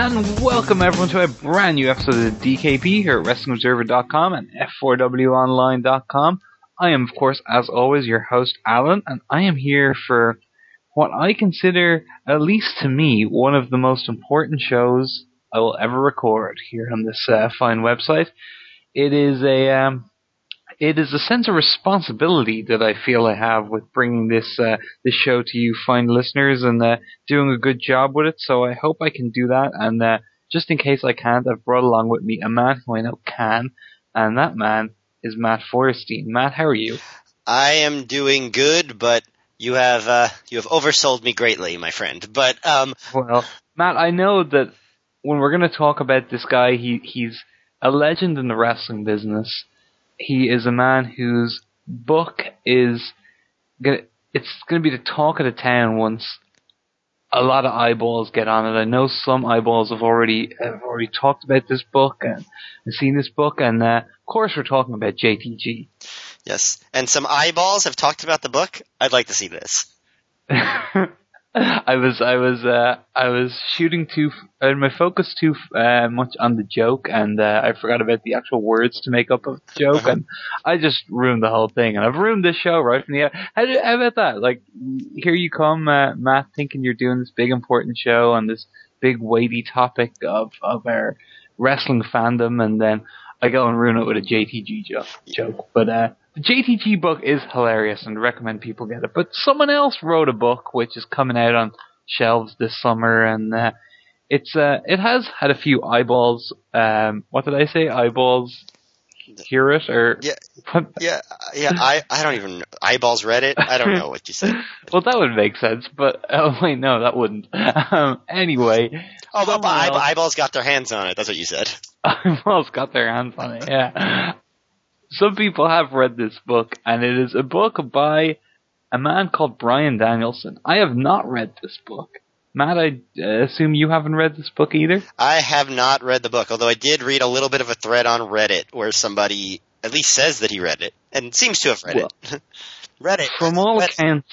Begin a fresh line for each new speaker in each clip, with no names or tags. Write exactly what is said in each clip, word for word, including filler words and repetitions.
And welcome everyone to a brand new episode of the D K P here at Wrestling Observer dot com and F four W Online dot com. I am, of course, as always, your host, Alan, and I am here for what I consider, at least to me, one of the most important shows I will ever record here on this uh, fine website. It is a um, it is a sense of responsibility that I feel I have with bringing this uh, this show to you fine listeners and uh, doing a good job with it. So I hope I can do that. And uh, just in case I can't, I've brought along with me a man who I know can, and that man is Matt Feuerstein. Matt, how are you?
I am doing good, but you have uh, you have oversold me greatly, my friend. But um,
well, Matt, I know that when we're going to talk about this guy, he he's a legend in the wrestling business. He is a man whose book is gonna, it's going to be the talk of the town once a lot of eyeballs get on it. I know some eyeballs have already have already talked about this book and, and seen this book, and uh, of course we're talking about J T G.
Yes, and some eyeballs have talked about the book. I'd like to see this.
I was, I was, uh, I was shooting too, uh, my focus too uh, much on the joke, and uh, I forgot about the actual words to make up of the joke, uh-huh. and I just ruined the whole thing. And I've ruined this show right from the end. How, how about that? Like, here you come, uh, Matt, thinking you're doing this big important show on this big weighty topic of of our wrestling fandom, and then I go and ruin it with a J T G joke. joke. But uh, the J T G book is hilarious, and I recommend people get it. But someone else wrote a book which is coming out on shelves this summer, and uh, it's uh, it has had a few eyeballs. Um, what did I say? Eyeballs hear it, or
yeah, yeah, yeah. I I don't even know. Eyeballs read it. I don't know what you said.
Well, that would make sense, but oh wait, no, that wouldn't. Um, anyway.
Oh, but eye- eyeballs got their hands on it. That's what you said.
Eyeballs got their hands on it. Yeah. Some people have read this book, and it is a book by a man called Bryan Danielson. I have not read this book. Matt, I uh, assume you haven't read this book either?
I have not read the book, although I did read a little bit of a thread on Reddit where somebody at least says that he read it, and seems to have read well, it. Reddit.
From all
Reddit.
accounts,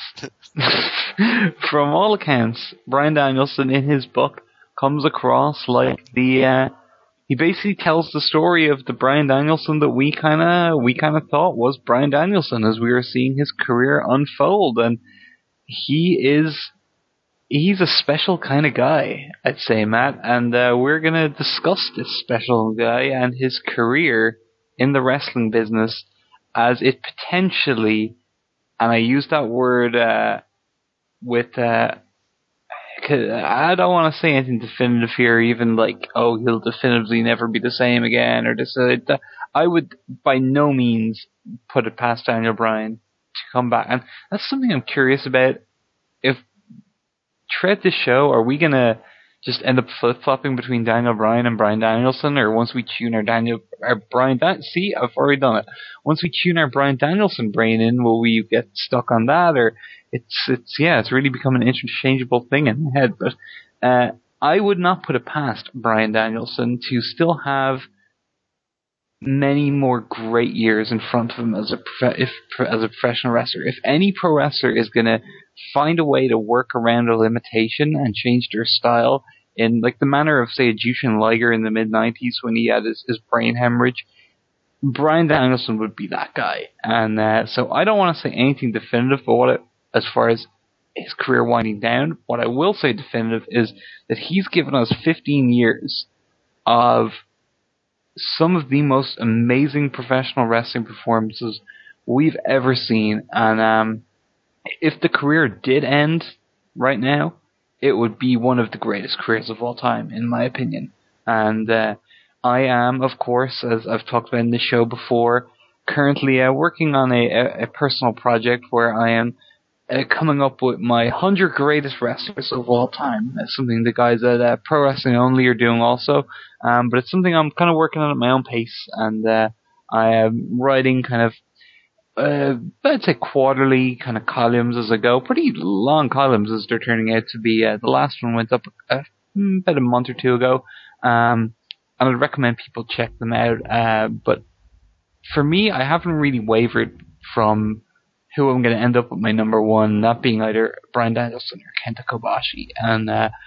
from all accounts, Bryan Danielson in his book comes across like the, uh, he basically tells the story of the Bryan Danielson that we kind of we kind of thought was Bryan Danielson as we were seeing his career unfold, and he is he's a special kind of guy, I'd say, Matt, and uh, we're gonna discuss this special guy and his career in the wrestling business as it potentially, and I use that word uh, with. Uh, I don't want to say anything definitive here, even like, oh, he'll definitively never be the same again, or this. Uh, that. I would by no means put it past Daniel Bryan to come back, and that's something I'm curious about. If throughout this show, are we gonna just end up flip flopping between Daniel Bryan and Bryan Danielson, or once we tune our Daniel, our Bryan, Dan- see, I've already done it. Once we tune our Bryan Danielson brain in, will we get stuck on that, or? It's, it's, yeah, it's really become an interchangeable thing in my head, but, uh, I would not put it past Bryan Danielson to still have many more great years in front of him as a, prof- if, as a professional wrestler. If any pro wrestler is gonna find a way to work around a limitation and change their style in, like, the manner of, say, a Jushin Liger in the mid nineties when he had his, his brain hemorrhage, Bryan Danielson would be that guy. And, uh, so I don't want to say anything definitive, but what it, as far as his career winding down, what I will say definitive is that he's given us fifteen years of some of the most amazing professional wrestling performances we've ever seen. And um, if the career did end right now, it would be one of the greatest careers of all time, in my opinion. And uh, I am, of course, as I've talked about in this show before, currently uh, working on a, a personal project where I am Uh, coming up with my hundred greatest wrestlers of all time. That's something the guys at uh, Pro Wrestling Only are doing also. Um, but it's something I'm kind of working on at my own pace, and uh, I am writing kind of, uh, I'd say quarterly kind of columns as I go. Pretty long columns as they're turning out to be. Uh, the last one went up uh, about a month or two ago, um, and I'd recommend people check them out. Uh, but for me, I haven't really wavered from who I'm going to end up with my number one, that being either Bryan Danielson or Kenta Kobashi. And uh,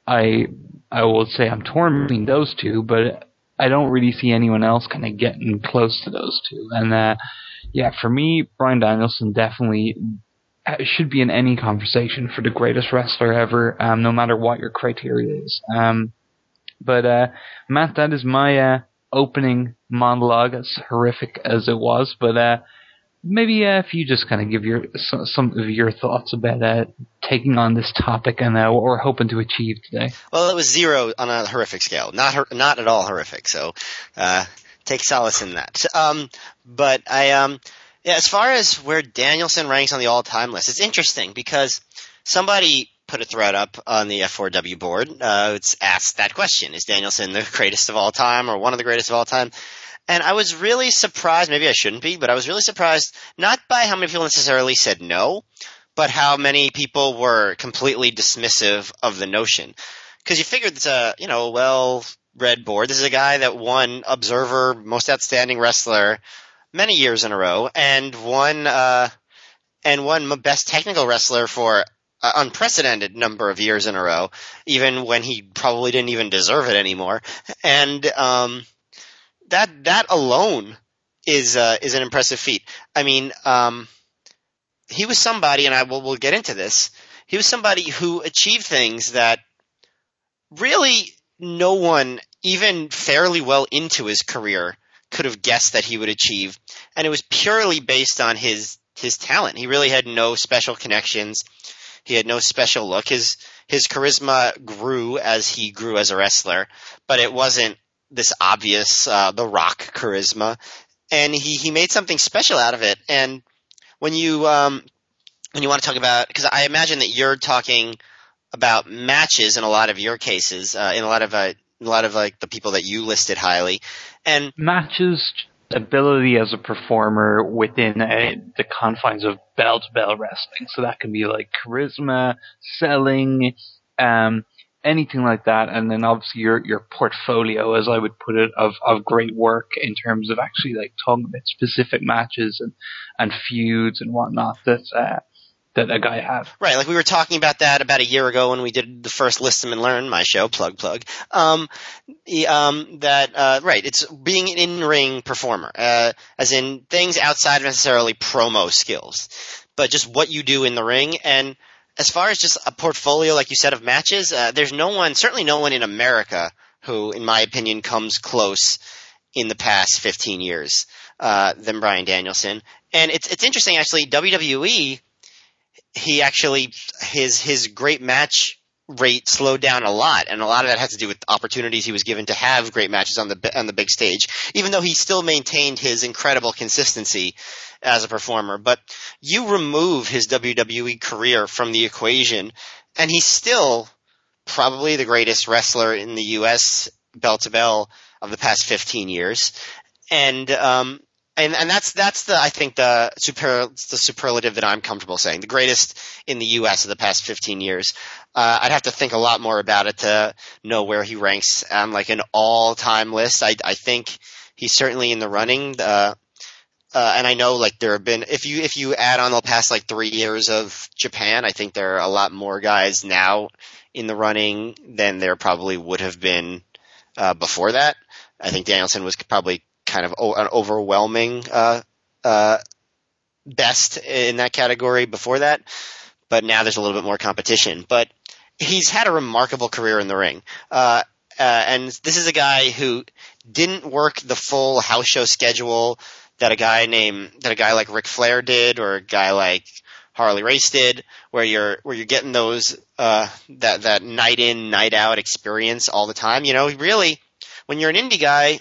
I I will say I'm torn between those two, but I don't really see anyone else kind of getting close to those two. And uh, yeah, for me, Bryan Danielson definitely should be in any conversation for the greatest wrestler ever, um, no matter what your criteria is. Um, but uh, Matt, that is my uh, opening monologue, as horrific as it was. But uh, maybe uh, if you just kind of give your some, some of your thoughts about uh, taking on this topic and uh, what we're hoping to achieve today.
Well, it was zero on a horrific scale, not hor- not at all horrific. So uh, take solace in that. Um, but I, um, yeah, as far as where Danielson ranks on the all-time list, it's interesting because somebody put a thread up on the F four W board. Uh, it's asked that question: is Danielson the greatest of all time or one of the greatest of all time? And I was really surprised, maybe I shouldn't be, but I was really surprised, not by how many people necessarily said no, but how many people were completely dismissive of the notion. Because you figured it's a, you know, well-read board. This is a guy that won Observer Most Outstanding Wrestler many years in a row, and won, uh, and won Best Technical Wrestler for an unprecedented number of years in a row, even when he probably didn't even deserve it anymore. And, um... That that alone is uh, is an impressive feat. I mean, um, he was somebody, and I will we'll get into this. He was somebody who achieved things that really no one, even fairly well into his career, could have guessed that he would achieve, and it was purely based on his his talent. He really had no special connections. He had no special look. His his charisma grew as he grew as a wrestler, but it wasn't this obvious, uh, The Rock charisma, and he, he made something special out of it. And when you, um, when you want to talk about, because I imagine that you're talking about matches in a lot of your cases, uh, in a lot of, uh, a lot of like the people that you listed highly, and
matches, ability as a performer within a, the confines of bell to bell wrestling. So that can be like charisma, selling, um, anything like that, and then obviously your your portfolio, as I would put it, of, of great work in terms of actually like talking about specific matches and, and feuds and whatnot that uh, that a guy had.
Right, like we were talking about that about a year ago when we did the first List 'em and Learn, my show, plug plug. Um, the, um, that uh, right, it's being an in-ring performer, uh, as in things outside of necessarily promo skills, but just what you do in the ring. And as far as just a portfolio, like you said, of matches, uh, there's no one, certainly no one in America who, in my opinion, comes close in the past fifteen years uh, than Bryan Danielson. And it's it's interesting, actually, W W E, he actually, his his great match rate slowed down a lot, and a lot of that had to do with opportunities he was given to have great matches on the on the big stage, even though he still maintained his incredible consistency as a performer. But you remove his W W E career from the equation, and he's still probably the greatest wrestler in the U S bell to bell of the past fifteen years. And um and and that's that's the I think the super the superlative that I'm comfortable saying, the greatest in the U S of the past fifteen years. Uh, I'd have to think a lot more about it to know where he ranks on like an all-time list. I I think he's certainly in the running. Uh, Uh, and I know, like, there have been, if you, if you add on the past, like, three years of Japan, I think there are a lot more guys now in the running than there probably would have been, uh, before that. I think Danielson was probably kind of o- an overwhelming, uh, uh, best in that category before that. But now there's a little bit more competition. But he's had a remarkable career in the ring. Uh, uh, and this is a guy who didn't work the full house show schedule that a guy named that a guy like Ric Flair did, or a guy like Harley Race did, where you're where you're getting those uh, that that night in night out experience all the time. You know, really, when you're an indie guy,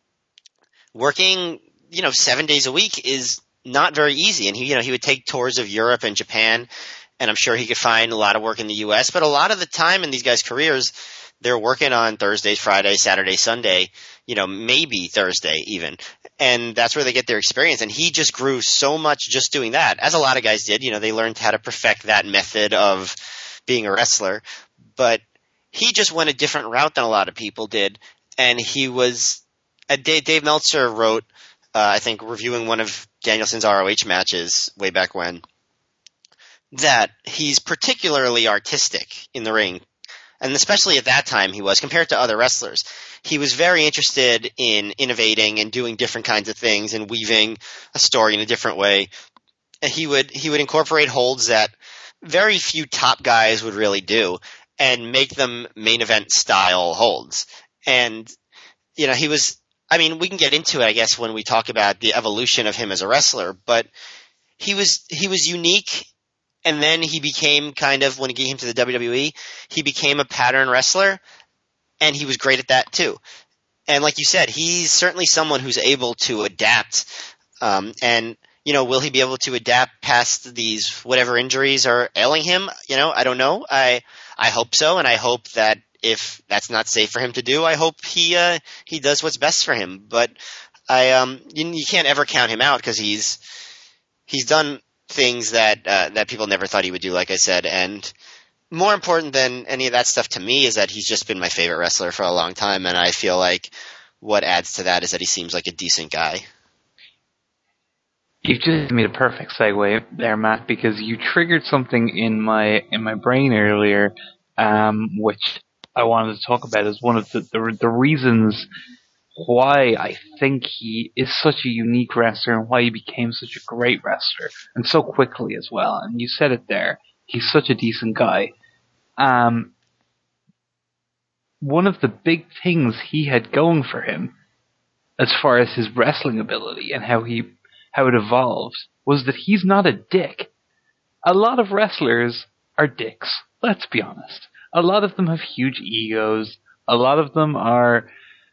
working you know seven days a week is not very easy. And he you know he would take tours of Europe and Japan, and I'm sure he could find a lot of work in the U S. But a lot of the time in these guys' careers, they're working on Thursday, Friday, Saturday, Sunday. You know, maybe Thursday even. And that's where they get their experience. And he just grew so much just doing that, as a lot of guys did. You know, they learned how to perfect that method of being a wrestler. But he just went a different route than a lot of people did. And he was uh, – Dave, Dave Meltzer wrote, uh, I think, reviewing one of Danielson's R O H matches way back when, that he's particularly artistic in the ring. and especially at that time he was, compared to other wrestlers. He was very interested in innovating and doing different kinds of things and weaving a story in a different way. And he would he would incorporate holds that very few top guys would really do and make them main event style holds. And, you know, he was, I mean, we can get into it, I guess, when we talk about the evolution of him as a wrestler, but he was, he was unique. And then he became kind of, when he came to the W W E, he became a pattern wrestler, and he was great at that too. And like you said, he's certainly someone who's able to adapt. Um, and, you know, will he be able to adapt past these whatever injuries are ailing him? You know, I don't know. I I hope so, and I hope that if that's not safe for him to do, I hope he uh, he does what's best for him. But I um you, you can't ever count him out because he's he's done things that uh, that people never thought he would do, like I said. And more important than any of that stuff to me is that he's just been my favorite wrestler for a long time, and I feel like what adds to that is that he seems like a decent guy.
You've just made a perfect segue there, Matt, because you triggered something in my in my brain earlier, um, which I wanted to talk about as one of the, the the reasons why I think he is such a unique wrestler and why he became such a great wrestler, and so quickly as well. And you said it there. He's such a decent guy. Um, one of the big things he had going for him, as far as his wrestling ability and how he how it evolved, was that he's not a dick. A lot of wrestlers are dicks. Let's be honest. A lot of them have huge egos. A lot of them are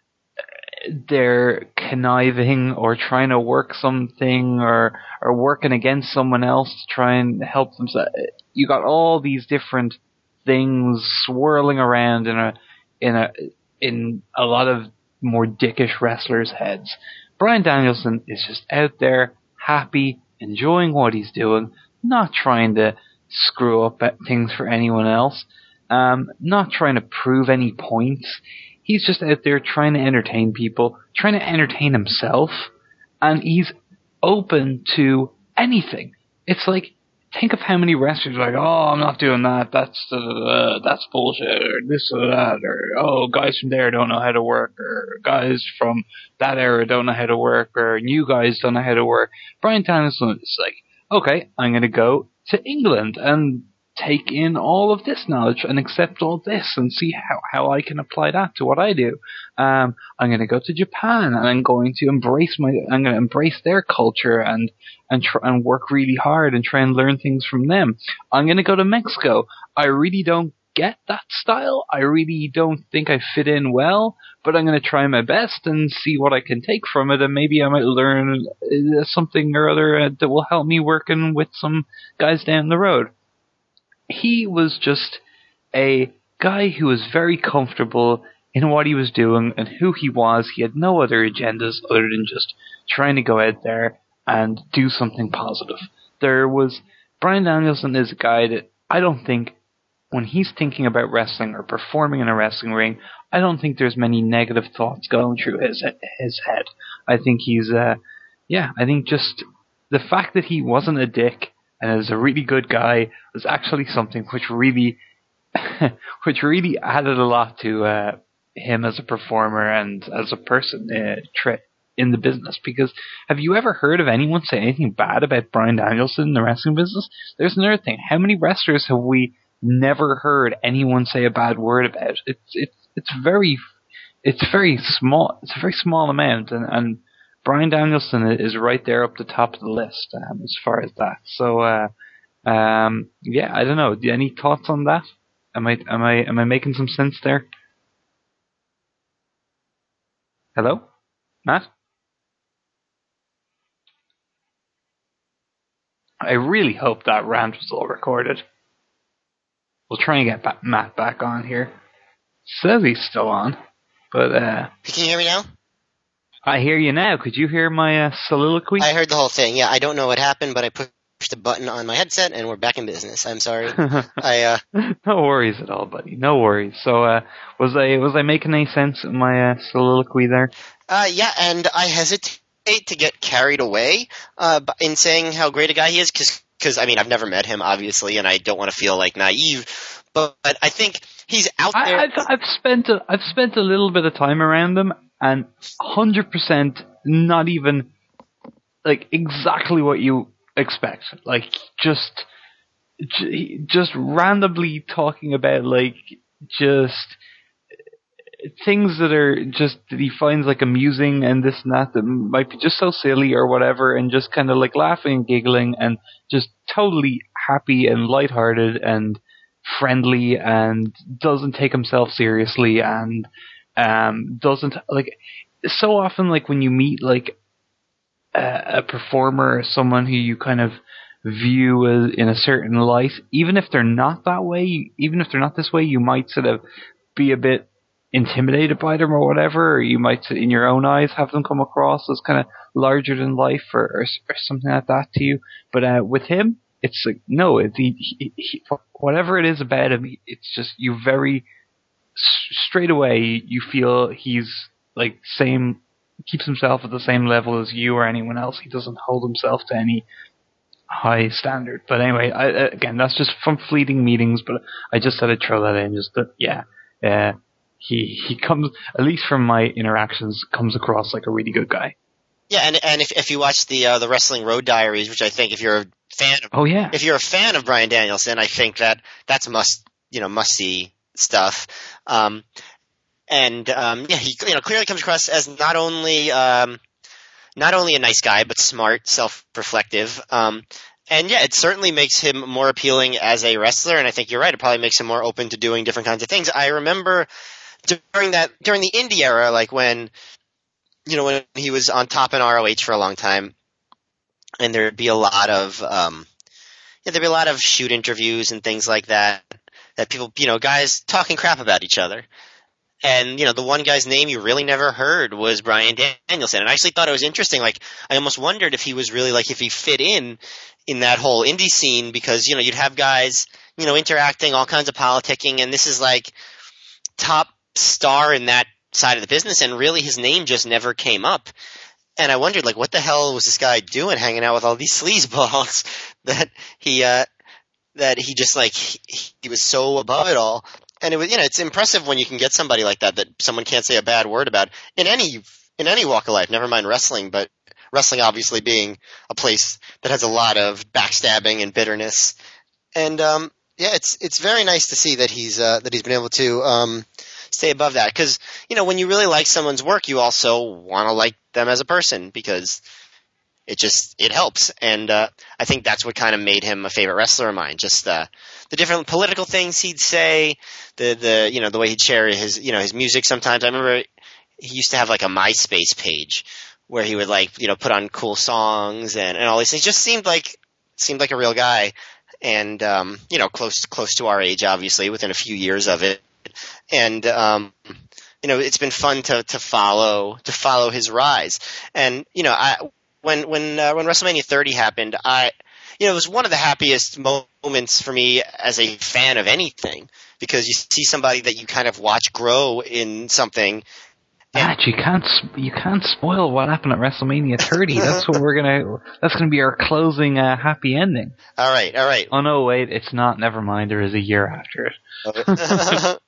they're conniving or trying to work something or or working against someone else to try and help them. You got all these different things swirling around in a in a in a lot of more dickish wrestlers' heads. Bryan Danielson is just out there, happy, enjoying what he's doing, not trying to screw up things for anyone else, um, not trying to prove any points. He's just out there trying to entertain people, trying to entertain himself, and he's open to anything. It's like, think of how many wrestlers are like, oh, I'm not doing that, that's uh, that's bullshit, or this or that, or oh, guys from there don't know how to work, or guys from that era don't know how to work, or new guys don't know how to work. Bryan Danielson is like, okay, I'm going to go to England and take in all of this knowledge and accept all this and see how, how I can apply that to what I do. Um, I'm going to go to Japan and I'm going to embrace my, I'm going to embrace their culture and, and try and work really hard and try and learn things from them. I'm going to go to Mexico. I really don't get that style. I really don't think I fit in well, but I'm going to try my best and see what I can take from it, and maybe I might learn uh, something or other uh, that will help me working with some guys down the road. He was just a guy who was very comfortable in what he was doing and who he was. He had no other agendas other than just trying to go out there and do something positive. There was Bryan Danielson is a guy that I don't think, when he's thinking about wrestling or performing in a wrestling ring, I don't think there's many negative thoughts going through his his head. I think he's, uh, yeah, I think just the fact that he wasn't a dick and is a really good guy was actually something which really, which really added a lot to uh, him as a performer and as a person uh, tra- in the business. Because have you ever heard of anyone say anything bad about Bryan Danielson in the wrestling business? There's another thing. How many wrestlers have we never heard anyone say a bad word about? It's it's it's very it's very small. It's a very small amount, and and. Bryan Danielson is right there up the top of the list um, as far as that. So, uh, um, yeah, I don't know. Any thoughts on that? Am I am I am I making some sense there? Hello, Matt? I really hope that rant was all recorded. We'll try and get ba- Matt back on here. Says he's still on, but uh,
can you hear me now?
I hear you now. Could you hear my uh, soliloquy?
I heard the whole thing. Yeah, I don't know what happened, but I pushed a button on my headset, and we're back in business. I'm sorry. I uh,
no worries at all, buddy. No worries. So, uh, was I was I making any sense in my uh, soliloquy there?
Uh, yeah, and I hesitate to get carried away uh, in saying how great a guy he is, because, I mean, I've never met him, obviously, and I don't want to feel like naive. But, but I think he's out
I,
there.
I've, I've spent a, I've spent a little bit of time around him, and one hundred percent not even like exactly what you expect. Like just just randomly talking about like just things that are just that he finds like amusing and this and that that might be just so silly or whatever, and just kind of like laughing and giggling and just totally happy and lighthearted and friendly, and doesn't take himself seriously, and um doesn't like so often like when you meet like a, a performer or someone who you kind of view as in a certain light, even if they're not that way, even if they're not this way, you might sort of be a bit intimidated by them or whatever, or you might in your own eyes have them come across as kind of larger than life or, or, or something like that to you. But uh, with him, it's like no, it, he, he, he, whatever it is about him, it's just you very straight away you feel he's like same keeps himself at the same level as you or anyone else. He doesn't hold himself to any high standard. But anyway, I, again, that's just from fleeting meetings. But I just had to throw that in. Just that, yeah, uh, he he comes, at least from my interactions, comes across like a really good guy.
Yeah, and and if if you watch the uh, the Wrestling Road Diaries, which I think if you're a fan of,
oh yeah,
if you're a fan of Bryan Danielson, I think that that's must you know must see stuff. Um, and um, yeah, he you know clearly comes across as not only um, not only a nice guy, but smart, self-reflective. Um, and yeah, it certainly makes him more appealing as a wrestler. And I think you're right; it probably makes him more open to doing different kinds of things. I remember during that during the indie era, like when. You know, when he was on top in R O H for a long time, and there'd be a lot of, um, yeah, there'd be a lot of shoot interviews and things like that, that people, you know, guys talking crap about each other. And, you know, the one guy's name you really never heard was Bryan Danielson. And I actually thought it was interesting. Like, I almost wondered if he was really, like, if he fit in, in that whole indie scene, because, you know, you'd have guys, you know, interacting, all kinds of politicking, and this is like top star in that side of the business, and really his name just never came up. And I wondered, like, what the hell was this guy doing hanging out with all these sleazeballs that he uh that he just like he, he was so above it all. And it was, you know, it's impressive when you can get somebody like that that someone can't say a bad word about in any in any walk of life, never mind wrestling, but wrestling obviously being a place that has a lot of backstabbing and bitterness. And um yeah, it's it's very nice to see that he's uh that he's been able to um stay above that, because you know when you really like someone's work, you also want to like them as a person, because it just it helps. And uh, I think that's what kind of made him a favorite wrestler of mine. Just uh, the different political things he'd say, the the you know the way he'd share his you know his music. Sometimes I remember he used to have like a MySpace page where he would like you know put on cool songs and, and all these things. Just seemed like seemed like a real guy, and um, you know close close to our age, obviously within a few years of it. And, um, you know, it's been fun to, to follow, to follow his rise. And, you know, I, when, when, uh, when WrestleMania thirty happened, I, you know, it was one of the happiest moments for me as a fan of anything, because you see somebody that you kind of watch grow in something.
Matt, you can't, you can't spoil what happened at WrestleMania thirty. That's what we're gonna, that's gonna be our closing, uh, happy ending.
All right, all right.
Oh no, wait, it's not, never mind, there is a year after it.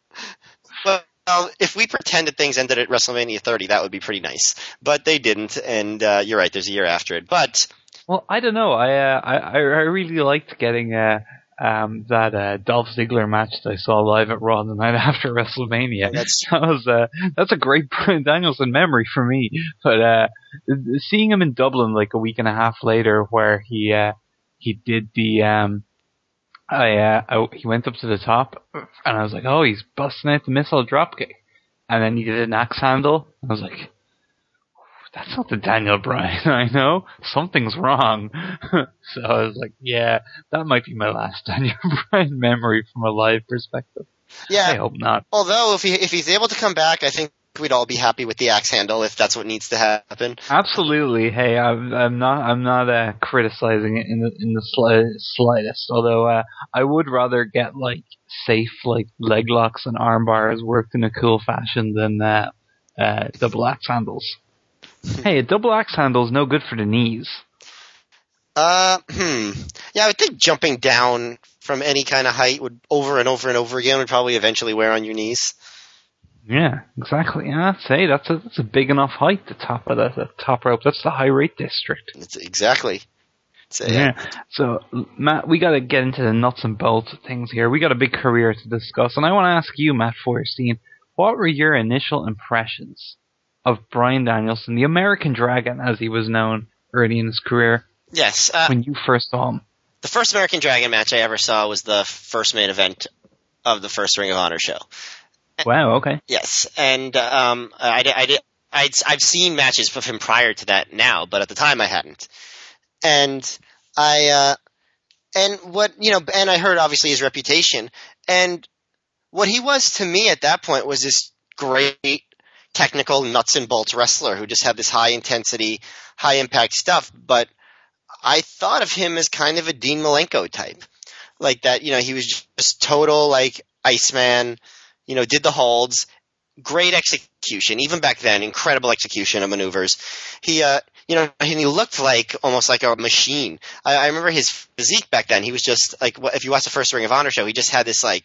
Well, if we pretended things ended at WrestleMania thirty, that would be pretty nice. But they didn't, and uh, you're right. There's a year after it. But
well, I don't know. I uh, I I really liked getting uh, um, that uh, Dolph Ziggler match that I saw live at Raw the night after WrestleMania.
That's
that was uh, that's a great Bryan Danielson memory for me. But uh, seeing him in Dublin like a week and a half later, where he uh, he did the um, I, uh, I, he went up to the top, and I was like, oh, he's busting out the missile dropkick. And then he did an axe handle. I was like, that's not the Daniel Bryan I know. Something's wrong. So I was like, yeah, that might be my last Daniel Bryan memory from a live perspective.
Yeah.
I hope not.
Although, if he if he's able to come back, I think we'd all be happy with the axe handle if that's what needs to happen.
Absolutely. Hey, I'm, I'm not I'm not uh, criticizing it in the in the sli- slightest. Although uh, I would rather get like safe like leg locks and arm bars worked in a cool fashion than uh, uh, double axe handles. Hey, a double axe handle is no good for the knees.
Uh, hmm. Yeah, I would think jumping down from any kind of height would over and over and over again would probably eventually wear on your knees.
Yeah, exactly. Yeah, I'd say that's a that's a big enough height. The top of the, the top rope. That's the high rate district.
It's, exactly. It's, uh,
Yeah. So, Matt, we got to get into the nuts and bolts of things here. We got a big career to discuss, and I want to ask you, Matt Feuerstein, what were your initial impressions of Bryan Danielson, the American Dragon, as he was known early in his career?
Yes. Uh,
when you first saw him.
The first American Dragon match I ever saw was the first main event of the first Ring of Honor show.
Wow, okay.
Yes, and um, I, I did. I'd, I've seen matches of him prior to that now, but at the time I hadn't. And I, uh, and what you know, and I heard obviously his reputation, and what he was to me at that point was this great technical nuts and bolts wrestler who just had this high intensity, high impact stuff. But I thought of him as kind of a Dean Malenko type, like that. You know, he was just total like Iceman. You know, did the holds, great execution, even back then, incredible execution of maneuvers. He, uh, you know, and he looked like almost like a machine. I, I remember his physique back then. He was just like, if you watch the first Ring of Honor show, he just had this like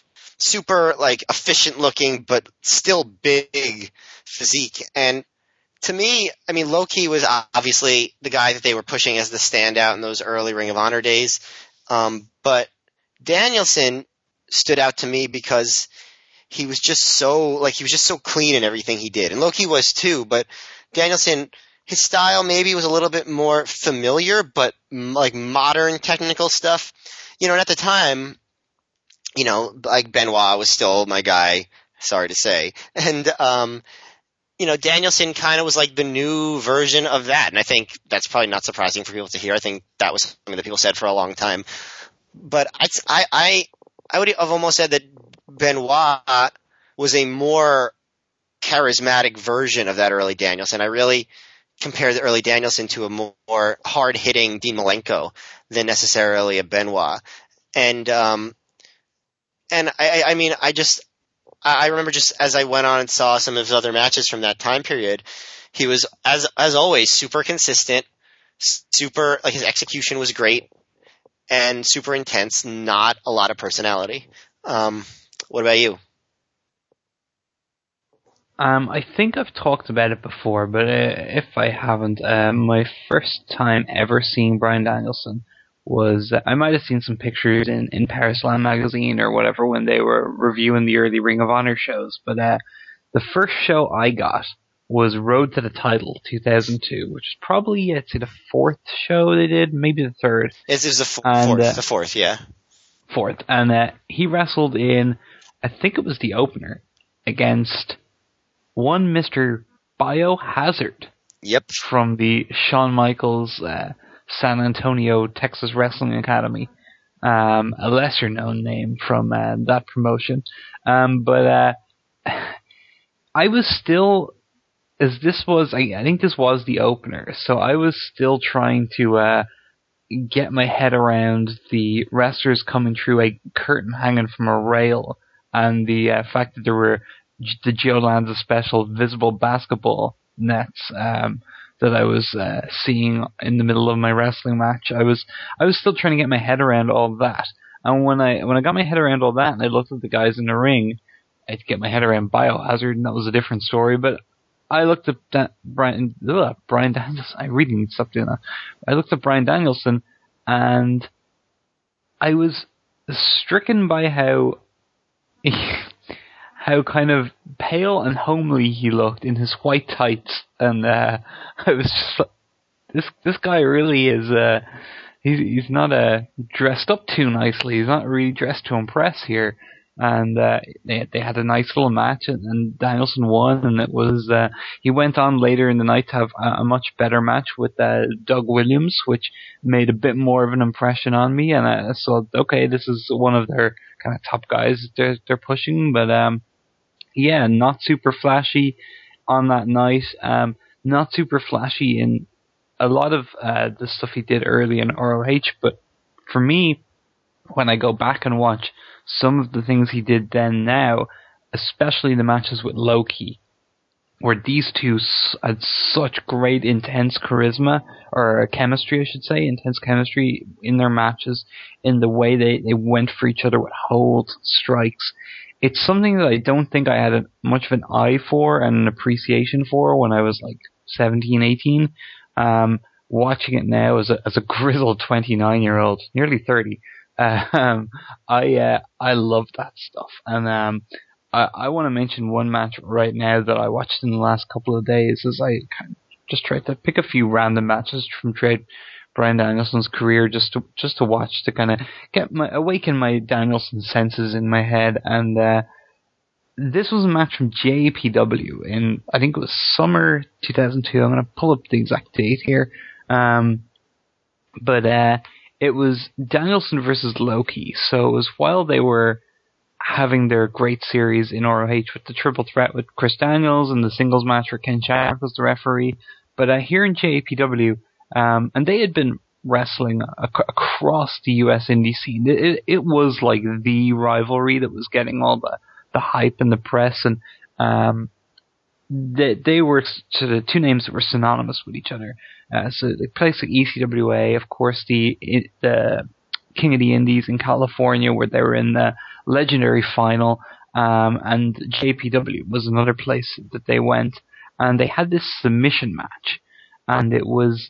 super like efficient looking, but still big physique. And to me, I mean, Low-Ki was obviously the guy that they were pushing as the standout in those early Ring of Honor days. Um, but Danielson stood out to me because he was just so, like, he was just so clean in everything he did. And Low-Ki was too, but Danielson, his style maybe was a little bit more familiar, but like modern technical stuff. You know, and at the time, you know, like Benoit was still my guy, sorry to say. And, um, you know, Danielson kind of was like the new version of that. And I think that's probably not surprising for people to hear. I think that was something that people said for a long time. But I, I, I, I would have almost said that Benoit was a more charismatic version of that early Danielson. I really compare the early Danielson to a more hard-hitting Dean Malenko than necessarily a Benoit. And um, and I, I mean, I just I remember just as I went on and saw some of his other matches from that time period, he was as as always super consistent, super like his execution was great, and super intense. Not a lot of personality. Um, What about you?
Um, I think I've talked about it before, but uh, if I haven't, uh, my first time ever seeing Bryan Danielson was, uh, I might have seen some pictures in, in Paris Slam magazine or whatever when they were reviewing the early Ring of Honor shows, but uh, the first show I got was Road to the Title two thousand two, which is probably, I'd say, the fourth show they did, maybe the third.
It was the f-
and,
fourth,
uh,
the fourth, yeah.
Fourth, and uh, he wrestled in, I think it was the opener, against one Mister Biohazard.
Yep.
From the Shawn Michaels uh, San Antonio, Texas Wrestling Academy. Um, a lesser known name from uh, that promotion. Um, but uh, I was still, as this was, I, I think this was the opener, so I was still trying to uh, get my head around the wrestlers coming through a curtain hanging from a rail, and the uh, fact that there were the Joe Lanza special visible basketball nets um, that I was uh, seeing in the middle of my wrestling match. I was I was still trying to get my head around all that, and when I when I got my head around all that, and I looked at the guys in the ring, I had to get my head around Biohazard, and that was a different story. But I looked at da- Bryan ugh, Bryan Danielson. I really need to stop doing that. I looked at Bryan Danielson, and I was stricken by how. how kind of pale and homely he looked in his white tights, and uh, I was just like, this this guy really is uh, he's he's not uh, dressed up too nicely. He's not really dressed to impress here. And uh, they they had a nice little match, and, and Danielson won, and it was uh, he went on later in the night to have a, a much better match with uh, Doug Williams, which made a bit more of an impression on me, and I thought, okay, this is one of their kind of top guys that they're they're pushing, but um. Yeah, not super flashy on that night. Um, not super flashy in a lot of uh, the stuff he did early in R O H. But for me, when I go back and watch some of the things he did then now, especially the matches with Low-Ki, where these two had such great intense charisma, or chemistry I should say, intense chemistry in their matches, in the way they, they went for each other with holds, strikes. It's something that I don't think I had a, much of an eye for and an appreciation for when I was like seventeen, eighteen. Um, watching it now as a, as a grizzled twenty-nine year old, nearly thirty, uh, um, I, uh, I love that stuff. And, um, I, I want to mention one match right now that I watched in the last couple of days as I kind of just tried to pick a few random matches from trade Bryan Danielson's career just to just to watch, to kind of get my awaken my Danielson senses in my head. And uh, this was a match from J P W in, I think it was summer two thousand two. I'm going to pull up the exact date here. Um, but uh, it was Danielson versus Loki. So it was while they were having their great series in R O H with the triple threat with Chris Daniels and the singles match where Ken Shamrock was the referee. But uh, here in J P W, um, and they had been wrestling ac- across the U S indie scene. It, it, it was like the rivalry that was getting all the, the hype in the press, and um, they, they were sort of two names that were synonymous with each other. Uh, so the place like E C W A, of course, the the King of the Indies in California, where they were in the legendary final, um, and J P W was another place that they went, and they had this submission match, and it was,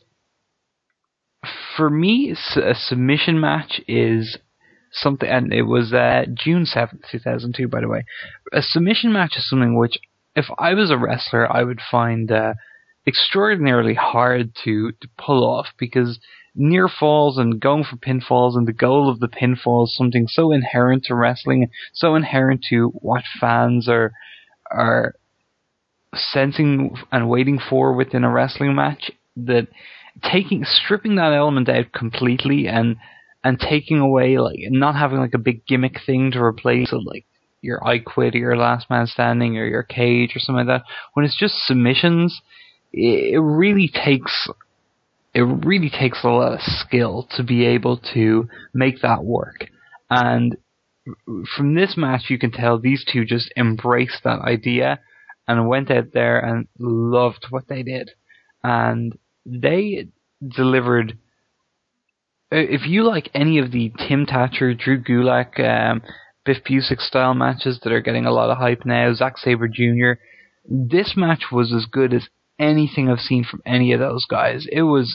for me, a submission match is something, and it was uh, June seventh, two thousand two, by the way. A submission match is something which, if I was a wrestler, I would find uh, extraordinarily hard to, to pull off, because near falls and going for pinfalls and the goal of the pinfall is something so inherent to wrestling, so inherent to what fans are are sensing and waiting for within a wrestling match, that taking stripping that element out completely and and taking away, like, not having like a big gimmick thing to replace it, like your I Quit or your Last Man Standing or your Cage or something like that, when it's just submissions, it really takes It really takes a lot of skill to be able to make that work. And from this match, you can tell these two just embraced that idea and went out there and loved what they did. And they delivered. If you like any of the Tim Thatcher, Drew Gulak, um, Biff Busick style matches that are getting a lot of hype now, Zack Sabre Junior, this match was as good as anything I've seen from any of those guys. It was,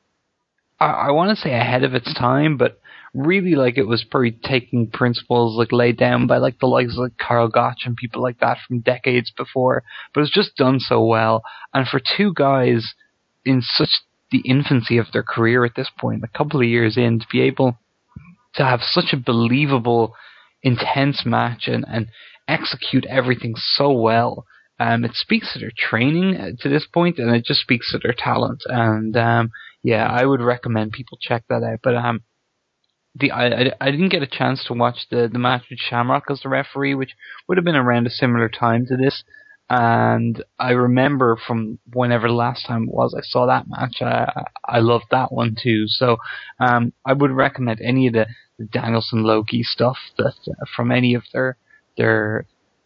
I, I want to say ahead of its time, but really, like, it was probably taking principles like laid down by like the likes of like Karl Gotch and people like that from decades before. But it's just done so well, and for two guys in such the infancy of their career at this point, a couple of years in, to be able to have such a believable, intense match and, and execute everything so well. Um, it speaks to their training to this point, and it just speaks to their talent. And um, yeah, I would recommend people check that out. But um, the I, I I didn't get a chance to watch the the match with Shamrock as the referee, which would have been around a similar time to this. And I remember from whenever the last time it was I saw that match, I I loved that one too. So um, I would recommend any of the, the Danielson Loki stuff that uh, from any of their their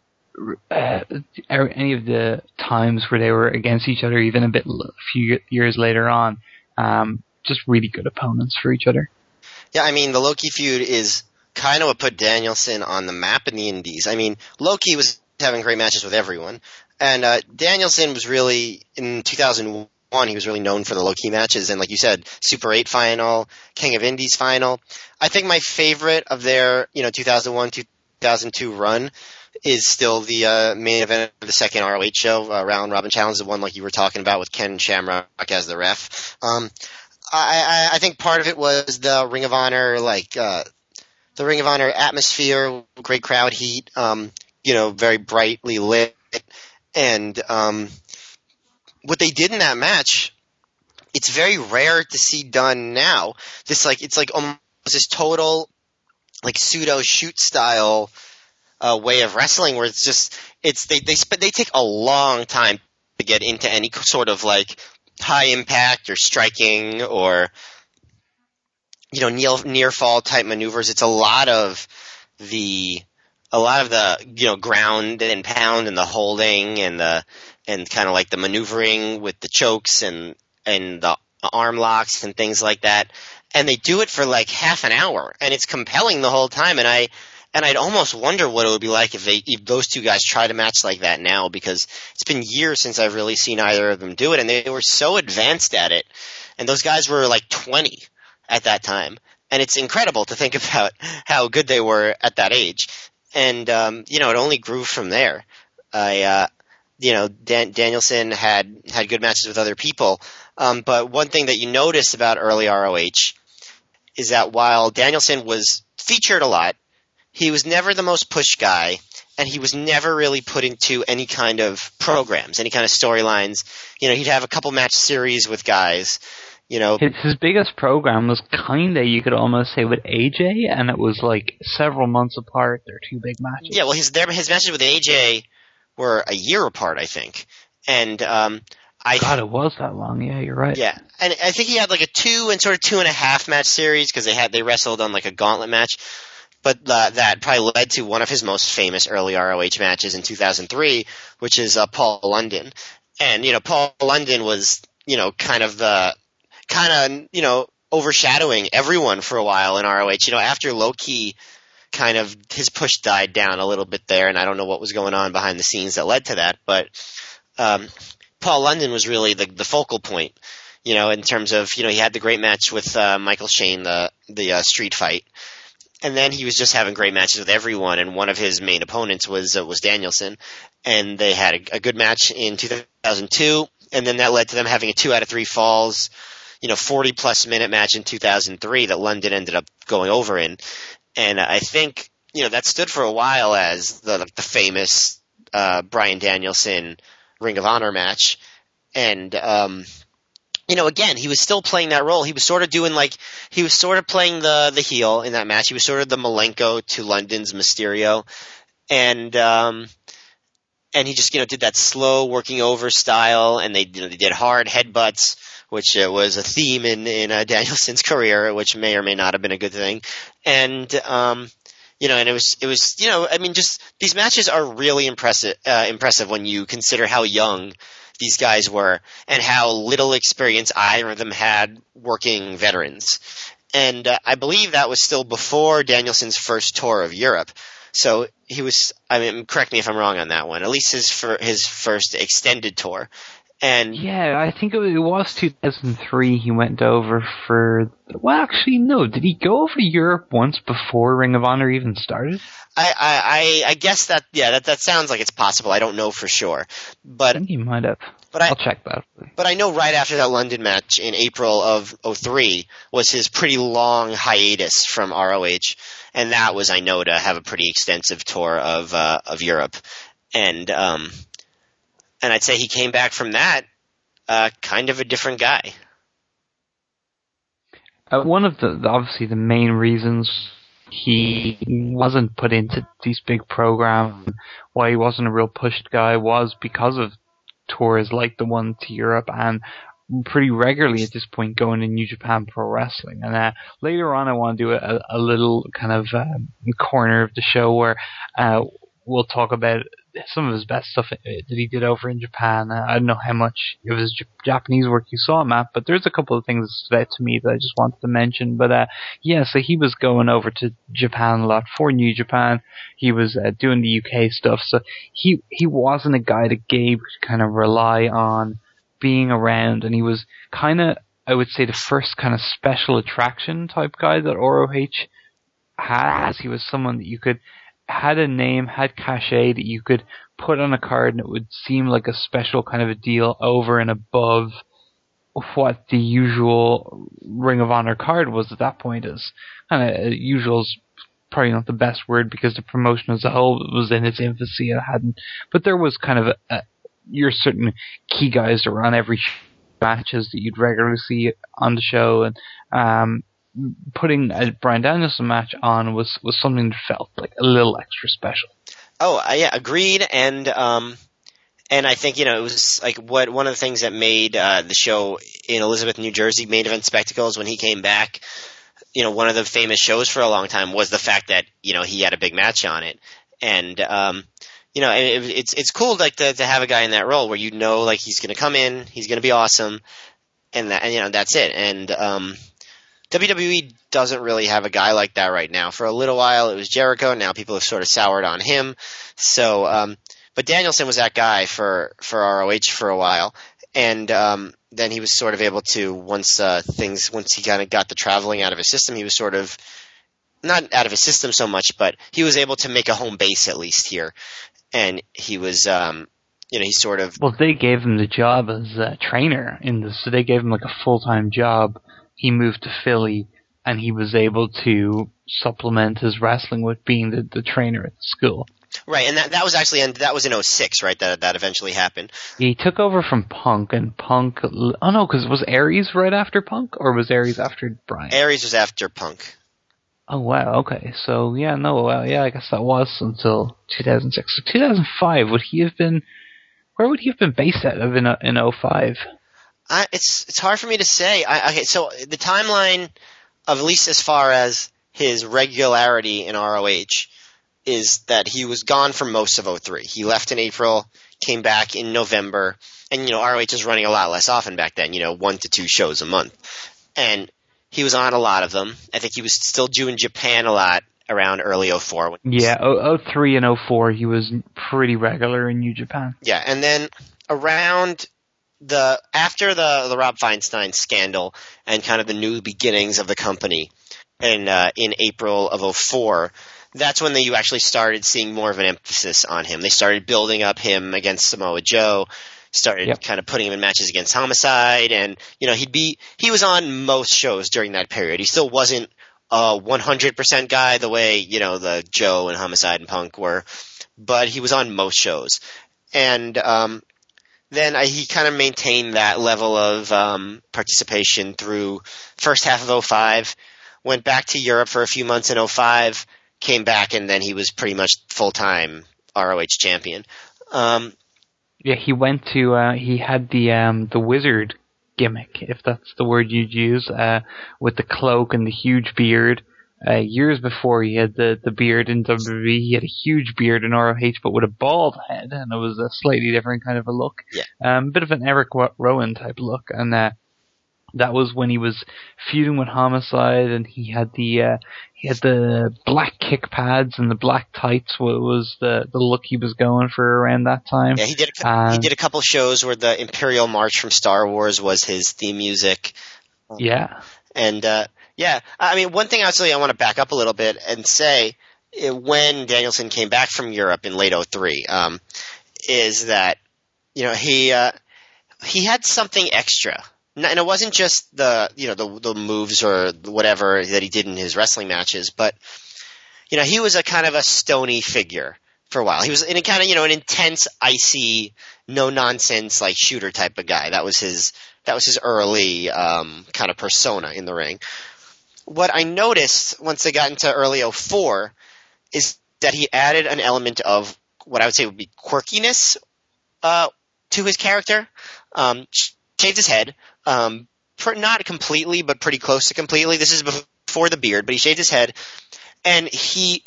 uh, any of the times where they were against each other, even a bit a few years later on. Um, just really good opponents for each other.
Yeah, I mean, the Loki feud is kind of what put Danielson on the map in the Indies. I mean, Loki was having great matches with everyone, and uh, Danielson was really, in two thousand one, he was really known for the Loki matches, and like you said, Super eight final, King of Indies final. I think my favorite of their, you know, two thousand one, two thousand two run is still the uh, main event of the second R O H show, uh, Round Robin Challenge, the one like you were talking about with Ken Shamrock as the ref. Um, I, I, I think part of it was the Ring of Honor, like, uh, the Ring of Honor atmosphere, great crowd heat, um, you know, very brightly lit. And um, what they did in that match, it's very rare to see done now. This, like, it's like almost this total, like, pseudo shoot style uh, way of wrestling, where it's just, it's they they sp- they take a long time to get into any sort of like high impact or striking or, you know, near, near fall type maneuvers. It's a lot of the, a lot of the, you know, ground and pound and the holding and the, and kind of like the maneuvering with the chokes and and the arm locks and things like that. And they do it for like half an hour, and it's compelling the whole time. And I and I'd almost wonder what it would be like if they if those two guys tried a match like that now, because it's been years since I've really seen either of them do it, and they were so advanced at it. And those guys were like twenty at that time, and it's incredible to think about how good they were at that age. And um, you know, it only grew from there. I, uh, you know, Dan- Danielson had had good matches with other people, um, but one thing that you notice about early R O H is that while Danielson was featured a lot, he was never the most pushed guy, and he was never really put into any kind of programs, any kind of storylines. You know, he'd have a couple match series with guys. You know,
his, his biggest program was kinda, you could almost say, with A J, and it was like several months apart. They're two big matches.
Yeah, well, his their, his matches with A J were a year apart, I think, and um, I
God, it was that long. Yeah, you're right.
Yeah, and I think he had like a two and sort of two and a half match series because they had they wrestled on like a gauntlet match. But uh, that probably led to one of his most famous early R O H matches in two thousand three, which is uh, Paul London. And, you know, Paul London was, you know, kind of the, kind of, you know, overshadowing everyone for a while in R O H. You know, after Low-Ki, kind of, his push died down a little bit there, and I don't know what was going on behind the scenes that led to that, but um, Paul London was really the, the focal point, you know, in terms of, you know, he had the great match with uh, Michael Shane, the, the uh, street fight. And then he was just having great matches with everyone, and one of his main opponents was uh, was Danielson, and they had a, a good match in two thousand two, and then that led to them having a two out of three falls, you know, forty plus minute match in two thousand three that London ended up going over in, and I think, you know, that stood for a while as the the famous uh, Bryan Danielson Ring of Honor match, and um, you know, again, he was still playing that role. He was sort of doing like, he was sort of playing the, the heel in that match. He was sort of the Malenko to London's Mysterio. And, um, and he just, you know, did that slow working over style, and they, you know, they did hard headbutts, which uh, was a theme in, in uh, Danielson's career, which may or may not have been a good thing. And, um, you know, and it was, it was, you know, I mean, just, these matches are really impressive, uh, impressive when you consider how young these guys were and how little experience either of them had working veterans. And uh, I believe that was still before Danielson's first tour of Europe. So he was, I mean, correct me if I'm wrong on that one, at least his for his first extended tour. And
yeah, I think it was, it was two thousand three he went over for, well, actually, no, did he go over to Europe once before Ring of Honor even started?
I, I, I guess that, yeah, that, that sounds like it's possible. I don't know for sure. But
I think he might have.
But I,
I'll check that.
But I know right after that London match in April of oh three was his pretty long hiatus from R O H. And that was, I know, to have a pretty extensive tour of, uh, of Europe. And, um, and I'd say he came back from that, uh, kind of a different guy.
Uh, one of the, obviously the main reasons he wasn't put into these big programs, why he wasn't a real pushed guy, was because of tours like the one to Europe, and pretty regularly at this point going to New Japan Pro Wrestling. And uh, later on I want to do a, a little kind of um, corner of the show where uh, we'll talk about some of his best stuff that he did over in Japan. Uh, I don't know how much of his J- Japanese work you saw, Matt, but there's a couple of things that stood out to me that I just wanted to mention. But uh, yeah, so he was going over to Japan a lot for New Japan. He was uh, doing the U K stuff, so he he wasn't a guy that Gabe could kind of rely on being around, and he was kind of, I would say, the first kind of special attraction type guy that R O H has. He was someone that you could, had a name, had cachet that you could put on a card and it would seem like a special kind of a deal over and above what the usual Ring of Honor card was at that point. Is kind of, usual's probably not the best word because the promotion as a whole was in its infancy. It hadn't, but there was kind of a, a your certain key guys that were on every matches that you'd regularly see on the show, and um, putting a Bryan Danielson match on was, was something that felt like a little extra special.
Oh, uh, yeah, agreed. And um, and I think, you know, it was like what one of the things that made uh, the show in Elizabeth, New Jersey, Main Event Spectacles when he came back. You know, one of the famous shows for a long time was the fact that, you know, he had a big match on it, and um, you know, it, it's it's cool like to, to have a guy in that role where you know like he's going to come in, he's going to be awesome, and that and you know that's it. And um, W W E doesn't really have a guy like that right now. For a little while, it was Jericho. Now people have sort of soured on him. So, um, but Danielson was that guy for for R O H for a while, and um, then he was sort of able to once uh, things once he kind of got the traveling out of his system, he was sort of not out of his system so much, but he was able to make a home base at least here. And he was, um, you know, he sort of...
Well, they gave him the job as a trainer in this, so they gave him like a full-time job. He moved to Philly, and he was able to supplement his wrestling with being the, the trainer at the school.
Right, and that that was actually, and that was in oh six, right, that that eventually happened.
He took over from Punk, and Punk... Oh, no, because was Aries right after Punk, or was Aries after Bryan?
Aries was after Punk.
Oh, wow, okay. So, yeah, no, well, yeah, I guess that was until two thousand six. So two thousand five, would he have been... Where would he have been based out of in, in oh five?
I, it's it's hard for me to say. I, okay, so the timeline, of at least as far as his regularity in R O H, is that he was gone for most of oh three. He left in April, came back in November, and, you know, R O H was running a lot less often back then, you know, one to two shows a month. And he was on a lot of them. I think he was still doing Japan a lot around early oh four.
Yeah, oh three and oh four, he was pretty regular in New Japan.
Yeah, and then around the after the the Rob Feinstein scandal and kind of the new beginnings of the company, and uh, in April of oh four, that's when they, you actually started seeing more of an emphasis on him. They started building up him against Samoa Joe. Started yep. kind of putting him in matches against Homicide, and you know he'd be he was on most shows during that period. He still wasn't a one hundred percent guy the way you know the Joe and Homicide and Punk were, but he was on most shows. And um, then I, he kind of maintained that level of um, participation through first half of oh five. Went back to Europe for a few months in oh five, came back, and then he was pretty much full time R O H champion. Um,
Yeah, he went to, uh, he had the, um, the wizard gimmick, if that's the word you'd use, uh, with the cloak and the huge beard. Uh, years before he had the, the beard in W W E, he had a huge beard in R O H, but with a bald head, and it was a slightly different kind of a look.
Yeah.
Um, bit of an Eric Rowan type look, and, uh, that was when he was feuding with Homicide, and he had the uh, he had the black kick pads and the black tights. What was the the look he was going for around that time?
Yeah, he did. A, um, he did a couple shows where the Imperial March from Star Wars was his theme music.
Yeah,
and uh, yeah, I mean, one thing actually I want to back up a little bit and say it, when Danielson came back from Europe in late oh three, um, is that you know he uh, he had something extra. And it wasn't just the, you know, the, the moves or whatever that he did in his wrestling matches, but, you know, he was a kind of a stony figure for a while. He was in a kind of, you know, an intense, icy, no nonsense, like shooter type of guy. That was his, that was his early, um, kind of persona in the ring. What I noticed once they got into early oh four is that he added an element of what I would say would be quirkiness, uh, to his character. Um, shaved his head. Um, not completely, but pretty close to completely. This is before the beard, but he shaved his head, and he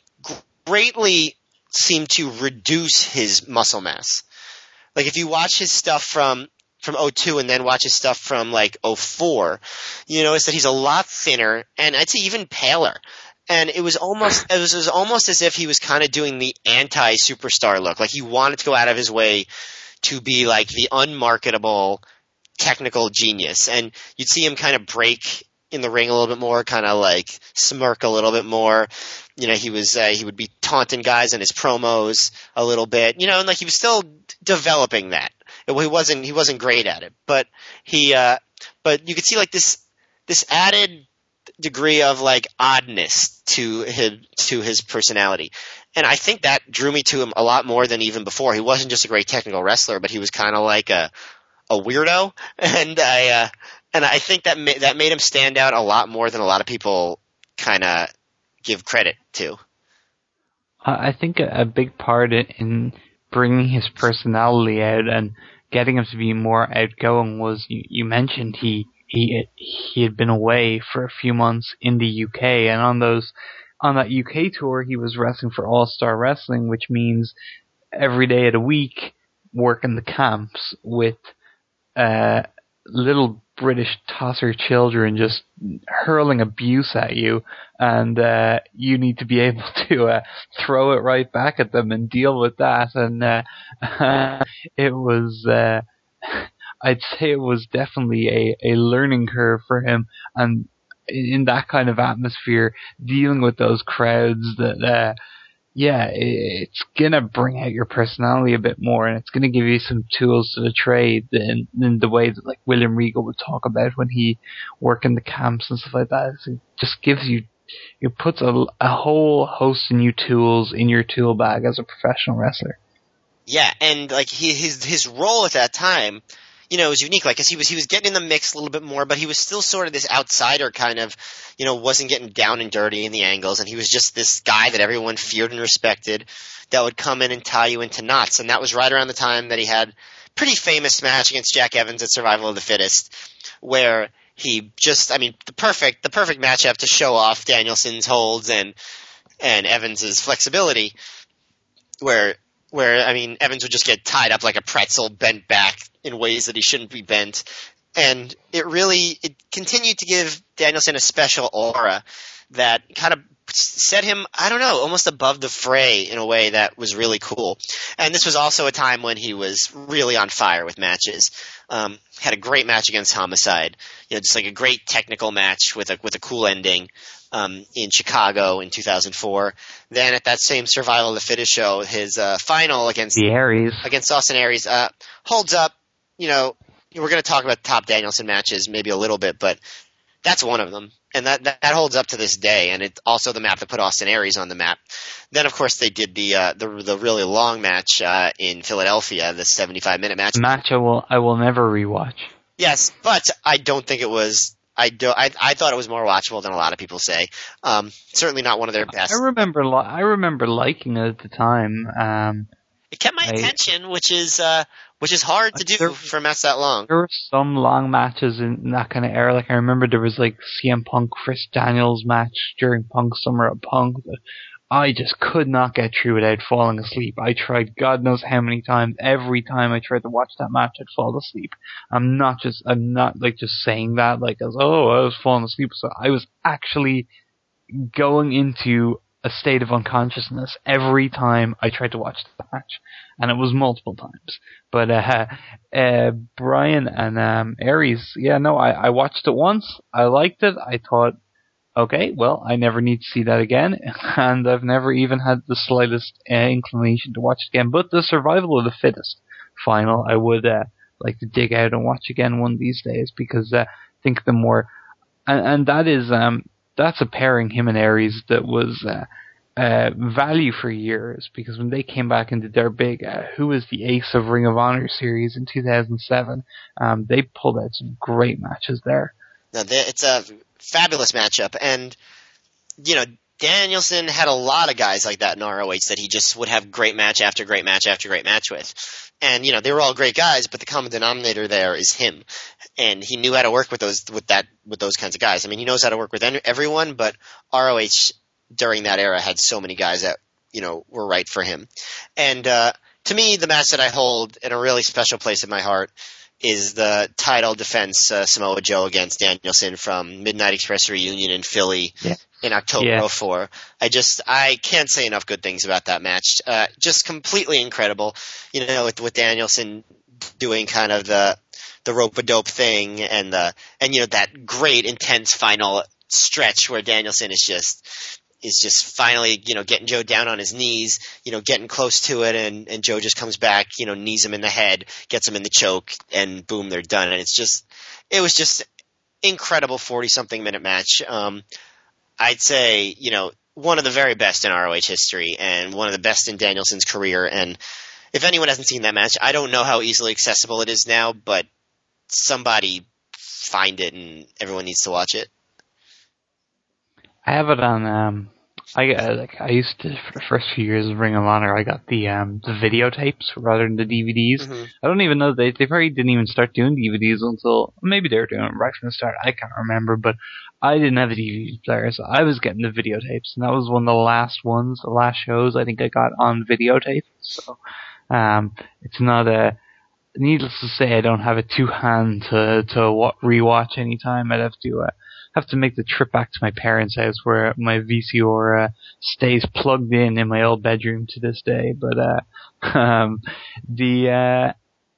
greatly seemed to reduce his muscle mass. Like if you watch his stuff from from oh two and then watch his stuff from like oh four, you notice that he's a lot thinner and I'd say even paler. And it was almost it was, it was almost as if he was kind of doing the anti-superstar look. Like he wanted to go out of his way to be like the unmarketable technical genius, and you'd see him kind of break in the ring a little bit more, kind of like smirk a little bit more. You know, he was uh, he would be taunting guys in his promos a little bit. You know, and like he was still developing that. He wasn't he wasn't great at it, but he uh, but you could see like this this added degree of like oddness to his to his personality. And I think that drew me to him a lot more than even before. He wasn't just a great technical wrestler, but he was kind of like a a weirdo, and I uh, and I think that ma- that made him stand out a lot more than a lot of people kind of give credit to.
I think a big part in bringing his personality out and getting him to be more outgoing was you, you mentioned he he he had been away for a few months in the U K, and on those on that U K tour he was wrestling for All Star Wrestling, which means every day of the week working the camps with uh, little British tosser children just hurling abuse at you, and uh, you need to be able to uh, throw it right back at them and deal with that. And uh, it was, uh, I'd say it was definitely a, a learning curve for him. And in that kind of atmosphere, dealing with those crowds, that uh, yeah, it's gonna bring out your personality a bit more, and it's gonna give you some tools to the trade in, in the way that like William Regal would talk about when he worked in the camps and stuff like that. It just gives you, it puts a, a whole host of new tools in your tool bag as a professional wrestler.
Yeah, and like he, his his role at that time, you know, was unique. Like, cause he was he was getting in the mix a little bit more, but he was still sort of this outsider kind of, you know, wasn't getting down and dirty in the angles, and he was just this guy that everyone feared and respected that would come in and tie you into knots. And that was right around the time that he had pretty famous match against Jack Evans at Survival of the Fittest, where he just, I mean, the perfect the perfect matchup to show off Danielson's holds and and Evans's flexibility, where. Where, I mean, Evans would just get tied up like a pretzel, bent back in ways that he shouldn't be bent. And it really, it continued to give Danielson a special aura that kind of set him, I don't know, almost above the fray in a way that was really cool. And this was also a time when he was really on fire with matches. Um, had a great match against Homicide. You know, just like a great technical match with a, with a cool ending. Um, in Chicago in two thousand four. Then at that same Survival of the Fittest show, his uh, final against
the Aries
against Austin Aries uh, holds up. You know, we're going to talk about top Danielson matches maybe a little bit, but that's one of them, and that, that that holds up to this day. And it's also the map that put Austin Aries on the map. Then of course they did the uh, the the really long match uh, in Philadelphia, the seventy-five minute match.
Match I will I will never rewatch.
Yes, but I don't think it was. I, do, I, I thought it was more watchable than a lot of people say. Um, certainly not one of their best.
I remember li- I remember liking it at the time. Um,
it kept my I, attention, which is uh, which is hard to do there, for a match that long.
There were some long matches in that kind of era. Like I remember there was like C M Punk Chris Daniels match during Punk Summer of Punk. I just could not get through without falling asleep. I tried God knows how many times. Every time I tried to watch that match, I'd fall asleep. I'm not just, I'm not like just saying that like as, oh, I was falling asleep. So I was actually going into a state of unconsciousness every time I tried to watch the match. And it was multiple times. But, uh, uh, Brian and, um, Aries, yeah, no, I, I watched it once. I liked it. I thought, okay, well, I never need to see that again, and I've never even had the slightest uh, inclination to watch it again. But the Survival of the Fittest final, I would uh, like to dig out and watch again one of these days, because uh, I think the more, and, and that is, um, that's a pairing, him and Aries, that was uh, uh, value for years, because when they came back into their big uh, Who is the Ace of Ring of Honor series in two thousand seven, um, they pulled out some great matches there.
No, it's a fabulous matchup, and you know, Danielson had a lot of guys like that in R O H that he just would have great match after great match after great match with. And you know, they were all great guys, but the common denominator there is him, and he knew how to work with those with that with those kinds of guys. I mean, he knows how to work with everyone, but R O H during that era had so many guys that, you know, were right for him. And uh, to me, the match that I hold in a really special place in my heart is the title defense, uh, Samoa Joe against Danielson from Midnight Express reunion in Philly yeah. in October yeah. oh four. I just, I can't say enough good things about that match. Uh, just completely incredible. You know, with, with Danielson doing kind of the, the rope-a-dope thing and the, and you know, that great intense final stretch where Danielson is just, is just finally, you know, getting Joe down on his knees, you know, getting close to it, and, and Joe just comes back, you know, knees him in the head, gets him in the choke, and boom, they're done. And it's just, it was just incredible forty-something minute match. Um, I'd say, you know, one of the very best in R O H history, and one of the best in Danielson's career. And if anyone hasn't seen that match, I don't know how easily accessible it is now, but somebody find it, and everyone needs to watch it.
I have it on um, I uh, like I used to for the first few years of Ring of Honor. I got the um the videotapes rather than the D V Ds.
Mm-hmm.
I don't even know they they probably didn't even start doing D V Ds until maybe they were doing it right from the start. I can't remember, but I didn't have a D V D player, so I was getting the videotapes, and that was one of the last ones, the last shows I think I got on videotape. So um, it's not a. Needless to say, I don't have it to hand to to wa- rewatch anytime. I'd have to uh, have to make the trip back to my parents' house where my V C R uh, stays plugged in in my old bedroom to this day. But uh, um, the uh,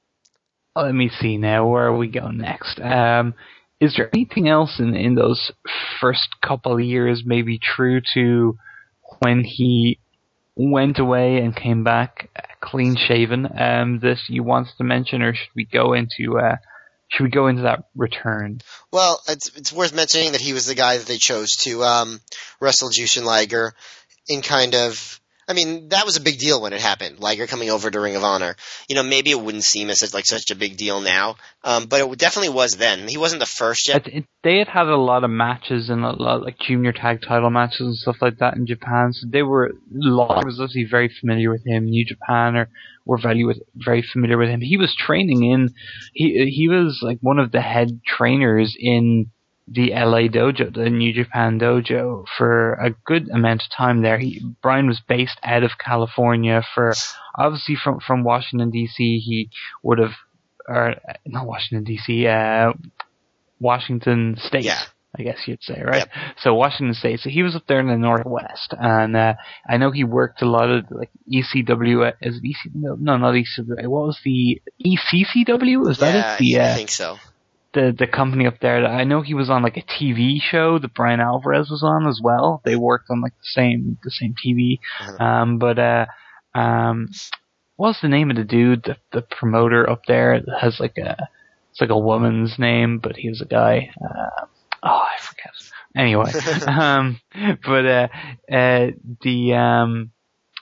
let me see now. Where are we going next? Um, is there anything else in in those first couple of years, maybe true to when he went away and came back clean shaven, um, that you want to mention, or should we go into uh, should we go into that return?
Well, it's it's worth mentioning that he was the guy that they chose to um, wrestle Jushin Liger in kind of. I mean, that was a big deal when it happened. Liger coming over to Ring of Honor. You know, maybe it wouldn't seem as like such a big deal now, um, but it definitely was then. He wasn't the first yet.
It, it, they had had a lot of matches and a lot of, like junior tag title matches and stuff like that in Japan, so they were Liger was obviously very familiar with him. New Japan or were very with very familiar with him. He was training in. He he was like one of the head trainers in the L A dojo, the New Japan dojo, for a good amount of time there. He, Brian was based out of California for, obviously from, from Washington D C, he would have, or not Washington D C, uh, Washington State,
yeah.
I guess you'd say, right?
Yep.
So Washington State, so he was up there in the Northwest, and, uh, I know he worked a lot of, like, E C W, is it E C, no, no, not E C W, what was the, E C C W? Is
yeah,
that it? The,
I
uh,
think so.
The the company up there. I know he was on like a T V show that Brian Alvarez was on as well. They worked on like the same the same T V.
Uh-huh.
Um, but uh, um, what's the name of the dude, the, the promoter up there that has like a it's like a woman's name, but he was a guy. Uh, oh, I forget. Anyway, um, but uh, uh, the um.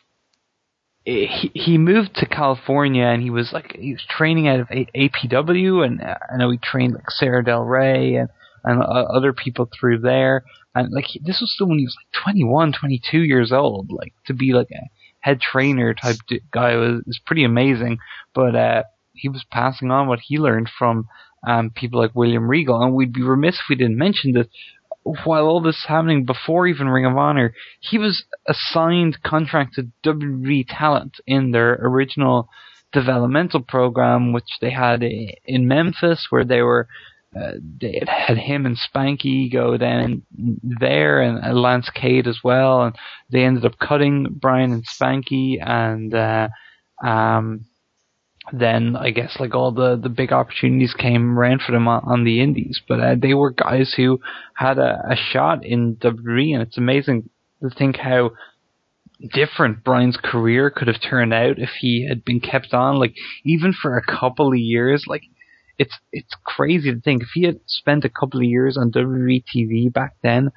He he moved to California and he was like he was training out of A P W, and I know he trained like Sarah Del Rey and and uh, other people through there, and like he, this was still when he was like twenty-one, twenty-two years old. Like to be like a head trainer type guy was, was pretty amazing. But uh, he was passing on what he learned from um, people like William Regal, and we'd be remiss if we didn't mention that. While all this is happening, before even Ring of Honor, he was assigned contracted W W E talent in their original developmental program, which they had in Memphis, where they were uh, they had, had him and Spanky go down there, and Lance Cade as well, and they ended up cutting Brian and Spanky, and uh, um. Then I guess like all the, the big opportunities came around for them on, on the indies, but uh, they were guys who had a, a shot in W W E, and it's amazing to think how different Brian's career could have turned out if he had been kept on, like even for a couple of years. Like it's it's crazy to think if he had spent a couple of years on W W E T V back then,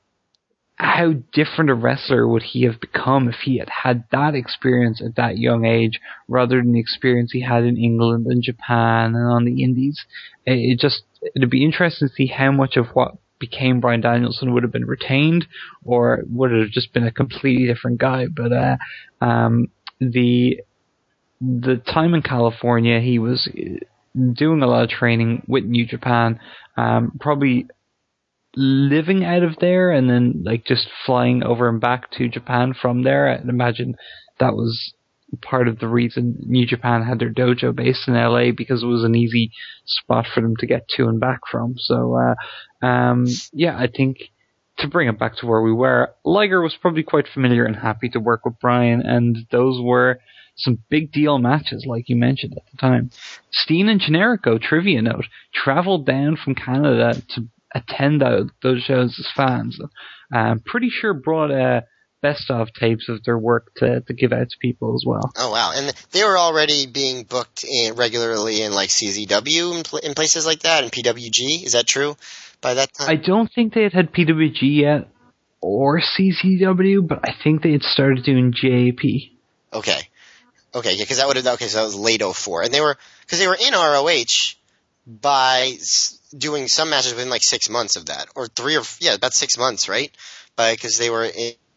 how different a wrestler would he have become if he had had that experience at that young age rather than the experience he had in England and Japan and on the indies. It just, it'd be interesting to see how much of what became Bryan Danielson would have been retained, or would it have just been a completely different guy. But uh, um, the the time in California, he was doing a lot of training with New Japan, um, probably living out of there and then like just flying over and back to Japan from there. I'd imagine that was part of the reason New Japan had their dojo based in L A, because it was an easy spot for them to get to and back from. So uh, um, yeah, I think to bring it back to where we were, Liger was probably quite familiar and happy to work with Brian, and those were some big deal matches, like you mentioned at the time. Steen and Generico, trivia note, traveled down from Canada to attend out those shows as fans. I'm pretty sure brought uh, best of tapes of their work to, to give out to people as well.
Oh wow! And they were already being booked in regularly in like C Z W and pl- in places like that, and P W G. Is that true? By that time,
I don't think they had had P W G yet or C Z W, but I think they had started doing J A P.
Okay, okay, yeah, because that would have okay. So that was late oh four, and they were because they were in R O H by doing some matches within like six months of that, or three or yeah, about six months, right? By because they were in,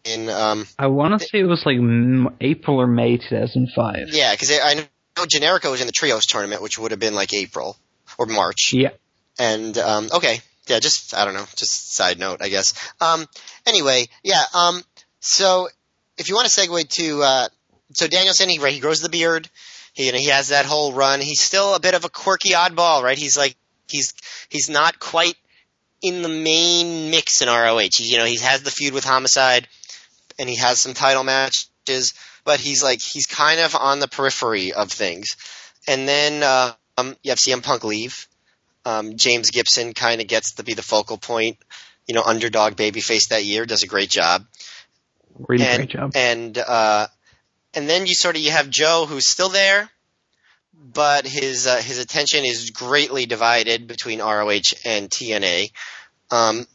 in um,
I want to say it was like m- April or May two thousand five.
Yeah, because I know Generico was in the Trios tournament, which would have been like April or March.
Yeah.
And, um, okay. Yeah, just, I don't know, just side note, I guess. Um, anyway, yeah, um, so if you want to segue to, uh, so Danielson, he, right, he grows the beard. He, you know, he has that whole run. He's still a bit of a quirky oddball, right? He's like, he's, he's not quite in the main mix in R O H. He, you know, he has the feud with Homicide and he has some title matches, but he's like, he's kind of on the periphery of things. And then, uh, um, you have C M Punk leave. Um, James Gibson kind of gets to be the focal point, you know, underdog babyface that year, does a great job.
Really
and,
great job.
And, uh, and then you sort of, you have Joe who's still there, but his, uh, his attention is greatly divided between R O H and T N A. Um,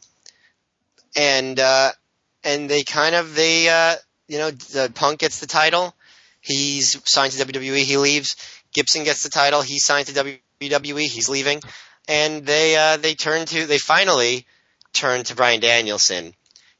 and, uh, and they kind of, they, uh, you know, the Punk gets the title. He's signed to W W E. He leaves. Gibson gets the title. He's signed to W W E. He's leaving. And they uh, they turn to they finally turn to Bryan Danielson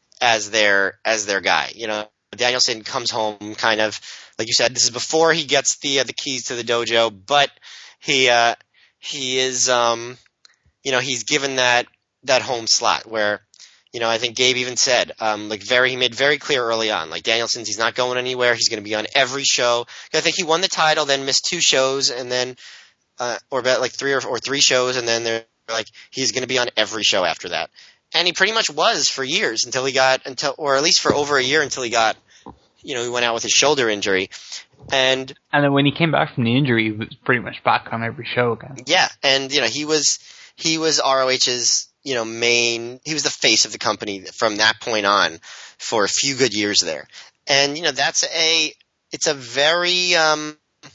as their as their guy. You know, Danielson comes home kind of like you said. This is before he gets the uh, the keys to the dojo, but he uh, he is um, you know he's given that that home slot where you know I think Gabe even said um, like very he made very clear early on like Danielson's he's not going anywhere. He's going to be on every show. I think he won the title, then missed two shows, and then. Uh, or about like three or, or three shows, and then they're like he's going to be on every show after that, and he pretty much was for years until he got until, or at least for over a year until he got, you know, he went out with his shoulder injury, and
and then when he came back from the injury, he was pretty much back on every show again.
Yeah, and you know he was he was R O H's you know main he was the face of the company from that point on for a few good years there, and you know that's a it's a very um,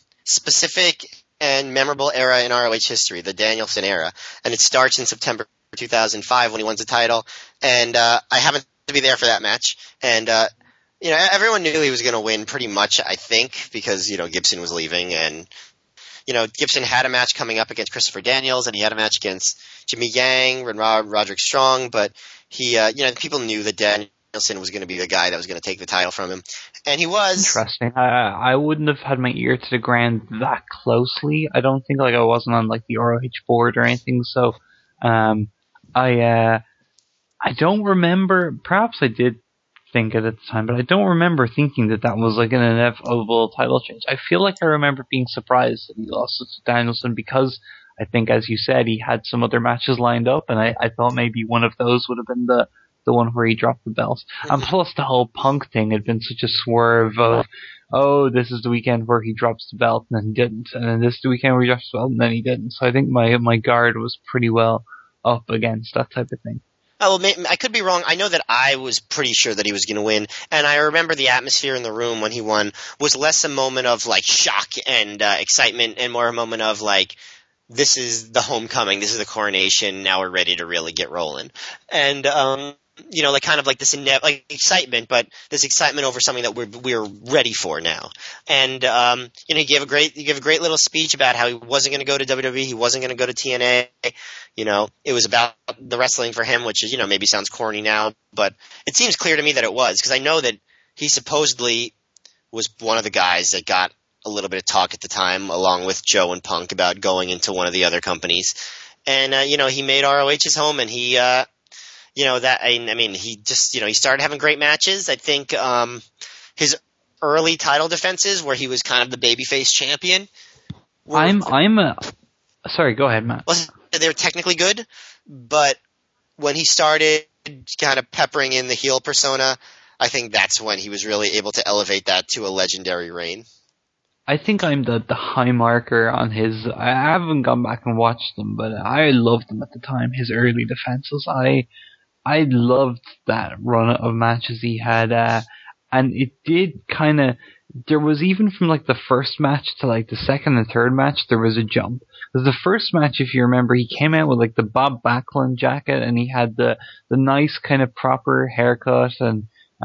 specific and memorable era in R O H history, the Danielson era. And it starts in September two thousand five when he wins the title. And uh, I happened to be there for that match. And, uh, you know, everyone knew he was going to win pretty much, I think, because, you know, Gibson was leaving. And, you know, Gibson had a match coming up against Christopher Daniels, and he had a match against Jimmy Yang and Rod- Roderick Strong. But he, uh, you know, people knew that Danielson was going to be the guy that was going to take the title from him. And he was.
Interesting. I I wouldn't have had my ear to the ground that closely. I don't think like I wasn't on like the R O H board or anything. So, um, I uh, I don't remember. Perhaps I did think it at the time, but I don't remember thinking that that was like an inevitable title change. I feel like I remember being surprised that he lost it to Danielson because I think, as you said, he had some other matches lined up, and I, I thought maybe one of those would have been the. the one where he dropped the belt. And plus the whole Punk thing had been such a swerve of, oh, this is the weekend where he drops the belt and then he didn't, and then this is the weekend where he drops the belt and then he didn't. So I think my my guard was pretty well up against that type of thing.
Oh, well, I could be wrong. I know that I was pretty sure that he was going to win, and I remember the atmosphere in the room when he won was less a moment of, like, shock and uh, excitement and more a moment of, like, this is the homecoming, this is the coronation, now we're ready to really get rolling. And, um... you know, like kind of like this ine- like excitement, but this excitement over something that we're we're ready for now. And um, you know, he gave a great he gave a great little speech about how he wasn't going to go to W W E, he wasn't going to go to T N A. You know, it was about the wrestling for him, which is you know maybe sounds corny now, but it seems clear to me that it was because I know that he supposedly was one of the guys that got a little bit of talk at the time, along with Joe and Punk, about going into one of the other companies. And uh, you know, he made R O H his home, and he. Uh, You know, that, I mean, he just, you know, he started having great matches. I think, um, his early title defenses where he was kind of the babyface champion. Were,
I'm, I'm a, sorry, go ahead, Matt.
Well, they were technically good, but when he started kind of peppering in the heel persona, I think that's when he was really able to elevate that to a legendary reign.
I think I'm the, the high marker on his, I haven't gone back and watched them, but I loved them at the time, his early defenses. I, I loved that run of matches he had, uh, and it did kind of, there was even from like the first match to like the second and third match, there was a jump. Because the first match, if you remember, he came out with like the Bob Backlund jacket, and he had the, the nice kind of proper haircut, and,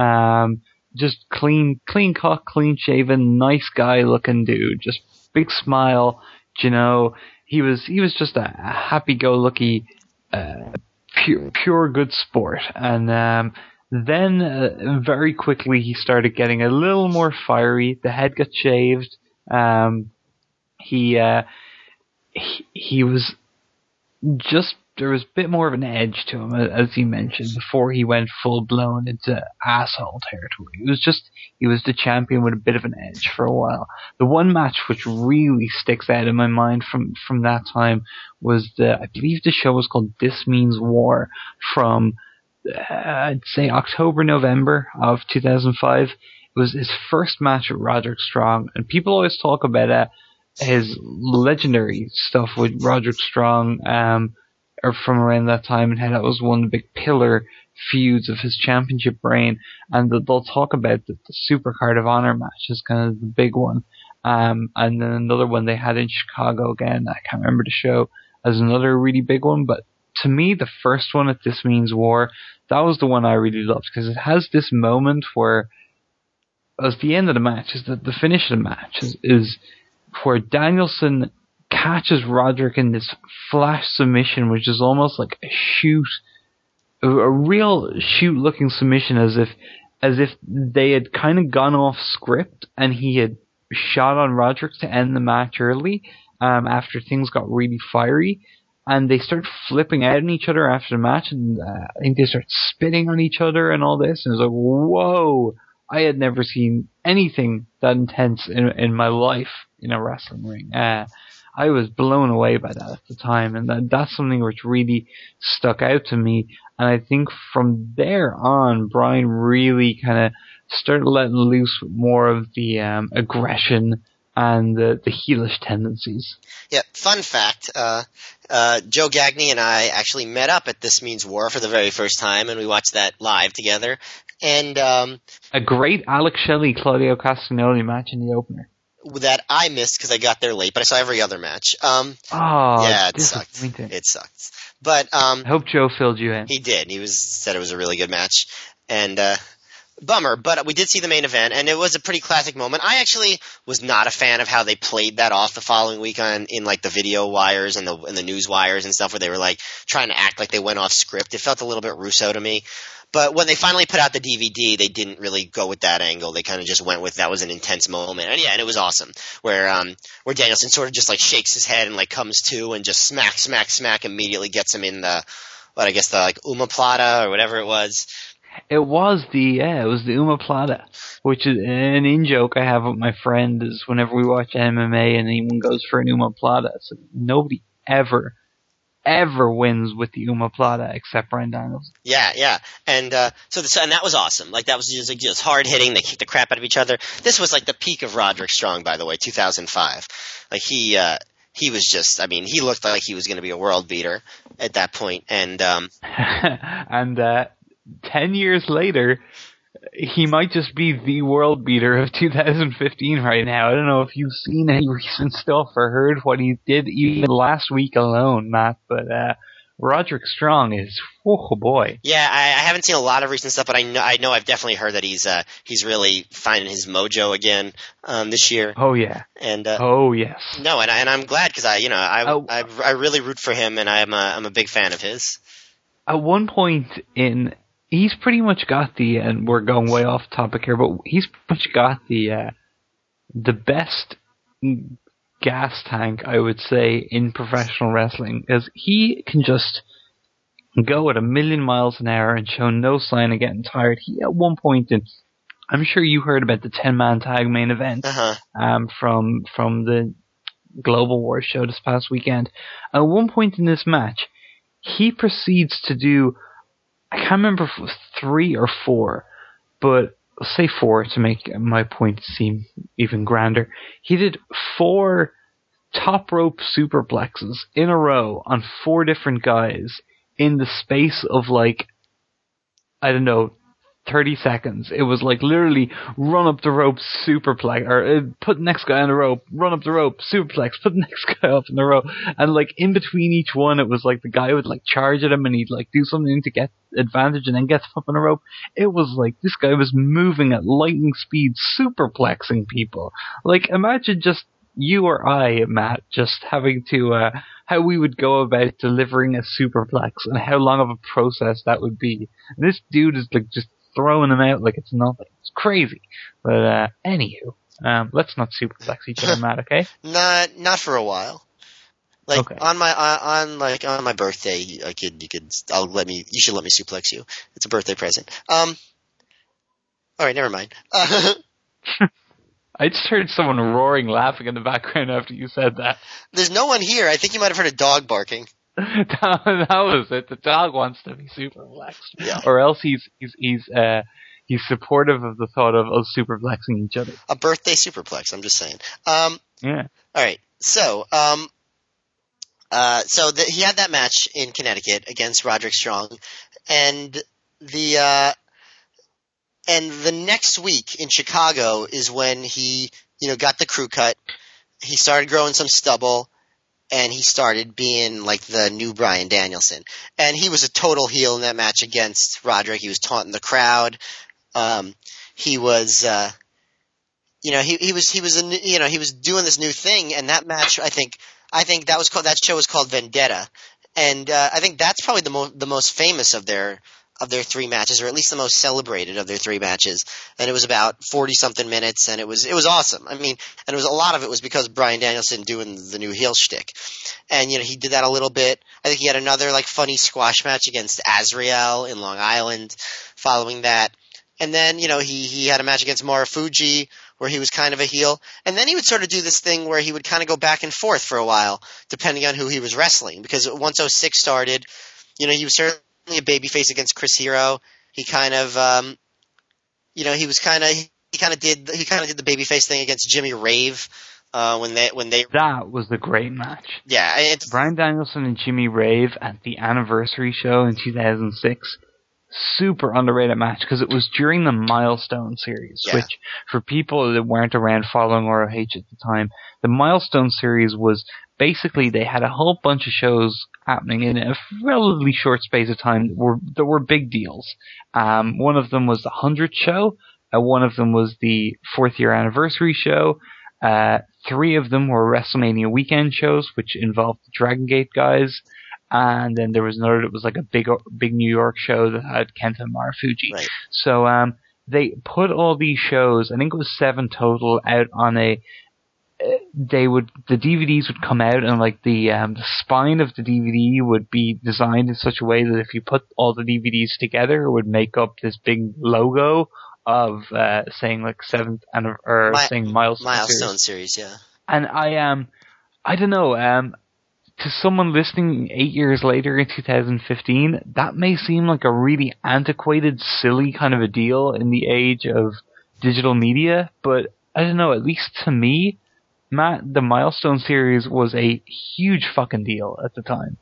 um, just clean, clean cut, clean shaven, nice guy looking dude, just big smile, you know, he was, he was just a happy-go-lucky, uh, Pure, pure good sport, and um, Then, uh, very quickly, he started getting a little more fiery. The head got shaved. Um, he, uh, he, he was just, there was a bit more of an edge to him, as you mentioned, before he went full blown into asshole territory. It was just, he was the champion with a bit of an edge for a while. The one match which really sticks out in my mind from, from that time was the, I believe the show was called This Means War, from, uh, I'd say October, November of two thousand five. It was his first match with Roderick Strong, and people always talk about, uh, his legendary stuff with Roderick Strong, um, or from around that time, and how that was one of the big pillar feuds of his championship reign, and they'll talk about the, the Super Card of Honor match as kind of the big one, um, and then another one they had in Chicago again, I can't remember the show, as another really big one, but to me, the first one at This Means War, that was the one I really loved, because it has this moment where, as the end of the match, is that the finish of the match is, is where Danielson catches Roderick in this flash submission, which is almost like a shoot, a, a real shoot-looking submission, as if as if they had kind of gone off script and he had shot on Roderick to end the match early, um, after things got really fiery, and they start flipping out on each other after the match, and uh, I think they start spitting on each other and all this, and it's like, whoa, I had never seen anything that intense in in my life in a wrestling ring. Uh, I was blown away by that at the time, and that, that's something which really stuck out to me. And I think from there on, Bryan really kind of started letting loose more of the um, aggression and the, the heelish tendencies.
Yeah, fun fact, uh, uh, Joe Gagney and I actually met up at This Means War for the very first time, and we watched that live together. And um,
a great Alex Shelley, Claudio Castagnoli match in the opener.
That I missed because I got there late, but I saw every other match. Um,
oh,
yeah, it sucked. It sucked. But um,
I hope Joe filled you in.
He did. He was said it was a really good match, and uh, bummer. But we did see the main event, and it was a pretty classic moment. I actually was not a fan of how they played that off the following week on in like the video wires and the and the news wires and stuff, where they were like trying to act like they went off script. It felt a little bit Russo to me. But when they finally put out the D V D, they didn't really go with that angle. They kind of just went with that was an intense moment. And yeah, and it was awesome. Where um where Danielson sort of just like shakes his head and like comes to and just smack, smack, smack immediately gets him in the what I guess the like omoplata or whatever it was.
It was the yeah, it was the omoplata, which is an in joke I have with my friend is whenever we watch M M A and anyone goes for an omoplata, so nobody ever ever wins with the omoplata except Bryan Danielson.
Yeah, yeah. And uh so the, and that was awesome. Like that was just like just hard hitting, they kicked the crap out of each other. This was like the peak of Roderick Strong, by the way, two thousand five. Like he uh he was just I mean, he looked like he was going to be a world beater at that point. And um
and uh ten years later, he might just be the world beater of two thousand fifteen right now. I don't know if you've seen any recent stuff or heard what he did even last week alone, Matt, but uh, Roderick Strong is, oh boy.
Yeah, I, I haven't seen a lot of recent stuff, but I know, I know I've definitely heard that he's uh, he's really finding his mojo again um, this year.
Oh yeah.
And uh,
oh yes.
No, and I, and I'm glad because I you know I,
oh.
I I really root for him, and I'm a, I'm a big fan of his.
At one point in. He's pretty much got the, and we're going way off topic here, but he's pretty much got the uh, the best gas tank, I would say, in professional wrestling, because he can just go at a million miles an hour and show no sign of getting tired. He at one point, in, I'm sure you heard about the ten-man tag main event
uh-huh.
um, from from the Global Wars show this past weekend. At one point in this match, he proceeds to do, I can't remember if it was three or four, but I'll say four to make my point seem even grander. He did four top rope superplexes in a row on four different guys in the space of like, I don't know, thirty seconds. It was like literally run up the rope, superplex, or uh, put the next guy on the rope, run up the rope, superplex, put the next guy up in the rope. And like in between each one, it was like the guy would like charge at him and he'd like do something to get advantage and then gets up on the rope. It was like this guy was moving at lightning speed, superplexing people. Like imagine just you or I, Matt, just having to, uh, how we would go about delivering a superplex and how long of a process that would be. And this dude is like just throwing them out like it's nothing. It's crazy. But uh, anywho, um, let's not superplex each other, Matt. Okay?
Not not for a while. Like
Okay.
on my on, on like on my birthday, I could you could I'll let me you should let me suplex you. It's a birthday present. Um. All right, never mind. Uh,
I just heard someone roaring, laughing in the background after you said that.
there's no one here. I think you might have heard a dog barking.
that, that was it. The dog wants to be superplexed,
Yeah.
or else he's he's he's uh he's supportive of the thought of us superplexing each other.
A birthday superplex. I'm just saying. Um.
Yeah.
All right. So um. Uh. So the, he had that match in Connecticut against Roderick Strong, and the uh. And the next week in Chicago is when he, you know, got the crew cut. He started growing some stubble, and he started being like the new Bryan Danielson. And he was a total heel in that match against Roderick. He was taunting the crowd. Um, he was, uh, you know, he he was he was a, you know he was doing this new thing. And that match, I think, I think that was called that show was called Vendetta, and uh, I think that's probably the most the most famous of their. of their three matches, or at least the most celebrated of their three matches. And it was about forty something minutes, and it was, it was awesome. I mean, and it was, a lot of it was because Bryan Danielson doing the new heel shtick. And, you know, he did that a little bit. I think he had another, like, funny squash match against Azrael in Long Island following that. And then, you know, he, he had a match against Marufuji where he was kind of a heel. And then he would sort of do this thing where he would kind of go back and forth for a while, depending on who he was wrestling. Because once oh six started, you know, he was certainly a babyface against Chris Hero. He kind of, um, you know, he was kind of, he kind of did, he kind of did the babyface thing against Jimmy Rave, uh, when they, when they,
That was the great match.
yeah, it's,
Bryan Danielson and Jimmy Rave at the anniversary show in two thousand six. Super underrated match because it was during the Milestone series,
Yeah.
which for people that weren't around following R O H at the time, the Milestone series was basically they had a whole bunch of shows happening in a relatively short space of time that were, that were big deals. Um, one of them was the hundredth show, uh, one of them was the fourth year anniversary show, uh, three of them were WrestleMania weekend shows, which involved the Dragon Gate guys. And then there was another that was like a big, big New York show that had Kenta and Marufuji.
Right.
So, um, they put all these shows, I think it was seven total, out on a, they would, the D V Ds would come out and like the, um, the spine of the D V D would be designed in such a way that if you put all the D V Ds together, it would make up this big logo of, uh, saying like seventh, and or
Mi-
saying Milestone,
Milestone
series.
series, yeah.
And I, um, I don't know, um, to someone listening eight years later in two thousand fifteen, that may seem like a really antiquated, silly kind of a deal in the age of digital media, but I don't know, at least to me, Matt, the Milestone series was a huge fucking deal at the time.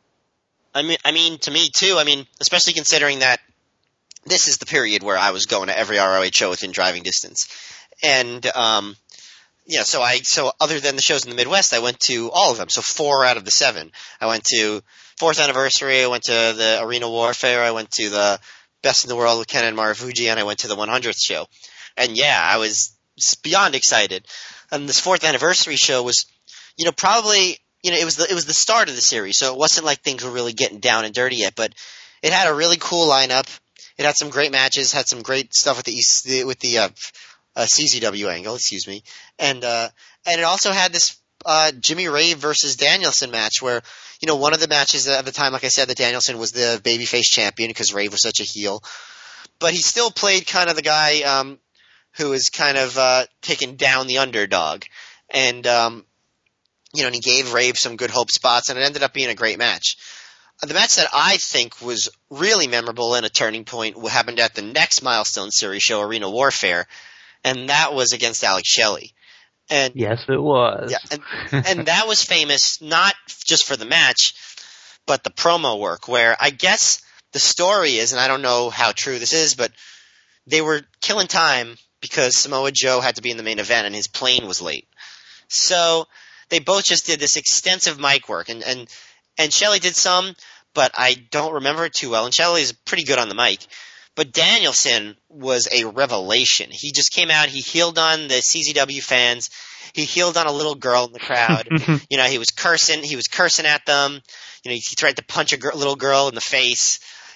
I mean, I mean, to me too, I mean, especially considering that this is the period where I was going to every R O H show within driving distance. And, um, yeah, so I, so other than the shows in the Midwest, I went to all of them. So four out of the seven. I went to fourth anniversary, I went to the Arena Warfare, I went to the Best in the World with Ken and Marufuji, and I went to the one hundredth show. And yeah, I was beyond excited. And this fourth anniversary show was, you know, probably, you know, it was the, it was the start of the series, so it wasn't like things were really getting down and dirty yet, but it had a really cool lineup. It had some great matches, had some great stuff with the East, with the, uh, Uh, C Z W angle, excuse me, and uh, and it also had this uh, Jimmy Rave versus Danielson match where, you know, one of the matches at the time, like I said, that Danielson was the babyface champion because Rave was such a heel, but he still played kind of the guy um, who was kind of uh, taking down the underdog, and um, you know, and he gave Rave some good hope spots, and it ended up being a great match. The match that I think was really memorable and a turning point happened at the next Milestone Series show, Arena Warfare. And that was against Alex Shelley. And
yes, it was.
Yeah, and, and that was famous not just for the match, but the promo work, where I guess the story is, and I don't know how true this is, but they were killing time because Samoa Joe had to be in the main event and his plane was late. So they both just did this extensive mic work, and and and Shelley did some, but I don't remember it too well. And Shelley is pretty good on the mic. But Danielson was a revelation. He just came out, he healed on the C Z W fans, he healed on a little girl in the crowd. You know, he was cursing, he was cursing at them. You know, he tried to punch a gr- little girl in the face.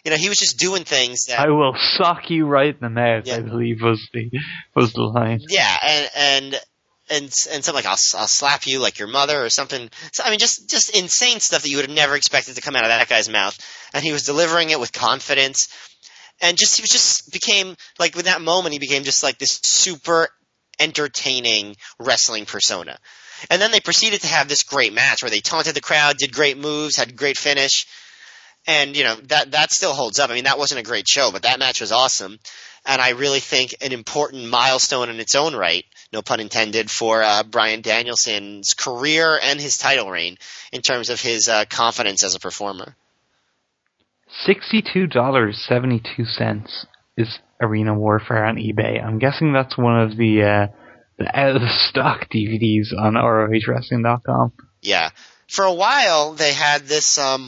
You know, he was just doing things that
I will sock you right in the mouth.
Yeah.
I believe was the was the line.
yeah, and and and and something like I'll I'll slap you like your mother or something. So, I mean, just just insane stuff that you would have never expected to come out of that guy's mouth, and he was delivering it with confidence, and just he was just became like with that moment he became just like this super entertaining wrestling persona. And then they proceeded to have this great match where they taunted the crowd, did great moves, had great finish. And, you know, that that still holds up. I mean, that wasn't a great show, but that match was awesome. And I really think an important milestone in its own right, no pun intended, for uh, Bryan Danielson's career and his title reign in terms of his uh, confidence as a performer.
sixty-two dollars and seventy-two cents is Arena Warfare on eBay. I'm guessing that's one of the uh, the out-of-stock D V Ds on R O H Wrestling dot com.
Yeah. For a while, they had this um,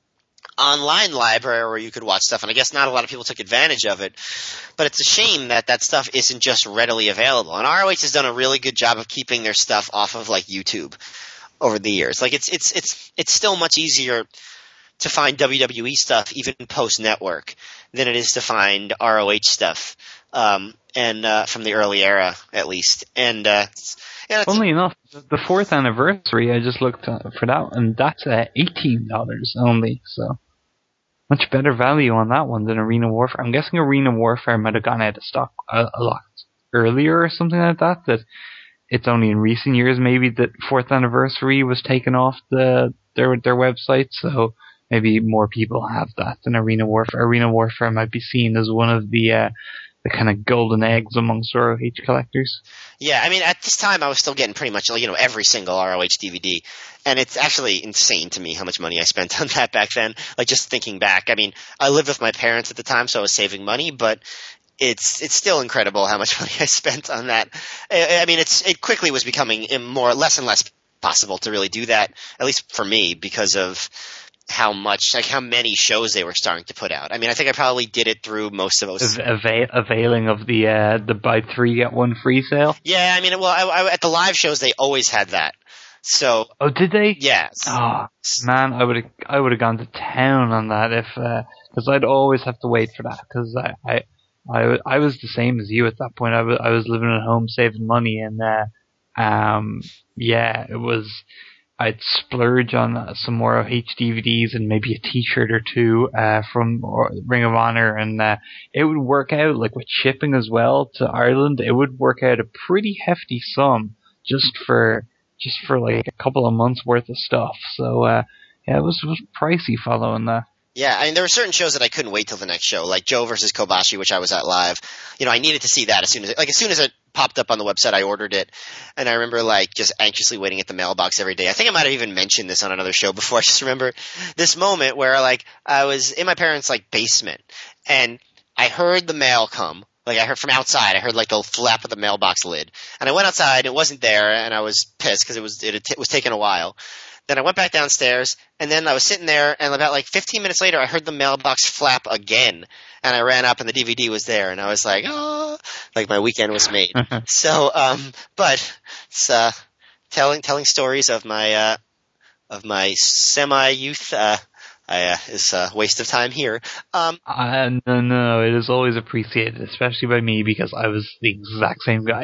online library where you could watch stuff, and I guess not a lot of people took advantage of it. But it's a shame that that stuff isn't just readily available. And R O H has done a really good job of keeping their stuff off of like YouTube over the years. Like it's it's it's it's still much easier to find W W E stuff even post network than it is to find R O H stuff, um, and uh, from the early era at least. And uh, yeah,
Funnily enough, the fourth anniversary, I just looked for that, and that's uh, eighteen dollars only. So much better value on that one than Arena Warfare. I'm guessing Arena Warfare might have gone out of stock a, a lot earlier or something like that. That it's only in recent years maybe that fourth anniversary was taken off the their their website. So maybe more people have that than Arena Warfare. Arena Warfare might be seen as one of the uh, the kind of golden eggs amongst R O H collectors.
Yeah, I mean, at this time I was still getting pretty much, you know, every single R O H D V D. And it's actually insane to me how much money I spent on that back then. Like, just thinking back. I mean, I lived with my parents at the time, so I was saving money, but it's it's still incredible how much money I spent on that. I, I mean, it's it quickly was becoming more less and less possible to really do that, at least for me, because of how much, like how many shows they were starting to put out. I mean, I think I probably did it through most of those.
Ava- availing of the uh, the buy three get one free sale.
Yeah, I mean, well, I, I, at the live shows they always had that. So.
Oh, did they?
Yes.
Oh man, I would have I would have gone to town on that if because uh, I'd always have to wait for that because I, I I I was the same as you at that point. I was I was living at home saving money and uh, um yeah it was. I'd splurge on uh, some more R O H D V Ds and maybe a T-shirt or two uh, from Ring of Honor, and uh, it would work out, like with shipping as well to Ireland, it would work out a pretty hefty sum just for just for like a couple of months worth of stuff. So uh, yeah, it was it was pricey following that.
Yeah, I mean, there were certain shows that I couldn't wait till the next show, like Joe versus Kobashi, which I was at live. You know, I needed to see that as soon as, it, like, as soon as it popped up on the website, I ordered it. And I remember, like, just anxiously waiting at the mailbox every day. I think I might have even mentioned this on another show before. I just remember this moment where, like, I was in my parents' like basement, and I heard the mail come. Like, I heard from outside. I heard, like, the flap of the mailbox lid. And I went outside. It wasn't there, and I was pissed because it was it, it was taking a while. Then I went back downstairs, and then I was sitting there, and about like fifteen minutes later, I heard the mailbox flap again, and I ran up, and the D V D was there, and I was like, oh, like my weekend was made. so, um, but it's uh, telling telling stories of my uh, of my semi youth uh, I, uh, is a waste of time here. Um,
uh, no, no, it is always appreciated, especially by me because I was the exact same guy.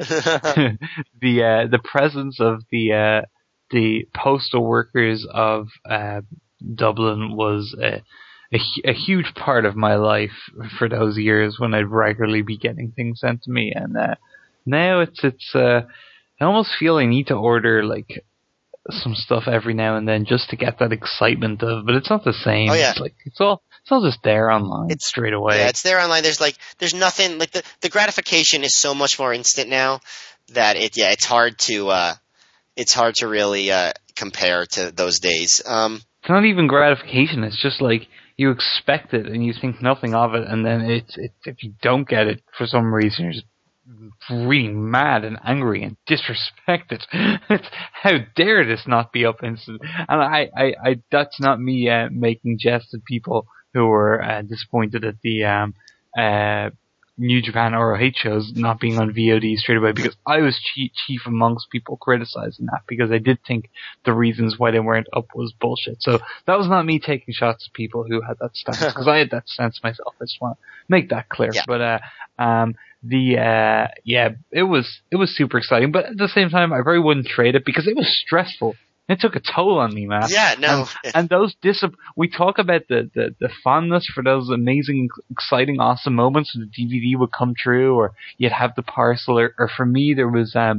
the uh, the presence of the uh, the postal workers of uh, Dublin was a, a, a huge part of my life for those years when I'd regularly be getting things sent to me, and uh, now it's it's. Uh, I almost feel I need to order like some stuff every now and then just to get that excitement of, but it's not the same.
Oh yeah,
it's like it's all it's all just there online.
It's
straight away.
Yeah, it's there online. There's like there's nothing like the the gratification is so much more instant now that it yeah it's hard to. Uh, It's hard to really uh, compare to those days. Um,
it's not even gratification. It's just like you expect it and you think nothing of it, and then it's it, if you don't get it for some reason, you're just really mad and angry and disrespected. It's, how dare this not be up instant? And I, I, I that's not me uh, making jest at people who were uh, disappointed at the um, uh, New Japan R O H shows not being on V O D straight away, because I was chief, chief amongst people criticizing that, because I did think the reasons why they weren't up was bullshit. So that was not me taking shots at people who had that stance, because I had that stance myself. I just want to make that clear.
Yeah.
But uh, um, the uh, yeah, it was it was super exciting, but at the same time, I probably wouldn't trade it because it was stressful. It took a toll on me, man.
Yeah, no.
And, and those dis- we talk about the, the, the fondness for those amazing, exciting, awesome moments when the D V D would come true, or you'd have the parcel, or, or for me, there was, um,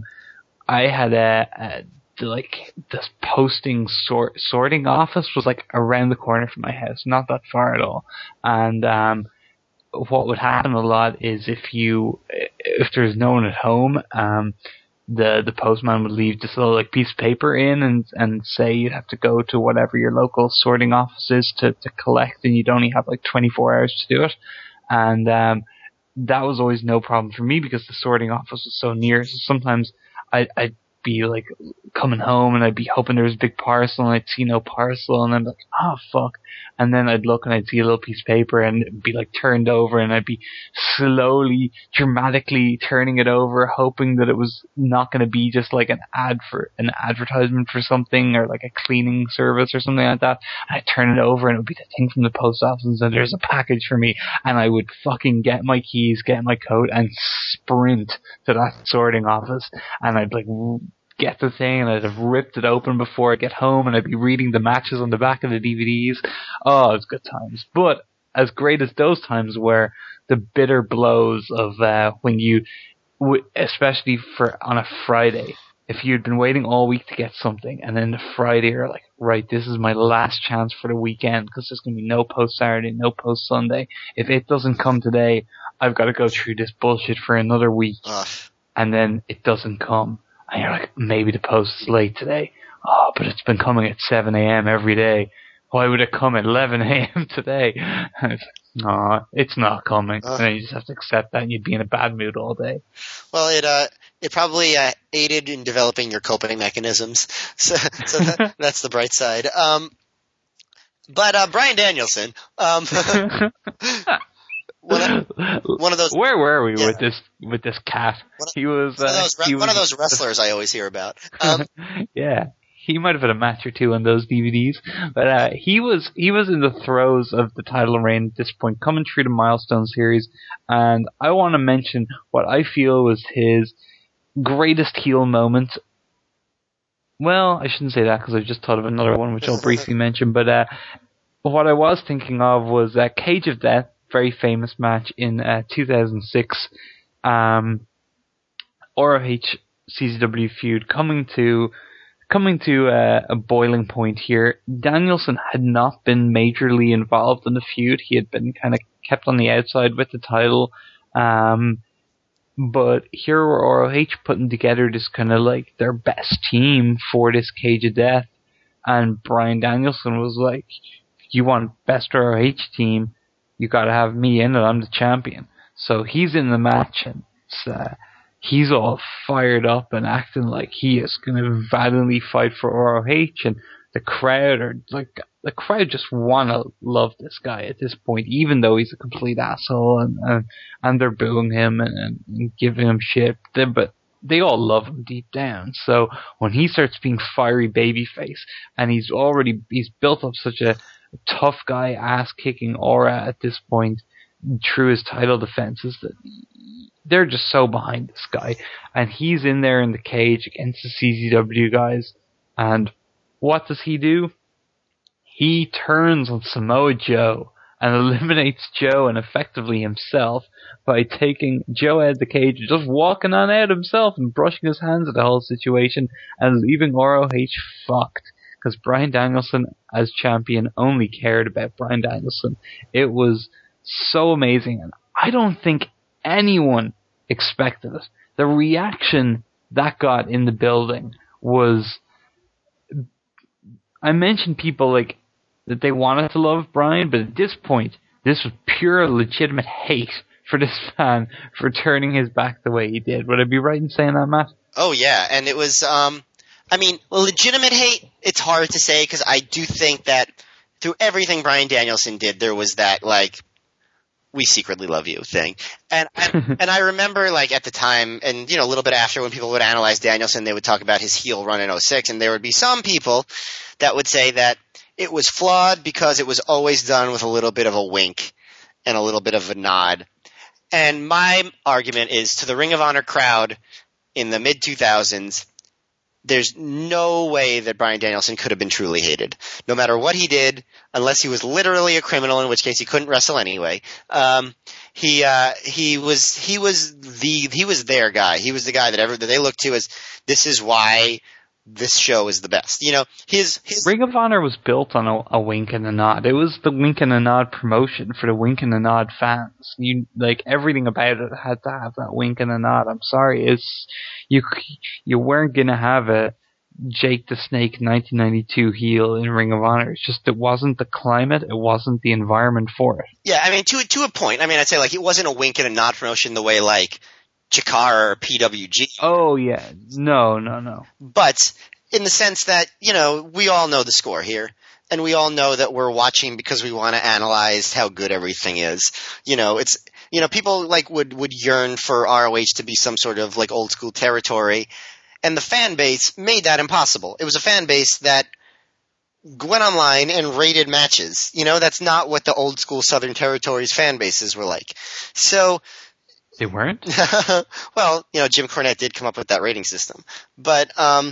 I had a, a like, this posting sort, sorting office was like around the corner from my house, not that far at all. And, um, what would happen a lot is if you, if there's no one at home, um, the the postman would leave this little like piece of paper in and and say you'd have to go to whatever your local sorting office is to to collect, and you'd only have like twenty-four hours to do it. And um that was always no problem for me because the sorting office was so near. So sometimes I I'd be like coming home and I'd be hoping there was a big parcel, and I'd see no parcel, and I'm like, oh fuck. And then I'd look and I'd see a little piece of paper, and it'd be like turned over, and I'd be slowly, dramatically turning it over, hoping that it was not going to be just like an ad for an advertisement for something, or like a cleaning service or something like that. And I'd turn it over, and it would be the thing from the post office, and so there's a package for me, and I would fucking get my keys, get my coat, and sprint to that sorting office, and I'd like get the thing, and I'd have ripped it open before I get home, and I'd be reading the matches on the back of the D V Ds. Oh, it was good times. But as great as those times were, the bitter blows of uh, when you, w- especially for on a Friday, if you'd been waiting all week to get something, and then the Friday you're like, right, this is my last chance for the weekend, because there's going to be no post Saturday, no post Sunday. If it doesn't come today, I've got to go through this bullshit for another week. Ugh. And then it doesn't come. And you're like, maybe the post is late today. Oh, but it's been coming at seven a.m. every day. Why would it come at eleven a.m. today? And it's like, no, it's not coming. Uh, and then you just have to accept that, and you'd be in a bad mood all day.
Well, it uh, it probably uh, aided in developing your coping mechanisms. So, so that, that's the bright side. Um, but uh, Bryan Danielson. Um, One of, one of those.
Where were we
yeah.
with this with this cat?
One of,
he was,
one,
uh,
of those,
he
one
was,
of those wrestlers I always hear about. Um,
yeah, he might have had a match or two on those D V Ds, but uh, he was he was in the throes of the title reign at this point, coming through the Milestone series, and I want to mention what I feel was his greatest heel moment. Well, I shouldn't say that because I've just thought of another one which I'll briefly mention, but uh, what I was thinking of was uh, Cage of Death. Very famous match in uh, two thousand six. Um, R O H C Z W feud coming to coming to uh, a boiling point here. Danielson had not been majorly involved in the feud. He had been kind of kept on the outside with the title. Um, but here were R O H putting together this kind of like their best team for this Cage of Death. And Bryan Danielson was like, you want best R O H team, you gotta have me in it, I'm the champion. So he's in the match, and it's, uh, he's all fired up and acting like he is gonna valiantly fight for R O H, and the crowd are like, the crowd just wanna love this guy at this point, even though he's a complete asshole, and and, and they're booing him and, and giving him shit, but they all love him deep down. So when he starts being fiery babyface, and he's already, he's built up such a tough guy, ass-kicking aura at this point through his title defenses, that they're just so behind this guy. And he's in there in the cage against the C Z W guys. And what does he do? He turns on Samoa Joe and eliminates Joe and effectively himself by taking Joe out of the cage, just walking on out himself and brushing his hands at the whole situation and leaving R O H fucked. Because Bryan Danielson, as champion, only cared about Bryan Danielson. It was so amazing, and I don't think anyone expected it. The reaction that got in the building was... I mentioned people like that they wanted to love Bryan, but at this point, this was pure legitimate hate for this fan for turning his back the way he did. Would I be right in saying that, Matt?
Oh, yeah, and it was... um. I mean, legitimate hate, it's hard to say, because I do think that through everything Bryan Danielson did, there was that, like, we secretly love you thing. And, and, and I remember, like, at the time, and, you know, a little bit after when people would analyze Danielson, they would talk about his heel run in oh six, and there would be some people that would say that it was flawed because it was always done with a little bit of a wink and a little bit of a nod. And my argument is, to the Ring of Honor crowd in the mid two thousands, there's no way that Bryan Danielson could have been truly hated. No matter what he did, unless he was literally a criminal, in which case he couldn't wrestle anyway. Um, he, uh, he was, he was the, he was their guy. He was the guy that ever, that they looked to as, this is why this show is the best. You know, his, his
Ring of Honor was built on a, a wink and a nod. It was the wink and a nod promotion for the wink and a nod fans. You, like, everything about it had to have that wink and a nod. I'm sorry, it's, you, you weren't gonna have a Jake the Snake nineteen ninety-two heel in Ring of Honor. It's just, it wasn't the climate, it wasn't the environment for it.
Yeah, I mean, to, to a point. I mean, I'd say, like, it wasn't a wink and a nod promotion the way, like, Chikara or P W G.
Oh, yeah. No, no, no.
But in the sense that, you know, we all know the score here. And we all know that we're watching because we want to analyze how good everything is. You know, it's, you know, people, like, would, would yearn for R O H to be some sort of, like, old school territory. And the fan base made that impossible. It was a fan base that went online and rated matches. You know, that's not what the old school Southern Territories fan bases were like. So,
they weren't?
Well, you know, Jim Cornette did come up with that rating system. But, um,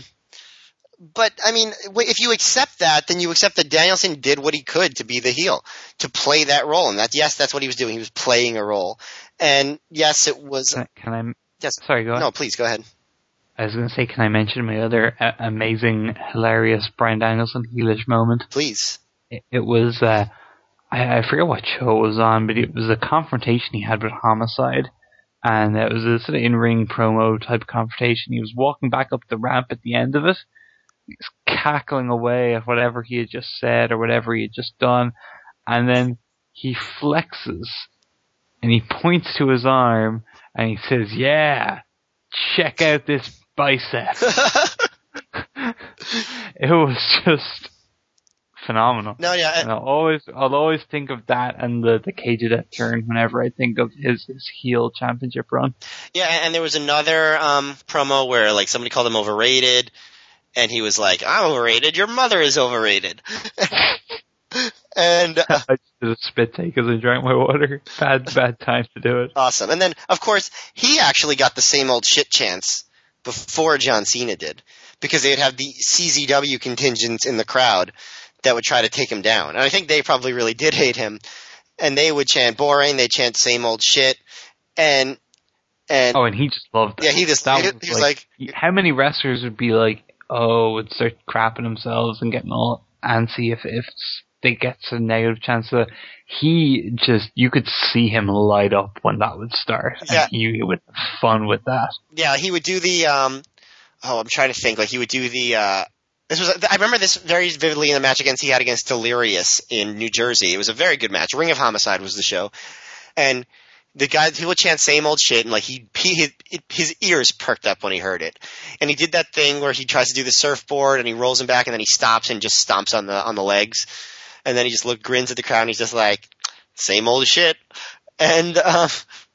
but, I mean, if you accept that, then you accept that Danielson did what he could to be the heel, to play that role. And that, yes, that's what he was doing. He was playing a role. And yes, it was.
Can I, can I
yes.
Sorry, go ahead.
No, please, go ahead.
I was going to say, can I mention my other uh, amazing, hilarious Bryan Danielson heelish moment?
Please.
It, it was, uh, I, I forget what show it was on, but it was a confrontation he had with Homicide. And it was a sort of in-ring promo type confrontation. He was walking back up the ramp at the end of it. He was cackling away at whatever he had just said or whatever he had just done. And then he flexes and he points to his arm and he says, "Yeah, check out this bicep." It was just phenomenal.
No, yeah.
And I'll always, I'll always think of that and the, the Cage of Death turn whenever I think of his, his heel championship run.
Yeah, and there was another, um, promo where, like, somebody called him overrated, and he was like, "I'm overrated, your mother is overrated." And, uh,
I just did a spit take as I drank my water. Bad, bad time to do it.
Awesome. And then, of course, he actually got the same old shit chance before John Cena did, because they'd have the C Z W contingents in the crowd that would try to take him down. And I think they probably really did hate him. And they would chant boring, they chant same old shit. And, and.
Oh, and he just loved that.
Yeah, he just,
that
he,
was
he was like,
like, how many wrestlers would be like, oh, would start crapping themselves and getting all antsy if, if they get a negative chance of, he just, you could see him light up when that would start.
Yeah.
And he would have fun with that.
Yeah, he would do the, um, oh, I'm trying to think, like, he would do the, uh, This was, I remember this very vividly in the match against he had against Delirious in New Jersey. It was a very good match. Ring of Homicide was the show. And the guy, he would chant same old shit, and like he, he his, his ears perked up when he heard it. And he did that thing where he tries to do the surfboard and he rolls him back and then he stops and just stomps on the, on the legs. And then he just look, grins at the crowd and he's just like, same old shit. And, um,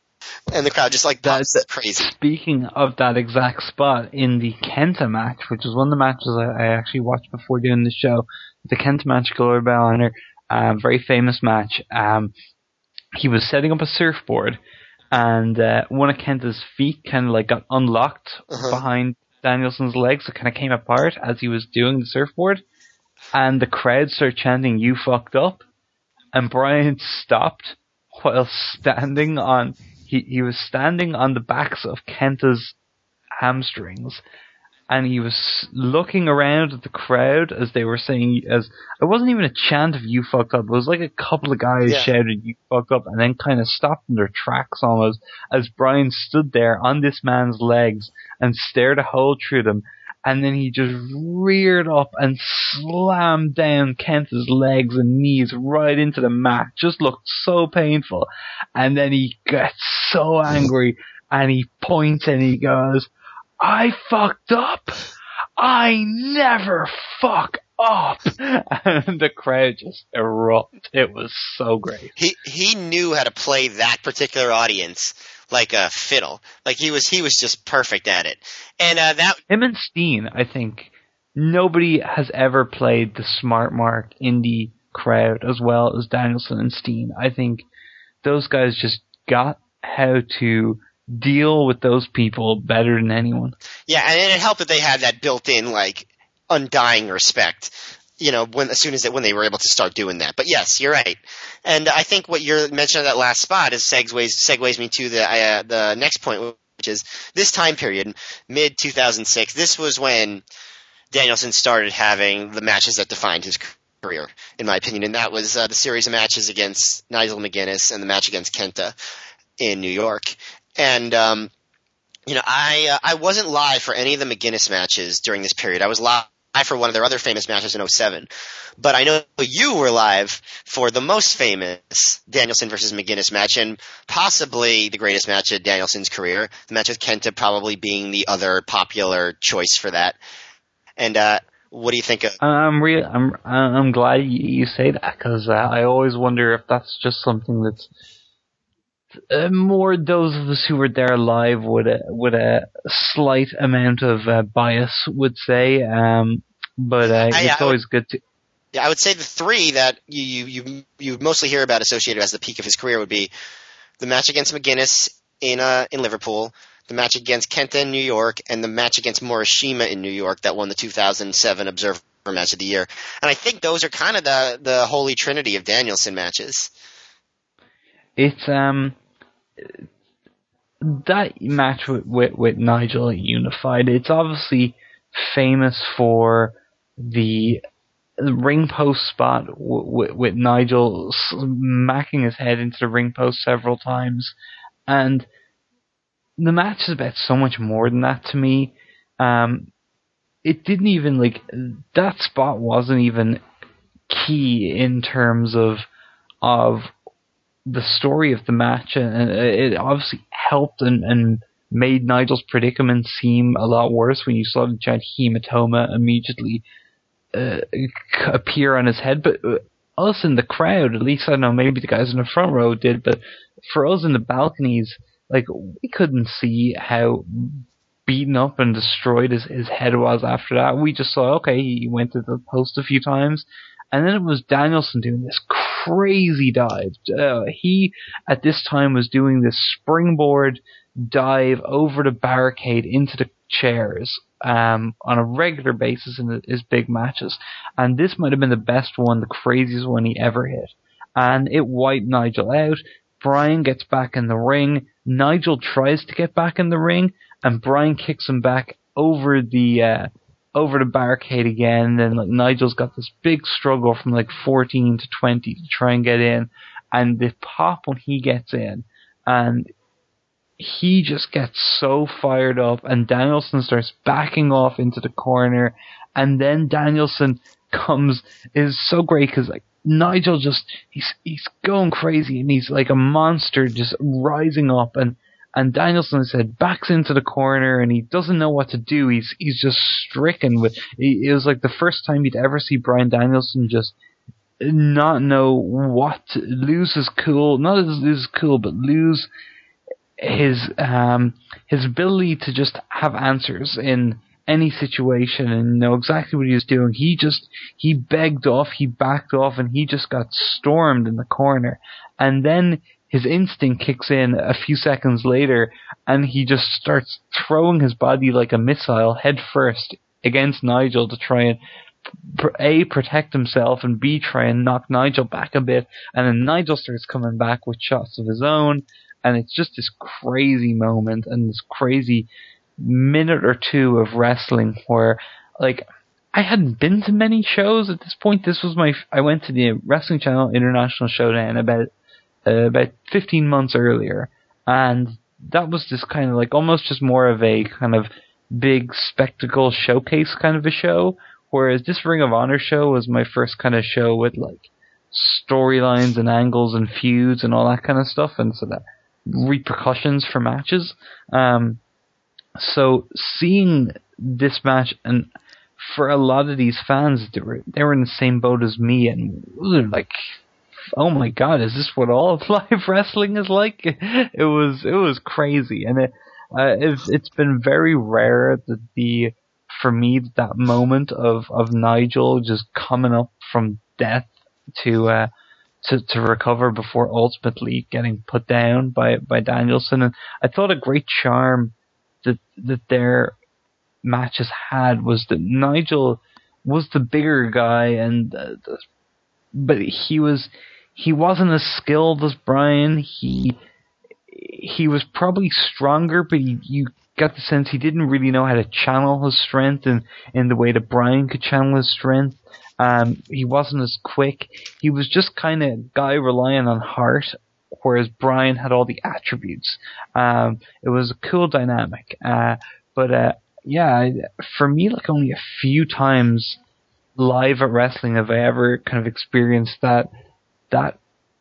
and the crowd just like, that's crazy.
Speaking of that exact spot in the Kenta match, which is one of the matches I, I actually watched before doing the show, the Kenta match, Glory by Honor, um, very famous match. Um, he was setting up a surfboard, and uh, one of Kenta's feet kind of like got unlocked uh-huh. behind Danielson's legs. It kind of came apart as he was doing the surfboard, and the crowd started chanting, "You fucked up," and Bryan stopped while standing on. He he was standing on the backs of Kenta's hamstrings, and he was looking around at the crowd as they were saying, as it wasn't even a chant of "you fucked up." It was like a couple of guys yeah. shouted "you fucked up," and then kind of stopped in their tracks almost as Bryan stood there on this man's legs and stared a hole through them. And then he just reared up and slammed down Kenta's legs and knees right into the mat. Just looked so painful. And then he gets so angry and he points and he goes, "I fucked up. I never fuck up!" And the crowd just erupted. It was so great.
He he knew how to play that particular audience like a fiddle. Like he was he was just perfect at it. And uh, that
him and Steen, I think nobody has ever played the smart mark indie crowd as well as Danielson and Steen. I think those guys just got how to deal with those people better than anyone.
Yeah, and it helped that they had that built-in, like, undying respect, you know, when as soon as they, when they were able to start doing that. But yes, you're right. And I think what you're mentioning at that last spot is segues, segues me to the, uh, the next point, which is this time period, mid two thousand six, this was when Danielson started having the matches that defined his career, in my opinion, and that was uh, the series of matches against Nigel McGuinness and the match against Kenta in New York. And, um, you know, I uh, I wasn't live for any of the McGuinness matches during this period. I was live for one of their other famous matches in oh seven. But I know you were live for the most famous Danielson versus McGuinness match, and possibly the greatest match of Danielson's career, the match with Kenta probably being the other popular choice for that. And uh, what do you think of?
I'm real. I'm I'm glad you say that, because uh, I always wonder if that's just something that's uh, more those of us who were there live with a with a slight amount of uh, bias would say. Um, but uh,
I,
it's
I
always
would,
good to.
Yeah, I would say the three that you you you you mostly hear about associated as the peak of his career would be the match against McGuinness in uh in Liverpool, the match against Kenta in New York, and the match against Morishima in New York that won the two thousand seven Observer Match of the Year. And I think those are kind of the the holy trinity of Danielson matches.
It's um that match with, with with Nigel Unified. It's obviously famous for the ring post spot w- w- with Nigel smacking his head into the ring post several times, and the match is about so much more than that to me. Um, it didn't even like that spot wasn't even key in terms of of the story of the match, and it obviously helped and, and made Nigel's predicament seem a lot worse when you saw the giant hematoma immediately uh, appear on his head. But us in the crowd, at least I don't know, maybe the guys in the front row did, but for us in the balconies, like, we couldn't see how beaten up and destroyed his, his head was after that. We just saw, okay, he went to the post a few times, and then it was Danielson doing this crazy dive. Uh, he, at this time, was doing this springboard dive over the barricade into the chairs um, on a regular basis in the, his big matches. And this might have been the best one, the craziest one he ever hit. And it wiped Nigel out. Bryan gets back in the ring. Nigel tries to get back in the ring, and Bryan kicks him back over the uh, over the barricade again. Then like Nigel's got this big struggle from like fourteen to twenty to try and get in, and the pop when he gets in, and he just gets so fired up, and Danielson starts backing off into the corner, and then Danielson comes is so great because like Nigel just he's he's going crazy, and he's like a monster just rising up, and and Danielson said backs into the corner, and he doesn't know what to do. He's he's just stricken with. It was like the first time you'd ever see Bryan Danielson just not know what to, lose his cool, not lose his cool, but lose his um his ability to just have answers in any situation and know exactly what he was doing. He just he begged off, he backed off, and he just got stormed in the corner. And then his instinct kicks in a few seconds later, and he just starts throwing his body like a missile head first against Nigel to try and A, protect himself, and B, try and knock Nigel back a bit. And then Nigel starts coming back with shots of his own, and it's just this crazy moment and this crazy minute or two of wrestling where, like, I hadn't been to many shows at this point. This was my, I went to the Wrestling Channel International Showdown about, uh, about fifteen months earlier, and that was this kind of like, almost just more of a kind of big spectacle showcase kind of a show, whereas this Ring of Honor show was my first kind of show with, like, storylines and angles and feuds and all that kind of stuff, and so that repercussions for matches. Um, So seeing this match, and for a lot of these fans, they were they were in the same boat as me, and they're like, "Oh my God, is this what all of live wrestling is like?" It was it was crazy, and it uh, it's, it's been very rare that the for me that moment of, of Nigel just coming up from death to uh, to to recover before ultimately getting put down by by Danielson, and I thought a great charm that that their matches had was that Nigel was the bigger guy, and uh, the, but he was he wasn't as skilled as Bryan. He he was probably stronger, but he, you got the sense he didn't really know how to channel his strength in, in the way that Bryan could channel his strength. Um, he wasn't as quick. He was just kind of a guy relying on heart, whereas Bryan had all the attributes. Um, it was a cool dynamic. Uh, but uh, yeah, for me, like only a few times live at wrestling have I ever kind of experienced that that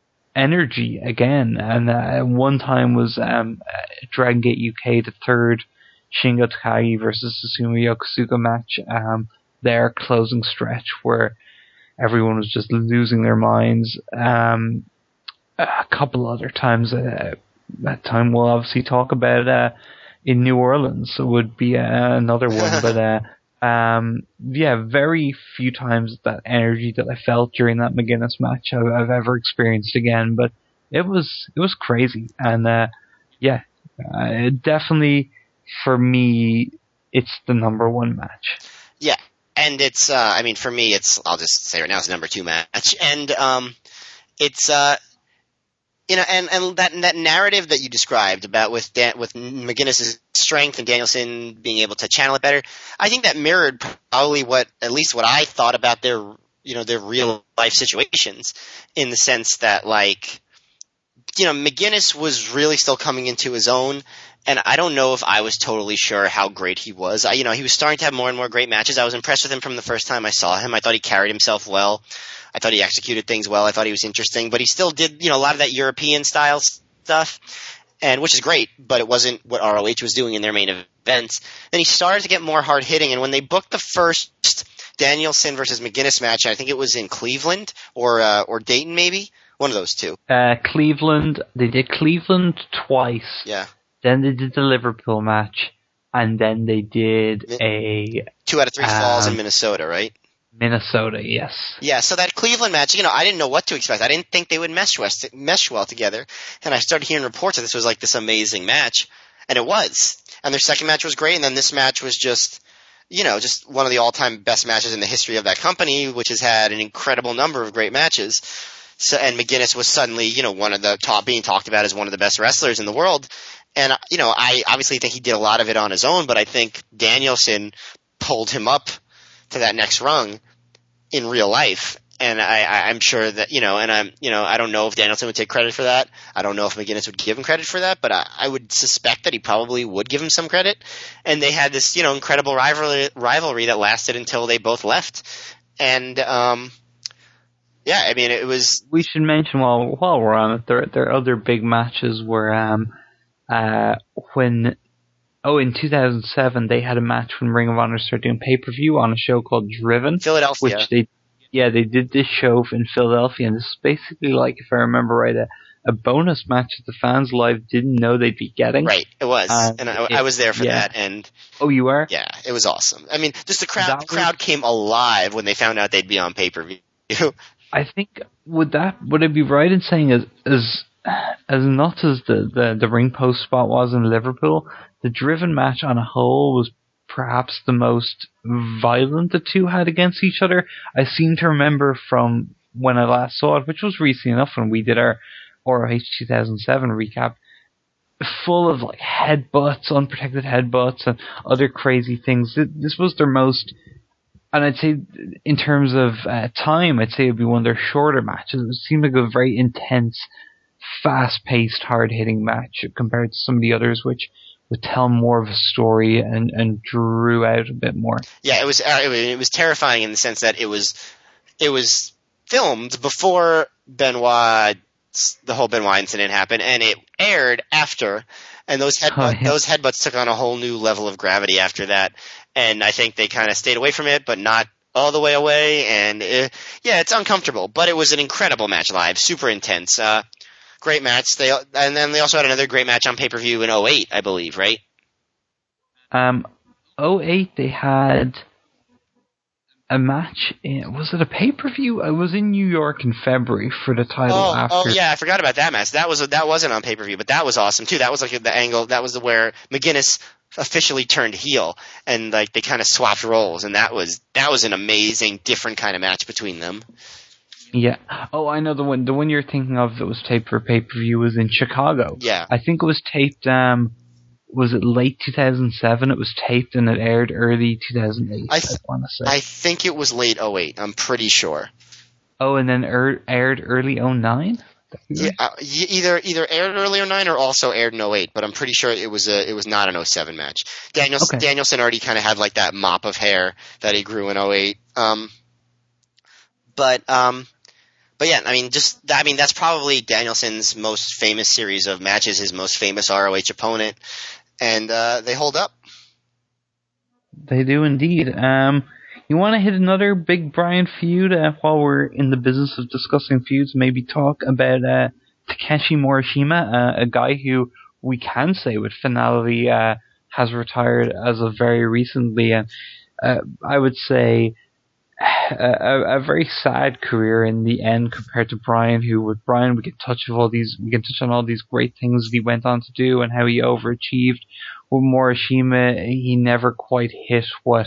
energy again. And uh, one time was um, Dragon Gate U K, the third Shingo Takagi versus Susumu Yokosuka match, um, their closing stretch where everyone was just losing their minds. Um, a couple other times, uh, that time we'll obviously talk about uh, in New Orleans, so would be uh, another one. But uh, um, yeah, very few times that energy that I felt during that McGuinness match I've, I've ever experienced again. But it was it was crazy, and uh, yeah, uh, it definitely for me it's the number one match.
Yeah, and it's uh, I mean for me it's I'll just say right now it's the number two match, and um, it's uh. You know, and, and that that narrative that you described about with Dan, with McGuinness's strength and Danielson being able to channel it better, I think that mirrored probably what at least what I thought about their you know their real life situations, in the sense that like you know McGuinness was really still coming into his own, and I don't know if I was totally sure how great he was. I, you know, he was starting to have more and more great matches. I was impressed with him from the first time I saw him. I thought he carried himself well. I thought he executed things well. I thought he was interesting, but he still did, you know, a lot of that European style stuff, and which is great, but it wasn't what R O H was doing in their main events. Then he started to get more hard hitting, and when they booked the first Danielson versus McGuinness match, I think it was in Cleveland or uh, or Dayton, maybe one of those two.
Uh, Cleveland. They did Cleveland twice.
Yeah.
Then they did the Liverpool match, and then they did a
two out of three
um,
falls in Minnesota, right?
Minnesota, yes.
Yeah, so that Cleveland match, you know, I didn't know what to expect. I didn't think they would mesh, west, mesh well together. And I started hearing reports that this was like this amazing match. And it was. And their second match was great. And then this match was just, you know, just one of the all-time best matches in the history of that company, which has had an incredible number of great matches. So, and McGuinness was suddenly, you know, one of the top, being talked about as one of the best wrestlers in the world. And, you know, I obviously think he did a lot of it on his own, but I think Danielson pulled him up to that next rung in real life, and I, I, I'm sure that you know, and I'm, you know, I don't know if Danielson would take credit for that. I don't know if McGuinness would give him credit for that, but I, I would suspect that he probably would give him some credit. And they had this, you know, incredible rivalry, rivalry that lasted until they both left. And um, yeah, I mean, it was.
We should mention while while we're on it, their their other big matches were um, uh, when. Oh, in two thousand seven, they had a match when Ring of Honor started doing pay-per-view on a show called Driven.
Philadelphia.
Which they, yeah, they did this show in Philadelphia, and this is basically like, if I remember right, a, a bonus match that the fans live didn't know they'd be getting.
Right, it was.
Uh,
and I,
it,
I was there for
yeah.
that. And
oh, you were?
Yeah, it was awesome. I mean, just the crowd,
the
crowd came alive when they found out they'd be on pay-per-view.
I think, would that, would it be right in saying as, as, as nuts as the, the, the ring post spot was in Liverpool, the Driven match on a whole was perhaps the most violent the two had against each other. I seem to remember from when I last saw it, which was recently enough when we did our R O H two thousand seven recap, full of like headbutts, unprotected headbutts, and other crazy things. This was their most, and I'd say in terms of uh, time, I'd say it would be one of their shorter matches. It seemed like a very intense, fast-paced, hard-hitting match compared to some of the others, which would tell more of a story and, and drew out a bit more.
Yeah, it was, uh, it was it was terrifying in the sense that it was it was filmed before Benoit the whole Benoit incident happened, and it aired after, and those headbutt,
Oh, yeah.
those headbutts took on a whole new level of gravity after that, and I think they kind of stayed away from it, but not all the way away, and it, yeah, it's uncomfortable, but it was an incredible match live, super intense, uh, great match. They and then they also had another great match on pay per view in oh eight, I believe, right?
Um, oh eight they had a match. In, was it a pay per view? I was in New York in February for the title.
Oh,
after.
oh yeah, I forgot about that match. That was that wasn't on pay per view, but that was awesome too. That was like the angle. That was the where McGuinness officially turned heel, and like they kind of swapped roles, and that was that was an amazing, different kind of match between them.
Yeah. Oh, I know the one. The one you're thinking of that was taped for pay per view was in Chicago.
Yeah.
I think it was taped. Um, was it late two thousand seven? It was taped and it aired early two thousand eight. I, th- I want to say.
I think it was late oh eight. I'm pretty sure.
Oh, and then er- aired early oh nine.
Yeah, uh, either either aired early oh nine or also aired in oh eight, but I'm pretty sure it was a it was not an oh seven match. Daniel okay. Danielson already kind of had like that mop of hair that he grew in oh eight. Um, but um. But yeah, I mean, just I mean, that's probably Danielson's most famous series of matches, his most famous R O H opponent, and uh, they hold up.
They do indeed. Um, you want to hit another big Bryan feud uh, while we're in the business of discussing feuds? Maybe talk about uh, Takeshi Morishima, uh, a guy who we can say with finality uh, has retired as of very recently, and uh, I would say. A, a very sad career in the end compared to Bryan, who with Bryan we can touch of all these we can touch on all these great things that he went on to do and how he overachieved. With Morishima, he never quite hit what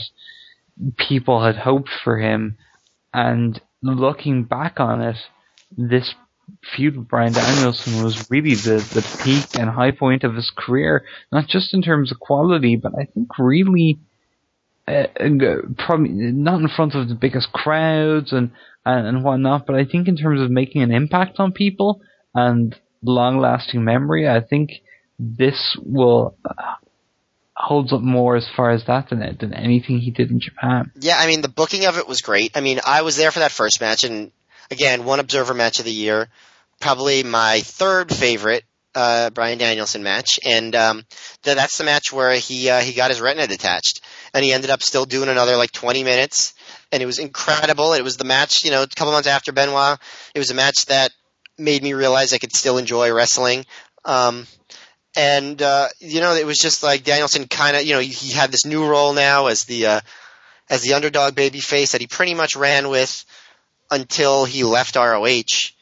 people had hoped for him, and looking back on it, this feud with Bryan Danielson was really the, the peak and high point of his career, not just in terms of quality, but I think really Uh, probably not in front of the biggest crowds and, and, and whatnot, but I think in terms of making an impact on people and long-lasting memory, I think this will uh, holds up more as far as that than than anything he did in Japan.
Yeah, I mean, the booking of it was great. I mean, I was there for that first match, and again, one Observer match of the year, probably my third favorite uh, Bryan Danielson match, and um, th- that's the match where he uh, he got his retina detached. And he ended up still doing another like twenty minutes, and it was incredible. It was the match, you know, a couple months after Benoit. It was a match that made me realize I could still enjoy wrestling. Um, and, uh, you know, it was just like Danielson kind of, you know, he had this new role now as the, uh, as the underdog babyface that he pretty much ran with until he left R O H.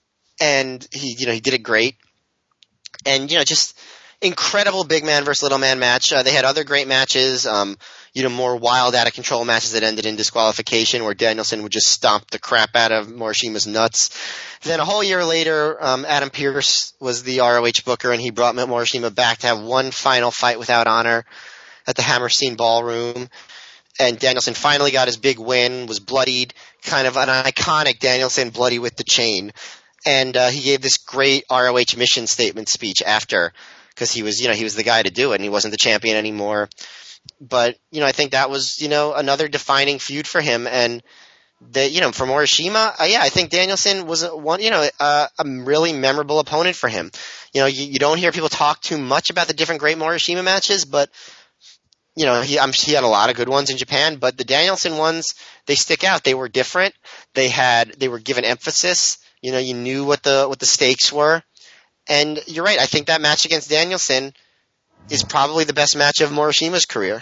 And he, you know, he did it great. And, you know, just incredible big man versus little man match. Uh, they had other great matches, um, you know, more wild, out of control matches that ended in disqualification where Danielson would just stomp the crap out of Morishima's nuts. Then a whole year later, um, Adam Pearce was the R O H booker, and he brought Morishima back to have one final fight without honor at the Hammerstein Ballroom. And Danielson finally got his big win, was bloodied, kind of an iconic Danielson bloody with the chain. And uh, he gave this great R O H mission statement speech after, because he was, you know, he was the guy to do it, and he wasn't the champion anymore. But, you know, I think that was, you know, another defining feud for him. And, the, you know, for Morishima, uh, yeah, I think Danielson was, one, you know, uh, a really memorable opponent for him. You know, you, you don't hear people talk too much about the different great Morishima matches, but, you know, he, I'm, he had a lot of good ones in Japan, but the Danielson ones, they stick out. They were different. They had, they were given emphasis. You know, you knew what the, what the stakes were. And you're right. I think that match against Danielson is probably the best match of Morishima's career.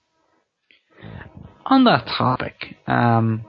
On that topic, um,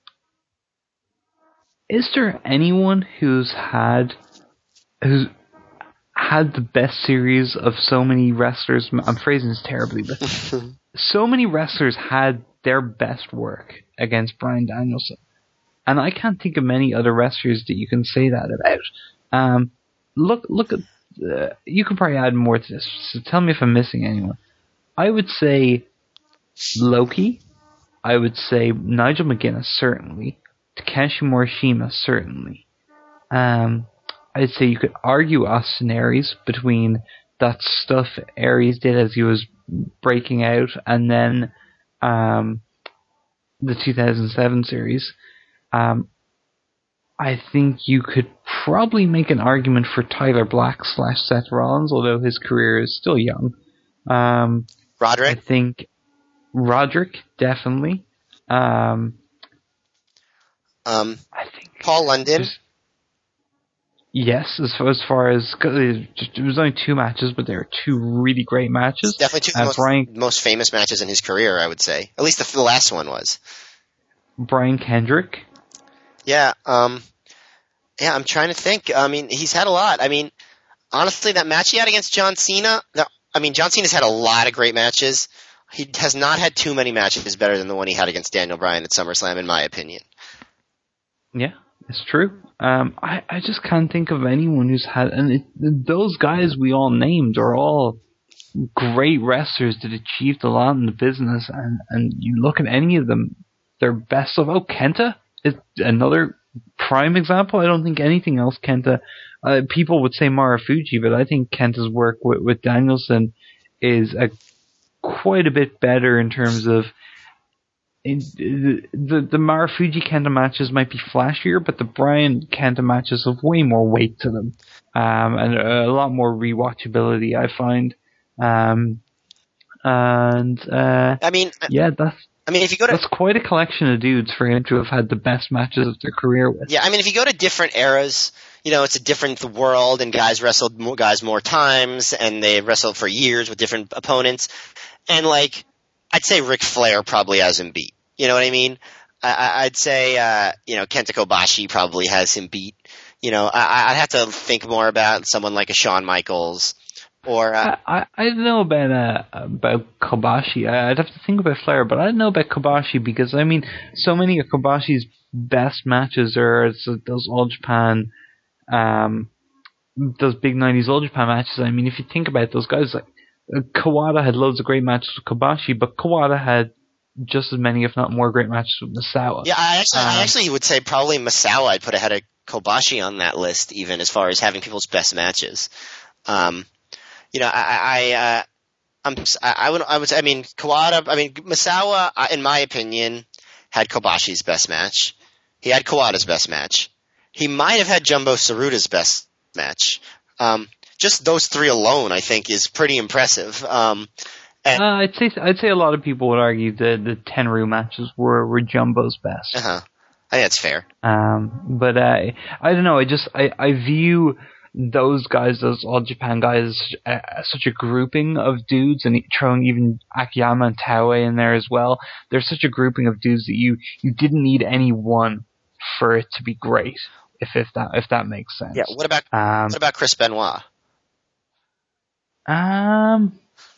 is there anyone who's had who's had the best series of so many wrestlers? I'm phrasing this terribly, but so many wrestlers had their best work against Bryan Danielson, and I can't think of many other wrestlers that you can say that about. Um, look, look at. Uh, you could probably add more to this, so tell me if I'm missing anyone. I would say Loki. I would say Nigel McGuinness, certainly. Takeshi Morishima, certainly. Um, I'd say you could argue Austin Aries between that stuff Aries did as he was breaking out and then um, the two thousand seven series. Um, I think you could probably make an argument for Tyler Black slash Seth Rollins, although his career is still young. Um,
Roderick?
I think Roderick, definitely. Um,
um,
I think
Paul London?
Yes, as far as, far as it was only two matches, but they were two really great matches.
It's definitely two of the
uh,
most,
Brian,
most famous matches in his career, I would say. At least the, the last one was.
Brian Kendrick.
Yeah, um, yeah, I'm trying to think. I mean, he's had a lot. I mean, honestly, that match he had against John Cena, that, I mean, John Cena's had a lot of great matches. He has not had too many matches better than the one he had against Daniel Bryan at SummerSlam, in my opinion.
Yeah, it's true. Um, I, I just can't think of anyone who's had, and it, those guys we all named are all great wrestlers that achieved a lot in the business, and, and you look at any of them, their best of, oh, Kenta is another prime example. I don't think anything else Kenta, uh, people would say Marufuji, but I think Kenta's work with, with Danielson is a, quite a bit better in terms of In, the, the the Marufuji Kenta matches might be flashier, but the Bryan Kenta matches have way more weight to them, um, and a, a lot more rewatchability, I find. Um, and uh,
I mean,
yeah, that's
I mean, if you go to
that's quite a collection of dudes for him to have had the best matches of their career with.
Yeah, I mean, if you go to different eras, you know, it's a different world, and guys wrestled more, guys more times, and they wrestled for years with different opponents, and like. I'd say Ric Flair probably has him beat. You know what I mean? I, I'd say, uh, you know, Kenta Kobashi probably has him beat. You know, I, I'd have to think more about someone like a Shawn Michaels or. Uh,
I, I don't know about uh, about Kobashi. I'd have to think about Flair, but I don't know about Kobashi because I mean, so many of Kobashi's best matches are those All Japan, um, those big nineties All Japan matches. I mean, if you think about it, those guys like. Kawada had loads of great matches with Kobashi, but Kawada had just as many, if not more, great matches with Misawa.
Yeah, I actually,
um,
I actually would say probably Misawa I'd put ahead of Kobashi on that list, even as far as having people's best matches. Um, you know, I, I, uh, I'm, I, I would, I would say, I mean, Kawada, I mean, Misawa, in my opinion, had Kobashi's best match. He had Kawada's best match. He might have had Jumbo Tsuruta's best match. Um, Just those three alone, I think, is pretty impressive. Um, and,
uh, I'd say I'd say a lot of people would argue that the Tenryu matches were, were Jumbo's best.
Uh-huh. I think that's fair.
Um, but uh, I don't know. I just I, I view those guys, those All Japan guys, as uh, such a grouping of dudes, and throwing even Akiyama and Taue in there as well. They're such a grouping of dudes that you you didn't need any one for it to be great. If if that if that makes sense.
Yeah. What about
um,
what about Chris Benoit?
Um,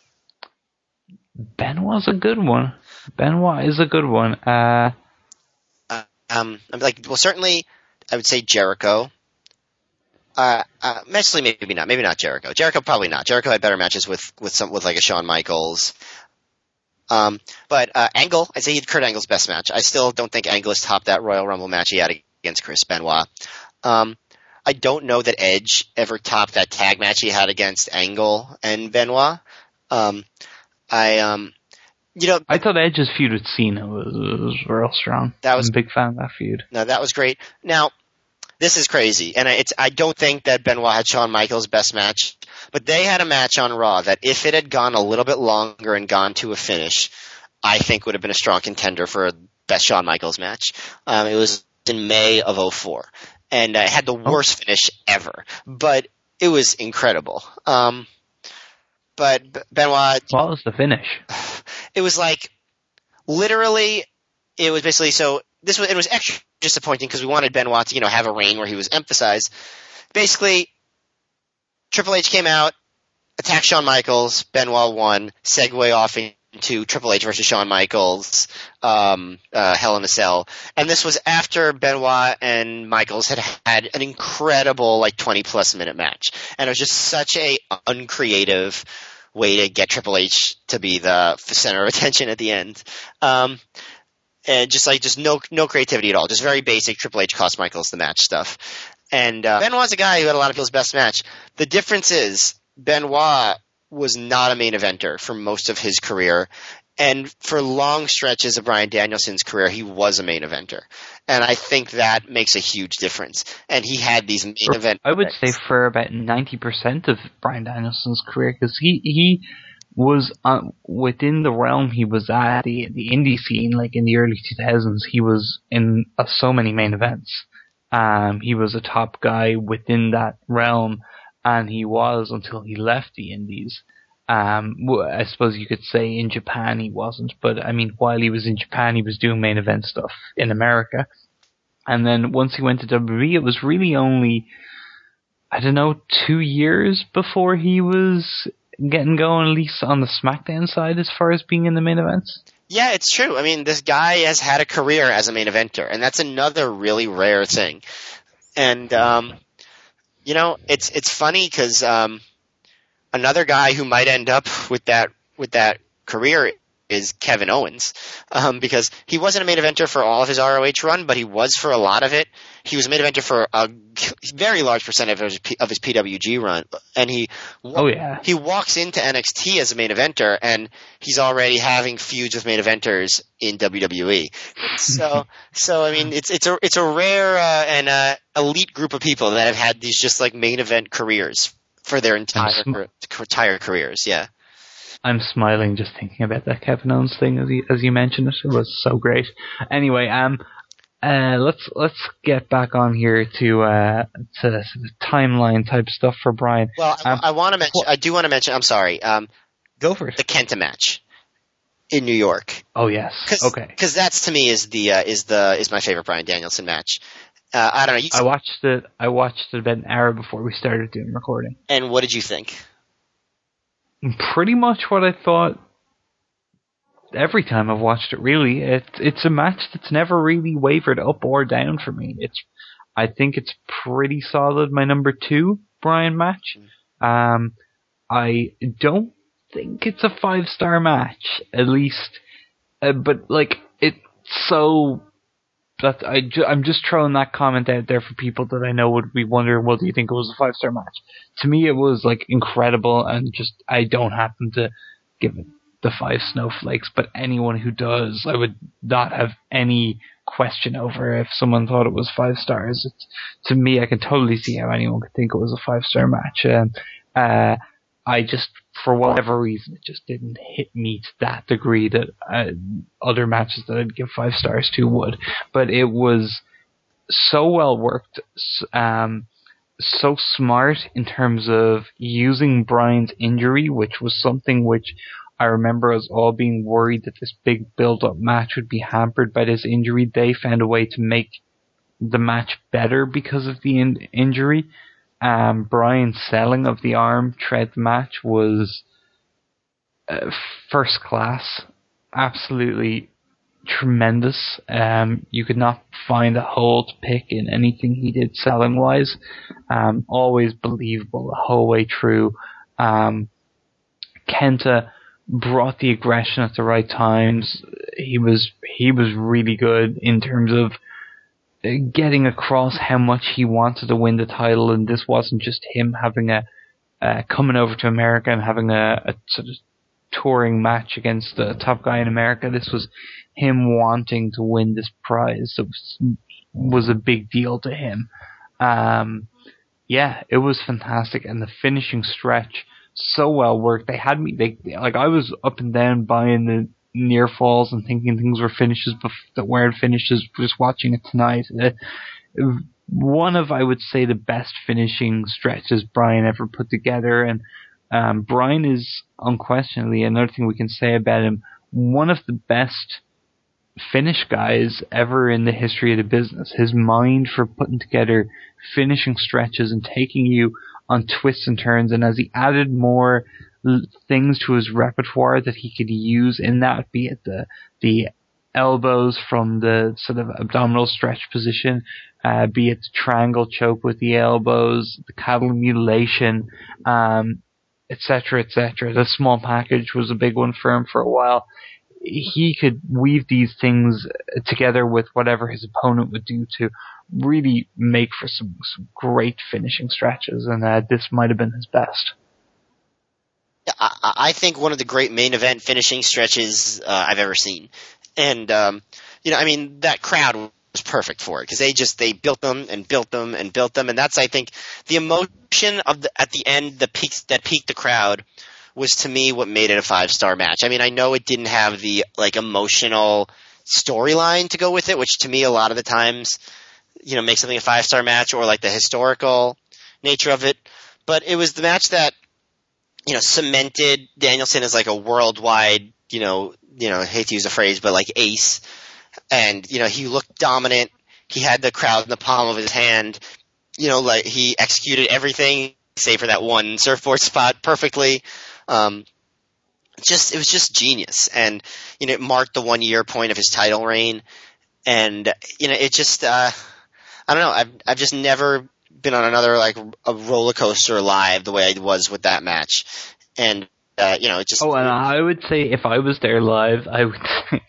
Benoit's a good one. Benoit is a good one. Uh,
uh um, I'm like, well, certainly, I would say Jericho. Uh, uh, actually, maybe not. Maybe not Jericho. Jericho probably not. Jericho had better matches with with some with like a Shawn Michaels. Um, but uh, Angle, I'd say he had Kurt Angle's best match. I still don't think Angle has topped that Royal Rumble match he had against Chris Benoit. Um. I don't know that Edge ever topped that tag match he had against Angle and Benoit. Um, I, um, you know,
I thought Edge's feud with Cena was, was real strong.
That was
I'm a big fan of that feud.
No, that was great. Now, this is crazy, and it's I don't think that Benoit had Shawn Michaels' best match, but they had a match on Raw that if it had gone a little bit longer and gone to a finish, I think would have been a strong contender for a best Shawn Michaels match. Um, it was in May of oh four. And uh, had the worst oh. finish ever, but it was incredible. Um, but Benoit,
what was the finish?
It was like literally, it was basically so. This was it was extra disappointing because we wanted Benoit to you know have a reign where he was emphasized. Basically, Triple H came out, attacked Shawn Michaels, Benoit won, segue off into Triple H versus Shawn Michaels, um, uh, Hell in a Cell. And this was after Benoit and Michaels had had an incredible, like, twenty plus minute match. And it was just such a uncreative way to get Triple H to be the center of attention at the end. Um, and just like, just no, no creativity at all. Just very basic Triple H cost Michaels the match stuff. And, uh, Benoit's a guy who had a lot of people's best match. The difference is, Benoit was not a main eventer for most of his career. And for long stretches of Bryan Danielson's career, he was a main eventer. And I think that makes a huge difference. And he had these main
for,
event.
I would say for about ninety percent of Bryan Danielson's career, because he, he was uh, within the realm he was at, the, the indie scene, like in the early two thousands, he was in uh, so many main events. Um, he was a top guy within that realm, and he was until he left the indies. Um, I suppose you could say in Japan he wasn't, but I mean, while he was in Japan, he was doing main event stuff in America. And then once he went to W W E, it was really only, I don't know, two years before he was getting going, at least on the SmackDown side, as far as being in the main events.
Yeah, it's true. I mean, this guy has had a career as a main eventer, and that's another really rare thing. And, um, you know, it's, it's funny because, um, another guy who might end up with that with that career is Kevin Owens, um, because he wasn't a main eventer for all of his R O H run, but he was for a lot of it. He was a main eventer for a very large percentage of his, of his P W G run, and he
oh yeah
he walks into N X T as a main eventer, and he's already having feuds with main eventers in W W E. So so I mean it's it's a it's a rare uh, and uh, elite group of people that have had these just like main event careers for their entire sm- entire careers, yeah.
I'm smiling just thinking about that Kevin Owens thing as you as you mentioned it. It was so great. Anyway, um, uh, let's let's get back on here to uh to the timeline type stuff for Bryan.
Well, I,
um,
I want to mention. I do want to mention. I'm sorry. Um,
go for it.
The Kenta match in New York.
Oh yes.
Cause,
okay.
Because that's to me is the uh, is the is my favorite Bryan Danielson match. Uh, I don't know. You,
I watched it. I watched it about an hour before we started doing recording.
And what did you think?
Pretty much what I thought. Every time I've watched it, really, it's it's a match that's never really wavered up or down for me. It's, I think it's pretty solid. My number two Bryan match. Um, I don't think it's a five star match, at least, uh, but like it's so. That I ju- I'm just throwing that comment out there for people that I know would be wondering, well, do you think it was a five star match? To me, it was like incredible, and just I don't happen to give it the five snowflakes, but anyone who does, I would not have any question over if someone thought it was five stars. It's, to me, I can totally see how anyone could think it was a five star match. Um, uh, I just, for whatever reason, it just didn't hit me to that degree that uh, other matches that I'd give five stars to would. But it was so well worked, um, so smart in terms of using Bryan's injury, which was something which I remember us all being worried that this big build-up match would be hampered by this injury. They found a way to make the match better because of the in- injury. Um, Bryan's selling of the arm tread match was uh, first class, absolutely tremendous. Um, you could not find a hole to pick in anything he did selling wise. Um, always believable the whole way through. Um, Kenta brought the aggression at the right times. He was he was really good in terms of getting across how much he wanted to win the title, and this wasn't just him having a uh, coming over to America and having a, a sort of touring match against the top guy in America. This was him wanting to win this prize. It was, was a big deal to him. Um, yeah, it was fantastic, and the finishing stretch so well worked. They had me. They like I was up and down buying the near falls and thinking things were finishes bef- that weren't finishes. Just watching it tonight, uh, one of I would say the best finishing stretches Bryan ever put together. And um, Bryan is unquestionably, another thing we can say about him, one of the best finish guys ever in the history of the business. His mind for putting together finishing stretches and taking you on twists and turns, and as he added more l- things to his repertoire that he could use in that, be it the the elbows from the sort of abdominal stretch position, uh, be it the triangle choke with the elbows, the cattle mutilation, um, et cetera, et cetera. The small package was a big one for him for a while. He could weave these things together with whatever his opponent would do to really make for some, some great finishing stretches, and uh, this might have been his best.
I, I think one of the great main event finishing stretches uh, I've ever seen. And, um, you know, I mean, that crowd was perfect for it because they just, they built them and built them and built them. And that's, I think, the emotion of the, at the end, the peaks, that peaked the crowd was to me what made it a five-star match. I mean, I know it didn't have the, like, emotional storyline to go with it, which to me a lot of the times, you know, makes something a five-star match, or like the historical nature of it. But it was the match that, you know, cemented Danielson as like a worldwide, you know, you know, I hate to use the phrase, but like ace. And, you know, he looked dominant. He had the crowd in the palm of his hand. You know, like he executed everything save for that one surfboard spot perfectly. Um, just, it was just genius. And, you know, it marked the one year point of his title reign. And, you know, it just, uh, I don't know. I've, I've just never been on another, like, a roller coaster live the way I was with that match. And, uh, you know, it just.
Oh, and I would say if I was there live, I would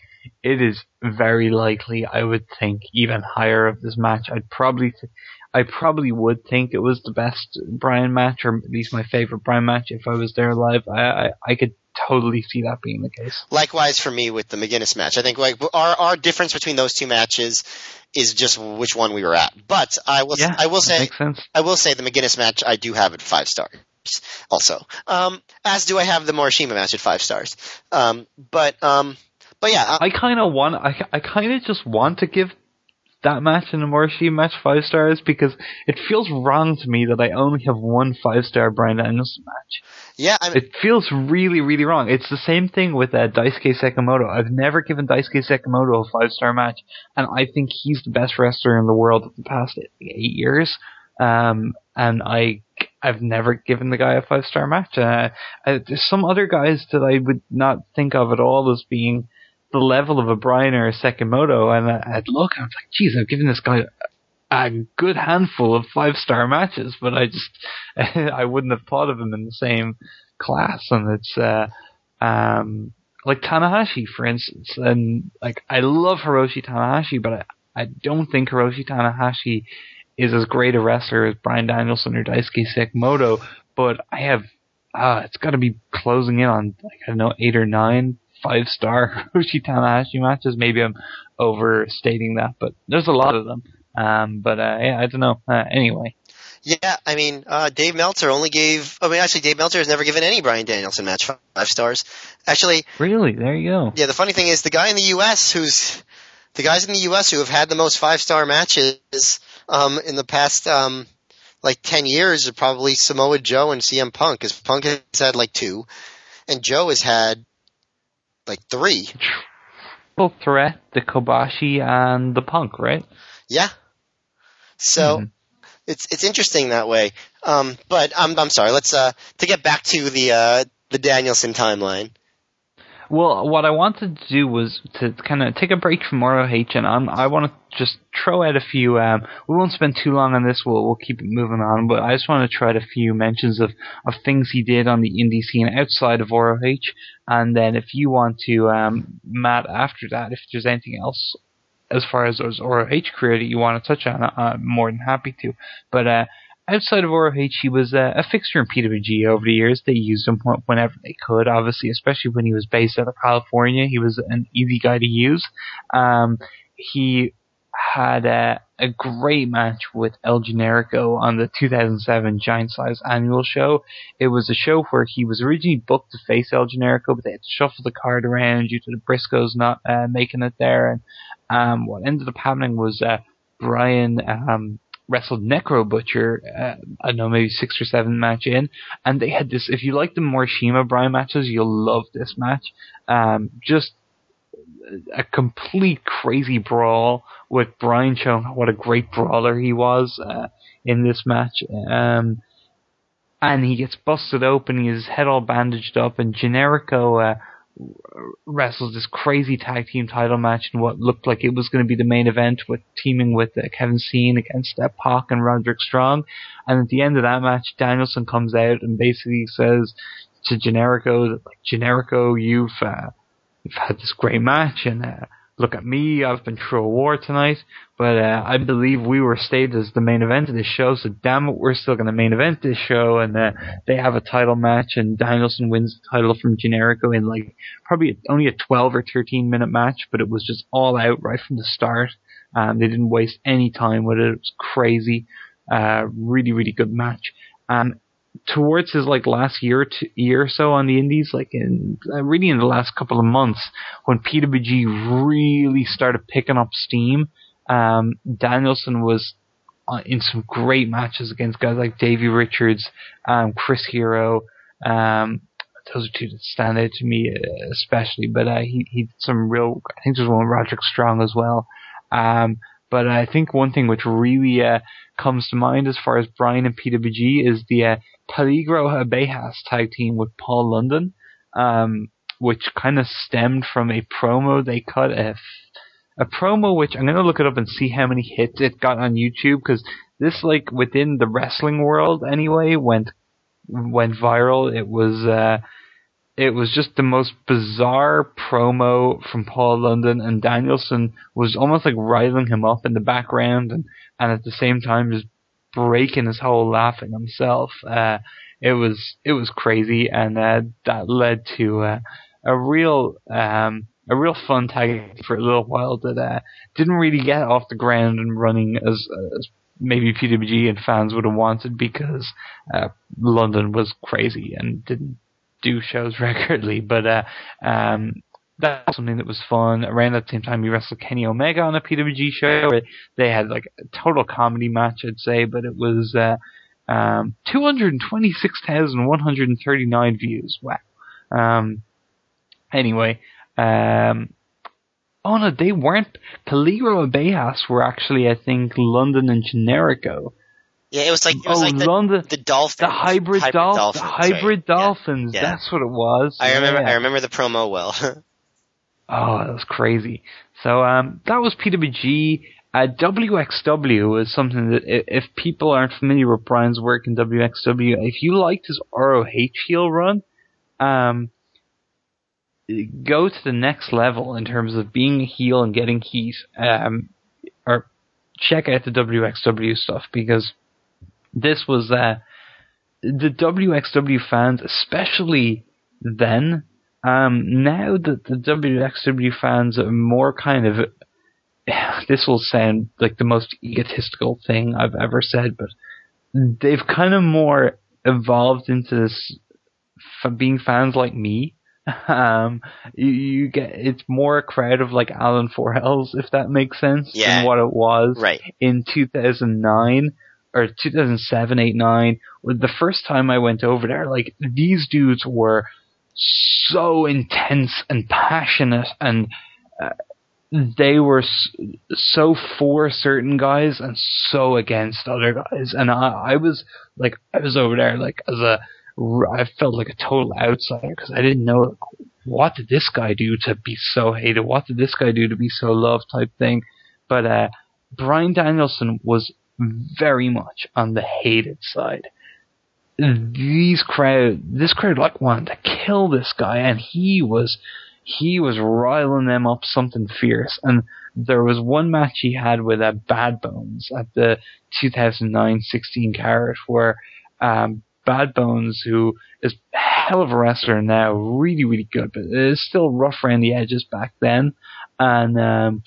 it is very likely I would think even higher of this match. I'd probably, th- I probably would think it was the best Bryan match, or at least my favorite Bryan match if I was there live. I, I, I could totally see that being the case.
Likewise for me with the McGuinness match. I think like our our difference between those two matches is just which one we were at. But I will
yeah,
I will say
makes sense.
I will say the McGuinness match I do have at five stars also. Um, as do I have the Morishima match at five stars. Um, but um, but yeah, I,
I kind of want I I kind of just want to give that match and the Morishima match five stars because it feels wrong to me that I only have one five star Bryan Danielson match.
Yeah, I mean,
it feels really, really wrong. It's the same thing with uh, Daisuke Sekimoto. I've never given Daisuke Sekimoto a five-star match, and I think he's the best wrestler in the world of the past eight years. Um, and I, I've never given the guy a five-star match. Uh, I, there's some other guys that I would not think of at all as being the level of a Bryan or a Sekimoto, and I, I'd look and I'm like, geez, I've given this guy a good handful of five-star matches, but I just, I wouldn't have thought of him in the same class. And it's, uh, um, like Tanahashi, for instance. And, like, I love Hiroshi Tanahashi, but I, I don't think Hiroshi Tanahashi is as great a wrestler as Bryan Danielson or Daisuke Sekimoto, but I have, uh, it's gotta be closing in on, like, I don't know, eight or nine five-star Hiroshi Tanahashi matches. Maybe I'm overstating that, but there's a lot of them. Um, but, uh, yeah, I don't know. Uh, anyway.
Yeah, I mean, uh, Dave Meltzer only gave, I mean, actually, Dave Meltzer has never given any Bryan Danielson match five stars. Actually.
Really? There you go.
Yeah, the funny thing is, the guy in the U S who's, the guys in the U S who have had the most five-star matches, um, in the past, um, like ten years are probably Samoa Joe and C M Punk, because Punk has had like two, and Joe has had like three.
Triple Threat, the Kobashi, and the Punk, right?
Yeah. So, mm-hmm. it's, it's interesting that way. Um, but I'm, I'm sorry, let's, uh, to get back to the, uh, the Danielson timeline.
Well, what I wanted to do was to kind of take a break from R O H, and I'm, I want to just throw out a few, um, we won't spend too long on this, we'll, we'll keep it moving on, but I just want to try out a few mentions of, of things he did on the indie scene outside of R O H, and then if you want to, um, Matt, after that, if there's anything else as far as his R O H career that you want to touch on, I'm more than happy to. But uh, outside of R O H, he was uh, a fixture in P W G over the years. They used him whenever they could, obviously, especially when he was based out of California. He was an easy guy to use. Um, he had uh, a great match with El Generico on the two thousand seven Giant Size annual show. It was a show where he was originally booked to face El Generico, but they had to shuffle the card around due to the Briscoes not uh, making it there. And Um, what ended up happening was uh, Bryan um, wrestled Necro Butcher, uh, I don't know, maybe six or seven match in, and they had this, if you like the Morishima Bryan matches, you'll love this match. Um, just a complete crazy brawl with Bryan showing what a great brawler he was uh, in this match. Um, and he gets busted open, he has his head all bandaged up, and Generico uh, wrestles this crazy tag team title match in what looked like it was going to be the main event, with teaming with uh, Kevin Steen against uh, Pac and Roderick Strong. And at the end of that match, Danielson comes out and basically says to Generico that, like, Generico, you've uh, you've had this great match, and uh, look at me, I've been through a war tonight, but uh, I believe we were stated as the main event of this show, so damn it, we're still going to main event this show, and uh, they have a title match, and Danielson wins the title from Generico in like probably only a twelve or thirteen minute match, but it was just all out right from the start. Um, they didn't waste any time with it. It was crazy. Uh, really, really good match. And towards his like last year or two, year or so on the indies, like in uh, really in the last couple of months, when P W G really started picking up steam, um, Danielson was uh, in some great matches against guys like Davey Richards, um, Chris Hero. Um, those are two that stand out to me uh, especially. But uh, he he did some real. I think there's one with Roderick Strong as well. Um, but I think one thing which really uh, comes to mind as far as Bryan and P W G is the uh, Peligro Abejas tag team with Paul London, um, which kind of stemmed from a promo they cut, a, a promo which I'm going to look it up and see how many hits it got on YouTube, because this, like, within the wrestling world anyway, went went viral. It was uh, it was just the most bizarre promo from Paul London, and Danielson was almost like riling him up in the background, and, and at the same time just breaking his whole laughing himself. Uh, it was it was crazy, and uh, that led to uh, a real um, a real fun tag for a little while that uh, didn't really get off the ground and running as, as maybe P W G and fans would have wanted, because uh, London was crazy and didn't do shows regularly. But uh, um, that's something that was fun. Around that same time, he wrestled Kenny Omega on a P W G show. They had like a total comedy match, I'd say, but it was uh, um, two hundred twenty-six thousand one hundred thirty-nine views. Wow. Um, anyway, um, oh no, they weren't. Peligro Abejas were actually, I think, London and Generico.
Yeah, it was like, it was
oh,
like the,
London,
the Dolphins.
the hybrid,
hybrid
dolph-
Dolphins.
the hybrid
right?
Dolphins.
Yeah. Yeah.
That's what it was.
I remember.
Yeah.
I remember the promo well.
Oh, that was crazy. So um, that was P W G. Uh, W X W is something that, if people aren't familiar with Bryan's work in W X W, if you liked his R O H heel run, um, go to the next level in terms of being a heel and getting heat. Um, or check out the W X W stuff, because this was uh, the W X W fans, especially then. Um, now that the W X W fans are more kind of, this will sound like the most egotistical thing I've ever said, but they've kind of more evolved into this f- being fans like me. Um, you, you get, it's more a crowd of like Alan Four Hells, if that makes sense,
yeah.
than what it was
right.
in two thousand nine or two thousand seven, eight, nine. The first time I went over there, like, these dudes were so intense and passionate, and uh, they were s- so for certain guys and so against other guys. And I, I was like, I was over there like as a, I felt like a total outsider, because I didn't know, like, what did this guy do to be so hated? What did this guy do to be so loved? Type thing. But uh, Bryan Danielson was very much on the hated side. These crowd, this crowd like wanted to kill this guy, and he was, he was riling them up something fierce. And there was one match he had with uh, Bad Bones at the two thousand nine sixteen Carat, where um, Bad Bones, who is a hell of a wrestler now, really, really good, but is still rough around the edges back then. And um,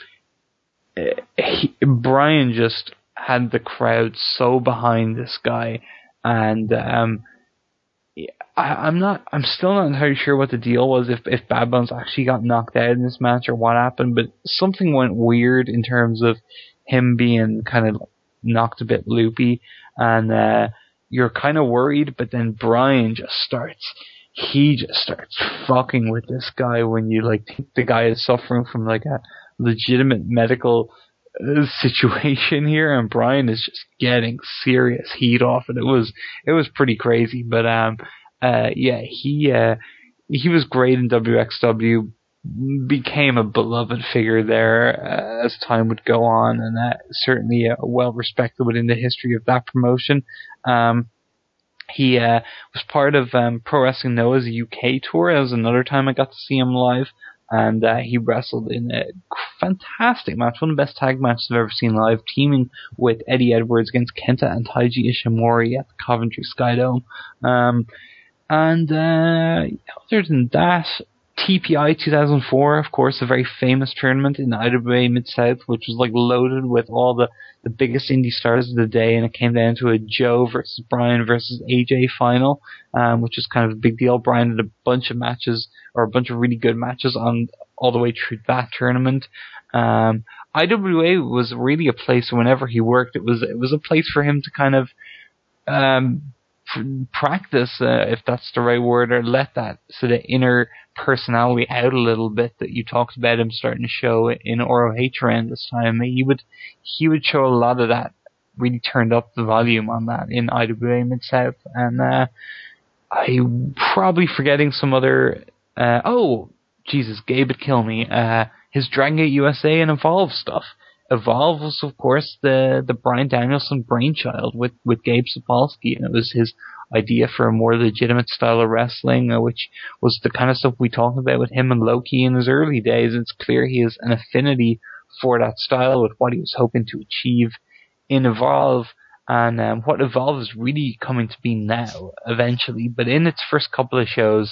he, Bryan just had the crowd so behind this guy. And um, I, I'm not. I'm still not entirely sure what the deal was. If if Bad Bones actually got knocked out in this match or what happened, but something went weird in terms of him being kind of knocked a bit loopy, and uh, you're kind of worried. But then Bryan just starts. He just starts fucking with this guy when you like think the guy is suffering from like a legitimate medical situation here, and Bryan is just getting serious heat off it. It was it was pretty crazy, but um uh yeah he uh he was great in W X W, became a beloved figure there uh, as time would go on, and that certainly uh, well respected within the history of that promotion. Um he uh was part of um Pro Wrestling Noah's U K tour. That was another time I got to see him live. and uh, he wrestled in a fantastic match, one of the best tag matches I've ever seen live, teaming with Eddie Edwards against Kenta and Taiji Ishimori at the Coventry Skydome. Um, and uh, other than that, T P I two thousand four, of course, a very famous tournament in I W A Mid-South, which was like loaded with all the, the biggest indie stars of the day, and it came down to a Joe versus Brian versus A J final, um, which was kind of a big deal. Brian had a bunch of matches, or a bunch of really good matches on all the way through that tournament. Um, I W A was really a place whenever he worked, it was it was a place for him to kind of um, practice, uh, if that's the right word, or let that sort of inner personality out a little bit that you talked about him starting to show in R O H around this time. He would he would show a lot of that, really turned up the volume on that in I W A Mid-South. And uh, I'm probably forgetting some other... Uh, oh, Jesus, Gabe would kill me. Uh, his Dragon Gate U S A and Evolve stuff. Evolve was, of course, the, the Bryan Danielson brainchild with, with Gabe Sapolsky, and it was his idea for a more legitimate style of wrestling, uh, which was the kind of stuff we talked about with him and Loki in his early days. It's clear he has an affinity for that style with what he was hoping to achieve in Evolve, and um, what Evolve is really coming to be now, eventually. But in its first couple of shows,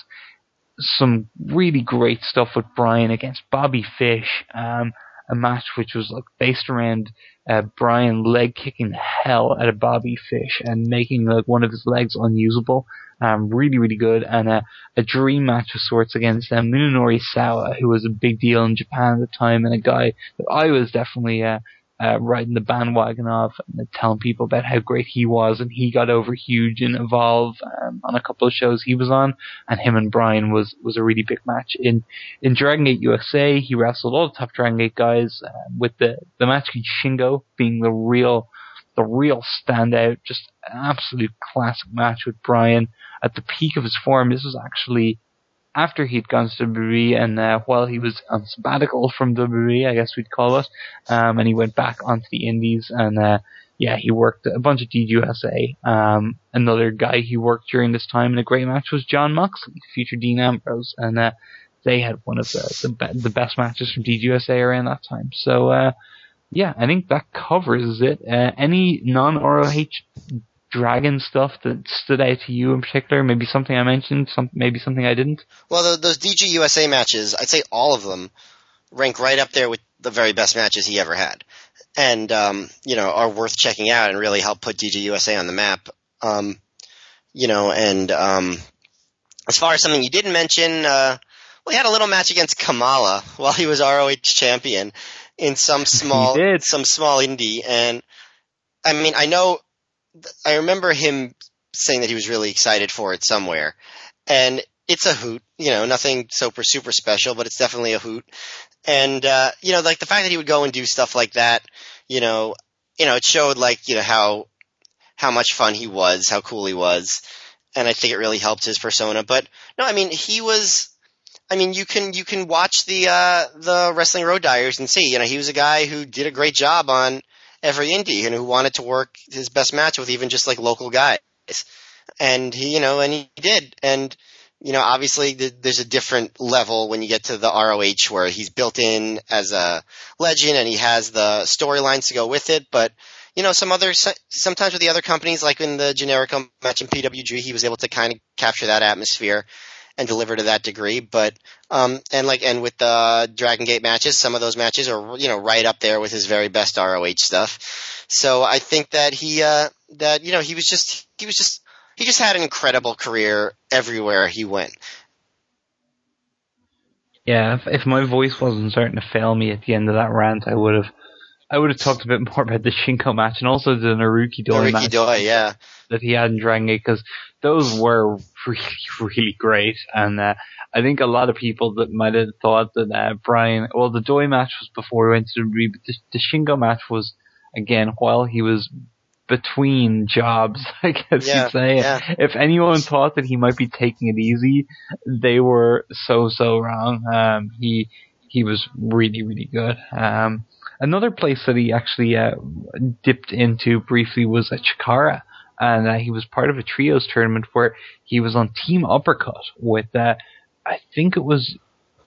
some really great stuff with Bryan against Bobby Fish, um, a match which was like based around uh, Bryan leg kicking the hell out of Bobby Fish and making like one of his legs unusable. Um, really, really good. And uh, a dream match of sorts against um, Munenori Sawa, who was a big deal in Japan at the time, and a guy that I was definitely uh, uh, riding the bandwagon of, and telling people about how great he was, and he got over huge in Evolve um, on a couple of shows he was on, and him and Bryan was, was a really big match. In in Dragon Gate U S A, he wrestled all the top Dragon Gate guys, uh, with the, the match against Shingo being the real the real standout, just an absolute classic match with Bryan at the peak of his form. This was actually after he'd gone to W W E, and uh, while he was on sabbatical from W W E, I guess we'd call it, um, and he went back onto the indies, and uh, yeah, he worked a bunch of D G U S A. Um, another guy he worked during this time in a great match was John Moxley, to feature Dean Ambrose, and uh, they had one of the the, be- the best matches from D G U S A around that time. So uh, yeah, I think that covers it. Uh, any non-R O H Dragon stuff that stood out to you in particular? Maybe something I mentioned, some maybe something I didn't?
Well, the, those D G U S A matches, I'd say all of them rank right up there with the very best matches he ever had. And, um, you know, are worth checking out and really help put D G U S A on the map. Um, you know, and um, as far as something you didn't mention, uh, well, he had a little match against Kamala while he was R O H champion in some small, some small indie. And, I mean, I know, I remember him saying that he was really excited for it somewhere. And it's a hoot, you know, nothing super, super special, but it's definitely a hoot. And, uh, you know, like the fact that he would go and do stuff like that, you know, you know, it showed like, you know, how, how much fun he was, how cool he was. And I think it really helped his persona. But no, I mean, he was, I mean, you can, you can watch the, uh, the Wrestling Road Diaries and see, you know, he was a guy who did a great job on every indie and who wanted to work his best match with even just like local guys. And he, you know, and he did. And, you know, obviously there's a different level when you get to the R O H where he's built in as a legend and he has the storylines to go with it. But, you know, some other, sometimes with the other companies, like in the Generico match in P W G, he was able to kind of capture that atmosphere and deliver to that degree. But, um, and like, and with the Dragon Gate matches, some of those matches are, you know, right up there with his very best R O H stuff. So I think that he, uh, that, you know, he was just, he was just, he just had an incredible career everywhere he went.
Yeah, if, if my voice wasn't starting to fail me at the end of that rant, I would have, I would have talked a bit more about the Shinko match and also the Naruki Doi match.
Naruki Doi, yeah.
That he had in Dragon Gate, because those were really, really great. And uh, I think a lot of people that might have thought that uh, Bryan, well, the Doi match was before he went to the re, but the, the Shingo match was, again, while he was between jobs, I guess
yeah,
you'd say.
Yeah.
If anyone thought that he might be taking it easy, they were so, so wrong. Um, he, he was really, really good. Um, another place that he actually, uh, dipped into briefly was at Chikara. And, uh, he was part of a trios tournament where he was on Team Uppercut with, uh, I think it was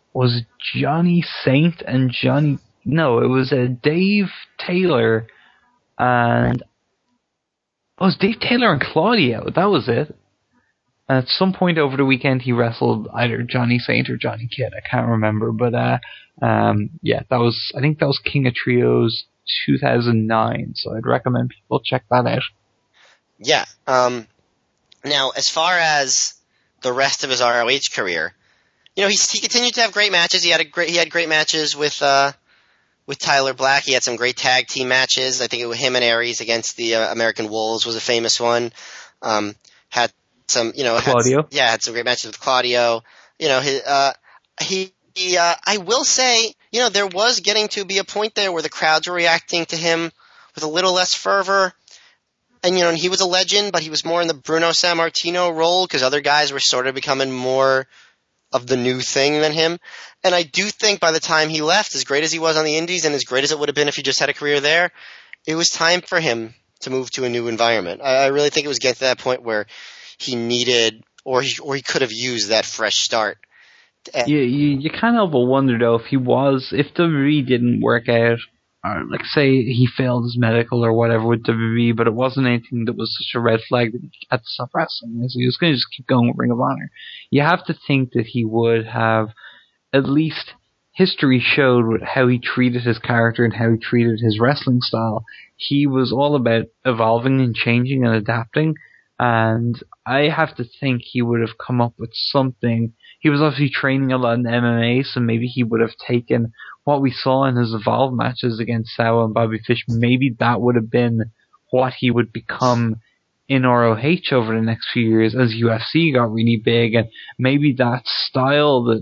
was it Johnny Saint and Johnny... No, it was uh, Dave Taylor and... Oh, it was Dave Taylor and Claudio. That was it. And at some point over the weekend, he wrestled either Johnny Saint or Johnny Kidd. I can't remember. But, uh, um, yeah, that was... I think that was King of Trios two thousand nine. So I'd recommend people check that out.
Yeah. Um, now, as far as the rest of his R O H career... You know, he he continued to have great matches. He had a great he had great matches with uh, with Tyler Black. He had some great tag team matches. I think it was him and Aries against the uh, American Wolves was a famous one. Um, had some, you know,
Claudio.
Had, yeah, had some great matches with Claudio. You know, his, uh, he, he uh, I will say, you know, there was getting to be a point there where the crowds were reacting to him with a little less fervor. And, you know, he was a legend, but he was more in the Bruno Sammartino role because other guys were sort of becoming more of the new thing than him. And I do think by the time he left, as great as he was on the Indies and as great as it would have been if he just had a career there, it was time for him to move to a new environment. I, I really think it was getting to that point where he needed, or he, or he could have used that fresh start. And
you, you, you can't help but wonder, though, if he was, if W W E didn't work out, or like say he failed his medical or whatever with W W E, but it wasn't anything that was such a red flag that he had to stop wrestling. So he was going to just keep going with Ring of Honor. You have to think that he would have, at least history showed with how he treated his character and how he treated his wrestling style. He was all about evolving and changing and adapting. And I have to think he would have come up with something. He was obviously training a lot in M M A, so maybe he would have taken what we saw in his Evolve matches against Sawa and Bobby Fish. Maybe that would have been what he would become in R O H over the next few years as U F C got really big. And maybe that style that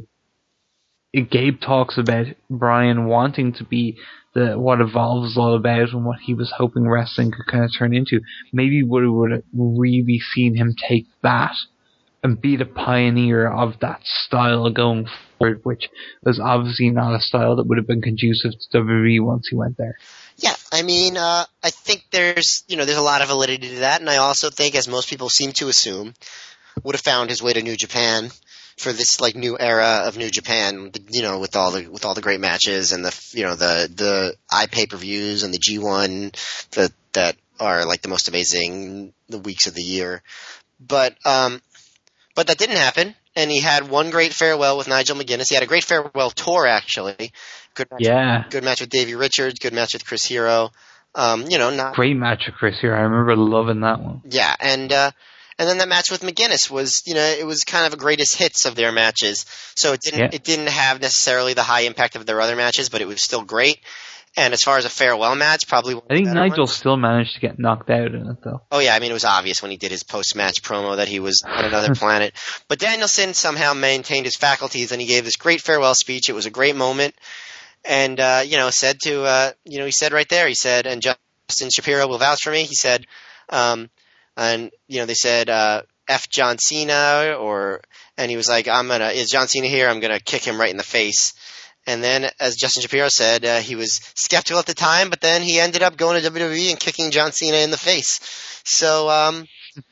Gabe talks about, Brian wanting to be the what Evolve is all about and what he was hoping wrestling could kind of turn into, maybe we would have really seen him take that and be the pioneer of that style going forward, which was obviously not a style that would have been conducive to W W E once he went there.
Yeah, I mean, uh, I think there's, you know, there's a lot of validity to that, and I also think, as most people seem to assume, would have found his way to New Japan for this like new era of New Japan, you know, with all the with all the great matches and the you know the the i pay per views and the G one that that are like the most amazing the weeks of the year, but um, but that didn't happen. And he had one great farewell with Nigel McGuinness. He had a great farewell tour, actually. Good match,
yeah.
Good match with Davey Richards. Good match with Chris Hero. Um, you know, not
great match with Chris Hero. I remember loving that one.
Yeah, and uh, and then that match with McGuinness was, you know, it was kind of a greatest hits of their matches. So it didn't yeah. it didn't have necessarily the high impact of their other matches, but it was still great. And as far as a farewell match, probably one of
I think Nigel
ones.
still managed to get knocked out in it, though.
Oh, yeah. I mean, it was obvious when he did his post-match promo that he was on another planet. But Danielson somehow maintained his faculties, and he gave this great farewell speech. It was a great moment. And, uh, you know, said to, uh, you know, he said right there, he said, and Justin Shapiro will vouch for me, he said, um, and, you know, they said, uh, F John Cena, or, and he was like, I'm gonna, is John Cena here? I'm gonna kick him right in the face. And then, as Justin Shapiro said, uh, he was skeptical at the time, but then he ended up going to W W E and kicking John Cena in the face. So, um,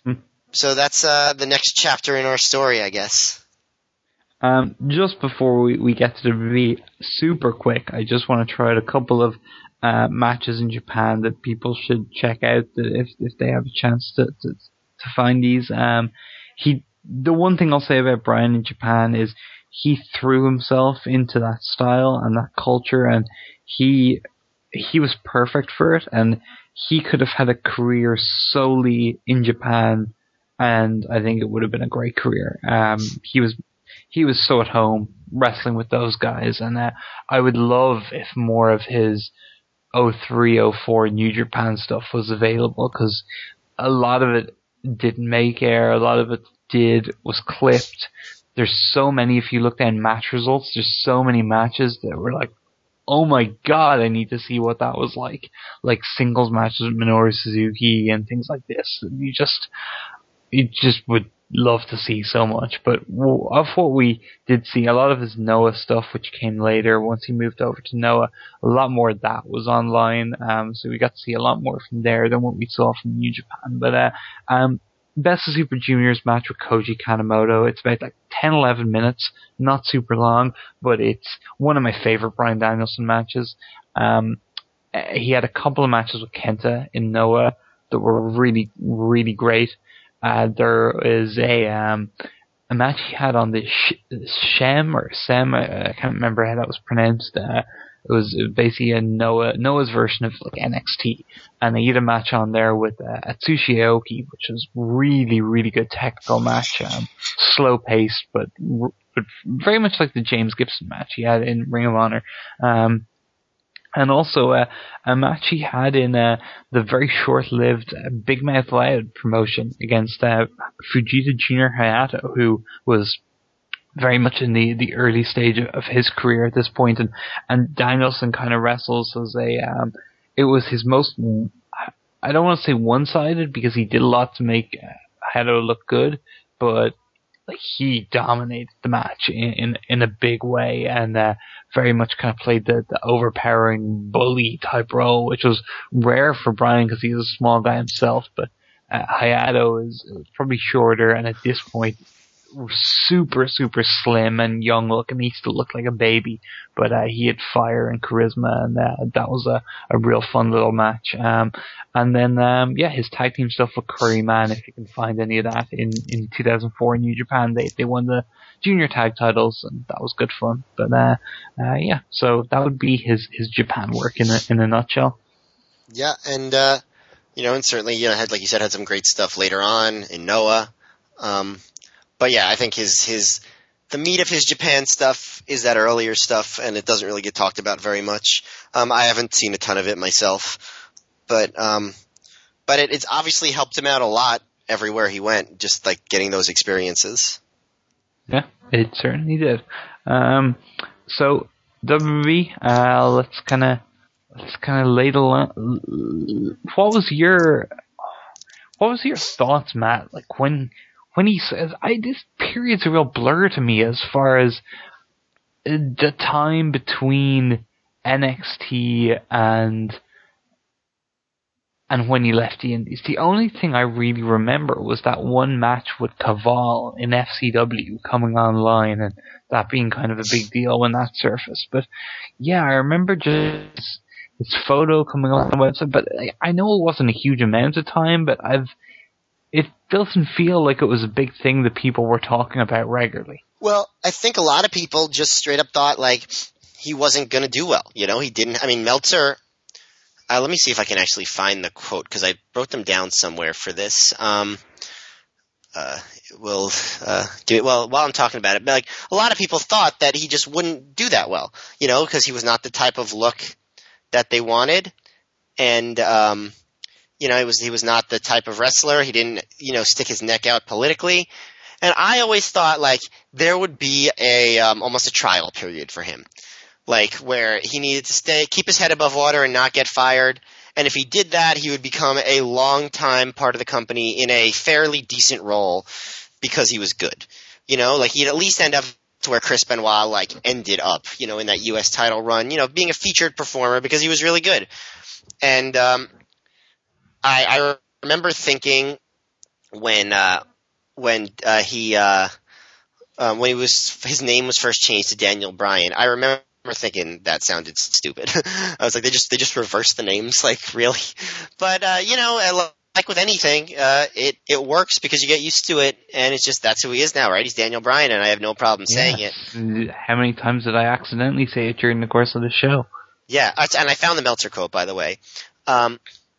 so that's uh, the next chapter in our story, I guess.
Um, just before we, we get to the W W E, super quick, I just want to try out a couple of uh, matches in Japan that people should check out if if they have a chance to to, to find these. Um, he the one thing I'll say about Brian in Japan is he threw himself into that style and that culture, and he he was perfect for it, and he could have had a career solely in Japan, and I think it would have been a great career. Um, he was he was so at home wrestling with those guys, and uh, I would love if more of his oh three oh four New Japan stuff was available, because a lot of it didn't make air, a lot of it did was clipped. There's so many, if you look down match results, there's so many matches that were like, oh my god, I need to see what that was like. Like singles matches with Minoru Suzuki and things like this. You just, you just would love to see so much. But of what we did see, a lot of his Noah stuff, which came later once he moved over to Noah, a lot more of that was online. Um, so we got to see a lot more from there than what we saw from New Japan. But, uh, um, Best of Super Juniors match with Koji Kanemoto. It's about like ten, eleven minutes, not super long, but it's one of my favorite Bryan Danielson matches. Um, he had a couple of matches with Kenta in Noah that were really, really great. Uh, there is a um, a match he had on the Sh- Shem or Sem, I, I can't remember how that was pronounced. Uh, it was basically a Noah Noah's version of like N X T, and he had a match on there with uh, Atsushi Aoki, which was really, really good technical match, um, slow paced, but but very much like the James Gibson match he had in Ring of Honor. Um, And also uh, a match he had in uh, the very short-lived uh, Big Mouth Loud promotion against uh, Fujita Junior Hayato, who was very much in the, the early stage of his career at this point. And, and Danielson kind of wrestles as a... Um, it was his most... I don't want to say one-sided, because he did a lot to make uh, Hayato look good, but like he dominated the match in in, in a big way, and uh, very much kind of played the, the overpowering bully type role, which was rare for Bryan because he's a small guy himself. But uh, Hayato is probably shorter, and at this point super super slim and young looking. He still looked like a baby, but uh, he had fire and charisma, and uh, that was a, a real fun little match. Um, and then um, yeah, his tag team stuff with Curry Man, if you can find any of that, in in two thousand four in New Japan, they they won the junior tag titles, and that was good fun. But uh, uh, yeah, so that would be his his Japan work in a, in a nutshell.
Yeah, and uh, you know, and certainly, you know, had, like you said, had some great stuff later on in Noah. Um, But yeah, I think his his the meat of his Japan stuff is that earlier stuff, and it doesn't really get talked about very much. Um, I haven't seen a ton of it myself, but um, but it, it's obviously helped him out a lot everywhere he went, just like getting those experiences.
Yeah, it certainly did. Um, so W W E, uh, let's kind of let's kind of ladle on. What was your what was your thoughts, Matt? Like when. When he says, I, this period's a real blur to me as far as the time between N X T and and when he left the Indies. The only thing I really remember was that one match with Kaval in F C W coming online, and that being kind of a big deal when that surfaced. But yeah, I remember just his photo coming on the website, but I know it wasn't a huge amount of time, but I've it doesn't feel like it was a big thing that people were talking about regularly.
Well, I think a lot of people just straight up thought, like, he wasn't going to do well. You know, he didn't – I mean, Meltzer uh, – let me see if I can actually find the quote, because I wrote them down somewhere for this. Um, uh, we'll uh, do it – well, while I'm talking about it, but like, a lot of people thought that he just wouldn't do that well, you know, because he was not the type of look that they wanted. And um, – You know, he was he was not the type of wrestler. He didn't, you know, stick his neck out politically. And I always thought, like, there would be a um, almost a trial period for him, like where he needed to stay, keep his head above water, and not get fired. And if he did that, he would become a long-time part of the company in a fairly decent role because he was good. You know, like he'd at least end up to where Chris Benoit like ended up, you know, in that U S title run. You know, being a featured performer because he was really good. And um, I, I remember thinking when uh, when uh, he uh, um, when he was his name was first changed to Daniel Bryan. I remember thinking that sounded stupid. I was like, they just they just reversed the names, like really. But uh, you know, like with anything, uh, it it works because you get used to it, and it's just that's who he is now, right? He's Daniel Bryan, and I have no problem saying
yes.
it.
How many times did I accidentally say it during the course of the show?
Yeah, and I found the Meltzer quote, by the way. Um,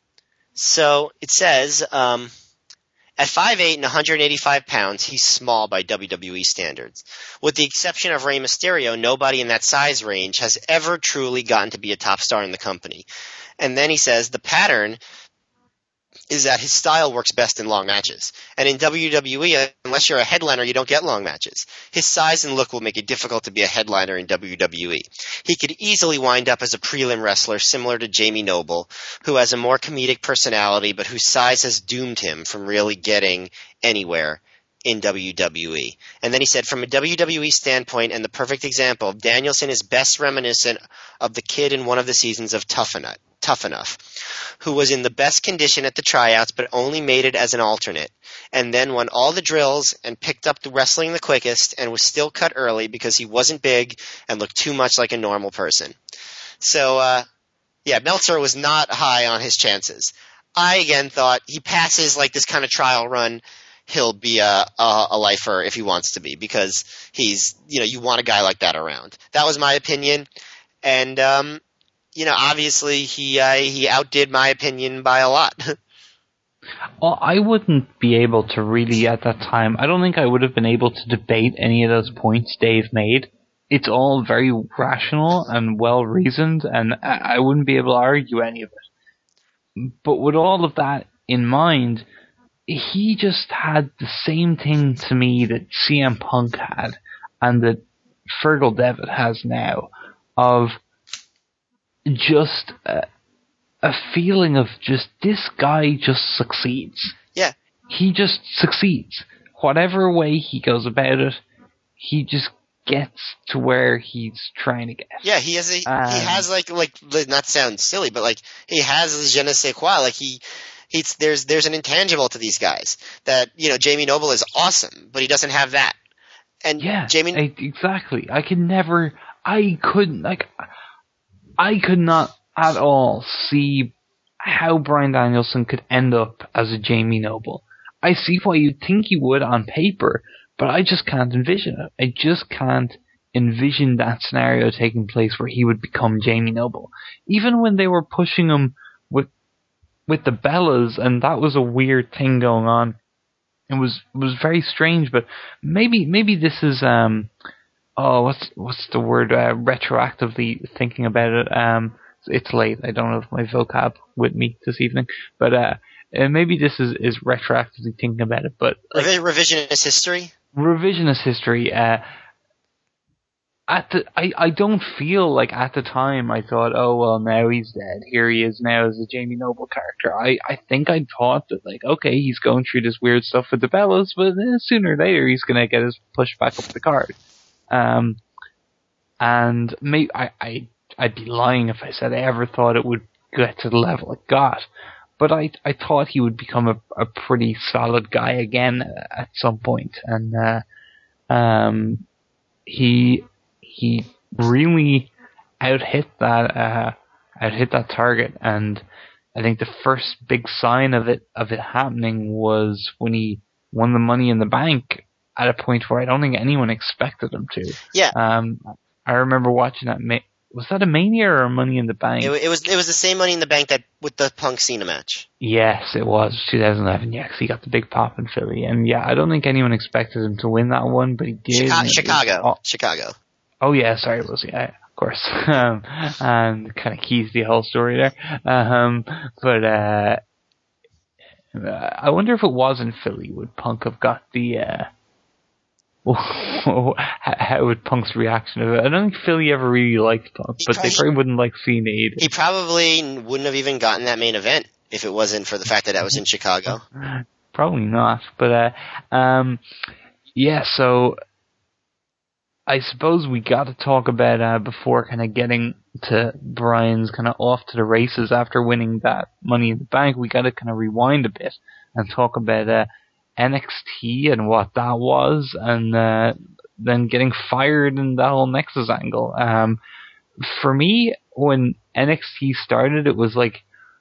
so it says, um, at five eight and one hundred eighty-five pounds, he's small by W W E standards. With the exception of Rey Mysterio, nobody in that size range has ever truly gotten to be a top star in the company. And then he says the pattern is that his style works best in long matches. And in W W E, unless you're a headliner, you don't get long matches. His size and look will make it difficult to be a headliner in W W E. He could easily wind up as a prelim wrestler similar to Jamie Noble, who has a more comedic personality, but whose size has doomed him from really getting anywhere in W W E. And then he said, from a W W E standpoint, and the perfect example, Danielson is best reminiscent of the kid in one of the seasons of Tough Enough. Tough Enough, who was in the best condition at the tryouts but only made it as an alternate, and then won all the drills and picked up the wrestling the quickest and was still cut early because he wasn't big and looked too much like a normal person. So, uh, yeah, Meltzer was not high on his chances. I, again, thought he passes like this kind of trial run, he'll be a, a, a lifer if he wants to be, because he's, you know, you want a guy like that around. That was my opinion. And, um, you know, obviously he, uh, he outdid my opinion by a lot.
Well, I wouldn't be able to really at that time. I don't think I would have been able to debate any of those points Dave made. It's all very rational and well reasoned, and I wouldn't be able to argue any of it. But with all of that in mind, he just had the same thing to me that C M Punk had and that Fergal Devitt has now, of just a, a feeling of just this guy just succeeds.
Yeah.
He just succeeds. Whatever way he goes about it, he just gets to where he's trying to get.
Yeah, he has a,
um,
he has like, like, not to sound silly, but like, he has a je ne sais quoi. Like he, he's, there's, there's an intangible to these guys that, you know, Jamie Noble is awesome, but he doesn't have that. And
yeah,
Jamie,
I, exactly. I could never, I couldn't, like, I could not at all see how Bryan Danielson could end up as a Jamie Noble. I see why you'd think he would on paper, but I just can't envision it. I just can't envision that scenario taking place where he would become Jamie Noble. Even when they were pushing him with with the Bellas, and that was a weird thing going on. It was it was very strange, but maybe maybe this is um oh what's what's the word uh, retroactively thinking about it. Um, it's late. I don't have my vocab with me this evening, but uh, uh maybe this is, is retroactively thinking about it. But like,
revisionist history.
Revisionist history. Uh, at the I, I don't feel like at the time I thought, oh well, now he's dead. Here he is now as a Jamie Noble character. I, I think I thought that, like, okay, he's going through this weird stuff with the Bellas, but eh, sooner or later he's gonna get his push back up the card. Um, and maybe I, I I'd be lying if I said I ever thought it would get to the level it got. But I I thought he would become a, a pretty solid guy again at some point, and uh, um, he he really outhit that uh, outhit that target. And I think the first big sign of it of it happening was when he won the Money in the Bank at a point where I don't think anyone expected him to.
Yeah.
Um, I remember watching that. Ma- was that a Mania or a Money in the Bank?
It, it was it was the same Money in the Bank that with the Punk Cena match.
Yes, it was twenty eleven. Yeah, 'cause he got the big pop in Philly, and yeah, I don't think anyone expected him to win that one, but he did.
Chicago, Chicago.
Was, oh,
Chicago.
Oh yeah, sorry, it was yeah, of course. um, and kind of keys the whole story there. Um, but uh, I wonder if it was in Philly, would Punk have got the? Uh, how would Punk's reaction of it? I don't think Philly ever really liked Punk, but they probably wouldn't like seeing it.
He probably wouldn't have even gotten that main event if it wasn't for the fact that that was in Chicago.
Probably not, but uh, um, yeah. So I suppose we got to talk about uh, before kind of getting to Bryan's kind of off to the races after winning that Money in the Bank. We got to kind of rewind a bit and talk about uh, N X T and what that was, and uh, then getting fired in that whole Nexus angle. Um, for me, when N X T started, it was like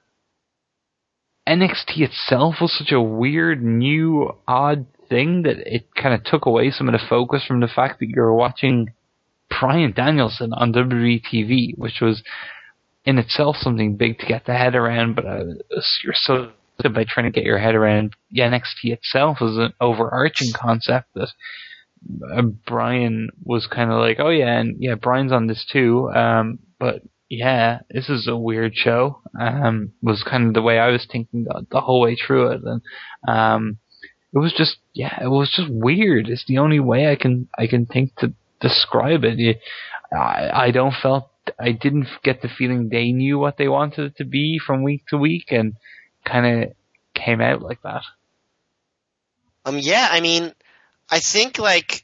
N X T itself was such a weird, new, odd thing that it kind of took away some of the focus from the fact that you're watching Bryan Danielson on W W E T V, which was in itself something big to get the head around, but uh, you're so by trying to get your head around yeah, N X T itself as an overarching concept that uh, Bryan was kind of like, oh yeah, and yeah, Bryan's on this too, um, but yeah, this is a weird show, um, was kind of the way I was thinking the, the whole way through it, and um, it was just, yeah, it was just weird. It's the only way I can, I can think to describe it. You, I, I don't felt, I didn't get the feeling they knew what they wanted it to be from week to week, and kind of came out like that.
Um, yeah, I mean, I think, like,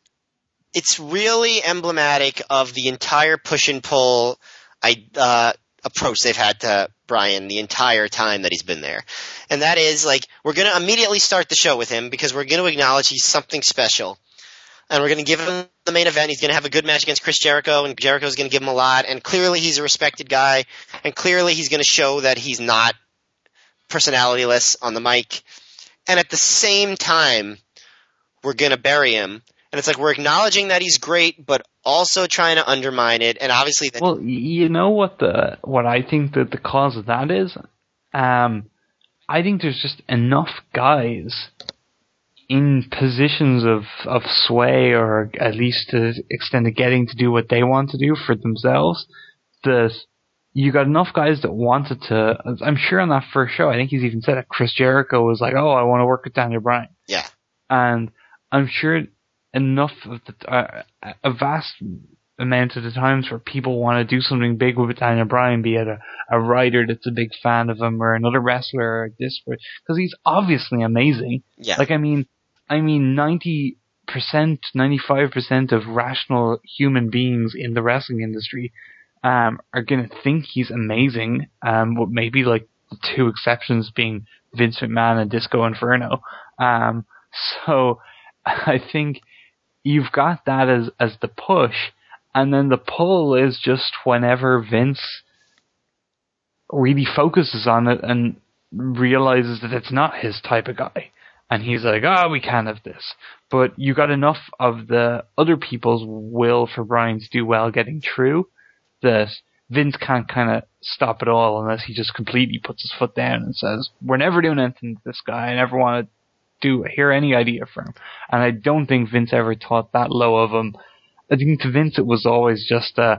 it's really emblematic of the entire push and pull I, uh, approach they've had to Bryan the entire time that he's been there. And that is, like, we're going to immediately start the show with him because we're going to acknowledge he's something special. And we're going to give him the main event. He's going to have a good match against Chris Jericho, and Jericho's going to give him a lot. And clearly he's a respected guy, and clearly he's going to show that he's not personalityless on the mic. And at the same time, we're going to bury him. And it's like we're acknowledging that he's great, but also trying to undermine it. And obviously, the-
well, you know what the what I think that the cause of that is. Um, I think there's just enough guys in positions of of sway, or at least to the extent of getting to do what they want to do for themselves, that you got enough guys that wanted to. I'm sure on that first show, I think he's even said that Chris Jericho was like, "Oh, I want to work with Daniel Bryan."
Yeah,
and I'm sure enough of the uh, a vast amount of the times where people want to do something big with Daniel Bryan, be it a, a writer that's a big fan of him, or another wrestler, or this, because he's obviously amazing.
Yeah.
Like I mean, I mean, ninety percent, ninety-five percent of rational human beings in the wrestling industry um, are gonna think he's amazing. Um, with maybe like the two exceptions being Vince McMahon and Disco Inferno. Um, so I think you've got that as, as the push, and then the pull is just whenever Vince really focuses on it and realizes that it's not his type of guy. And he's like, oh, we can't have this. But you got enough of the other people's will for Bryan to do well getting through that Vince can't kind of stop it all unless he just completely puts his foot down and says, we're never doing anything to this guy. I never want to do hear any idea from him. And I don't think Vince ever thought that low of him. I think to Vince it was always just a,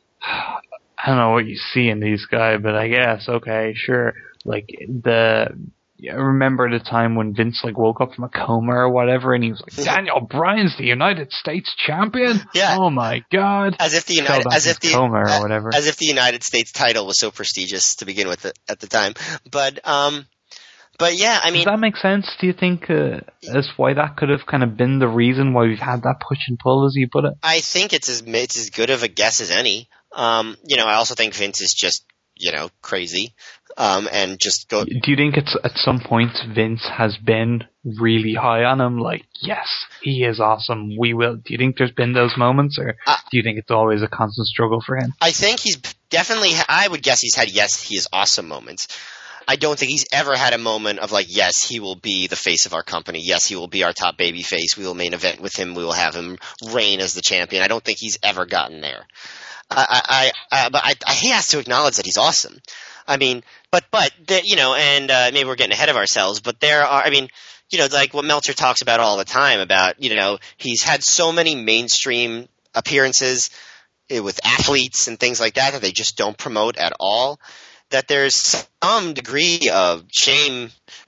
I don't know what you see in these guys, but I guess, okay, sure. Like the, I remember the time when Vince like woke up from a coma or whatever, and he was like, Daniel Bryan's the United States champion?
Yeah.
Oh my god.
As if the United, as if the,
coma or whatever.
As if the United States title was so prestigious to begin with at the time. But, um, But yeah, I mean,
does that make sense? Do you think uh, as why that could have kind of been the reason why we've had that push and pull, as you put it?
I think it's as it's as good of a guess as any. Um, you know, I also think Vince is just you know crazy, um, and just go.
Do you think it's at some point Vince has been really high on him? Like, yes, he is awesome. We will. Do you think there's been those moments, or uh, do you think it's always a constant struggle for him?
I think he's definitely. I would guess he's had yes, he is awesome moments. I don't think he's ever had a moment of like, yes, he will be the face of our company. Yes, he will be our top baby face. We will main event with him. We will have him reign as the champion. I don't think he's ever gotten there. I, I, I but I, I, he has to acknowledge that he's awesome. I mean, but, but, the, you know, and uh, maybe we're getting ahead of ourselves, but there are, I mean, you know, like what Meltzer talks about all the time about, you know, he's had so many mainstream appearances with athletes and things like that that they just don't promote at all. That there's some degree of shame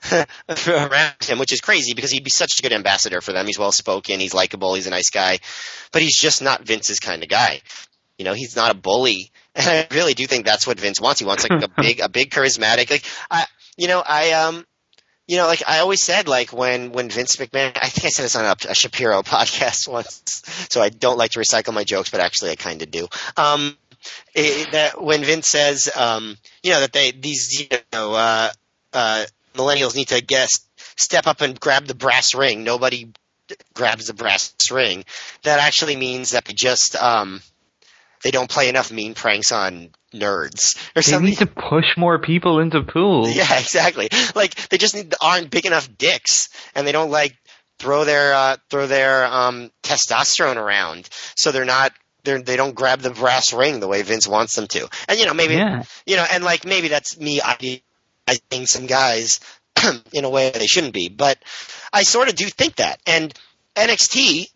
around him, which is crazy because he'd be such a good ambassador for them. He's well spoken, he's likable, he's a nice guy, but he's just not Vince's kind of guy. You know, he's not a bully, and I really do think that's what Vince wants. He wants like a big, a big charismatic. Like, I, you know, I, um, you know, like I always said, like when when Vince McMahon, I think I said this on a, a Shapiro podcast once, so I don't like to recycle my jokes, but actually I kind of do. Um. It, that when Vince says, um, you know, that they these you know uh, uh, millennials need to guess step up and grab the brass ring. Nobody grabs the brass ring. That actually means that they just um, they don't play enough mean pranks on nerds or
they
something. They
need to push more people into pools.
Yeah, exactly. Like they just need, aren't big enough dicks, and they don't like throw their uh, throw their um, testosterone around, so they're not. They're, they don't grab the brass ring the way Vince wants them to. And, you know, maybe,
yeah.
you know, and like maybe that's me idealizing some guys in a way they shouldn't be. But I sort of do think that. And N X T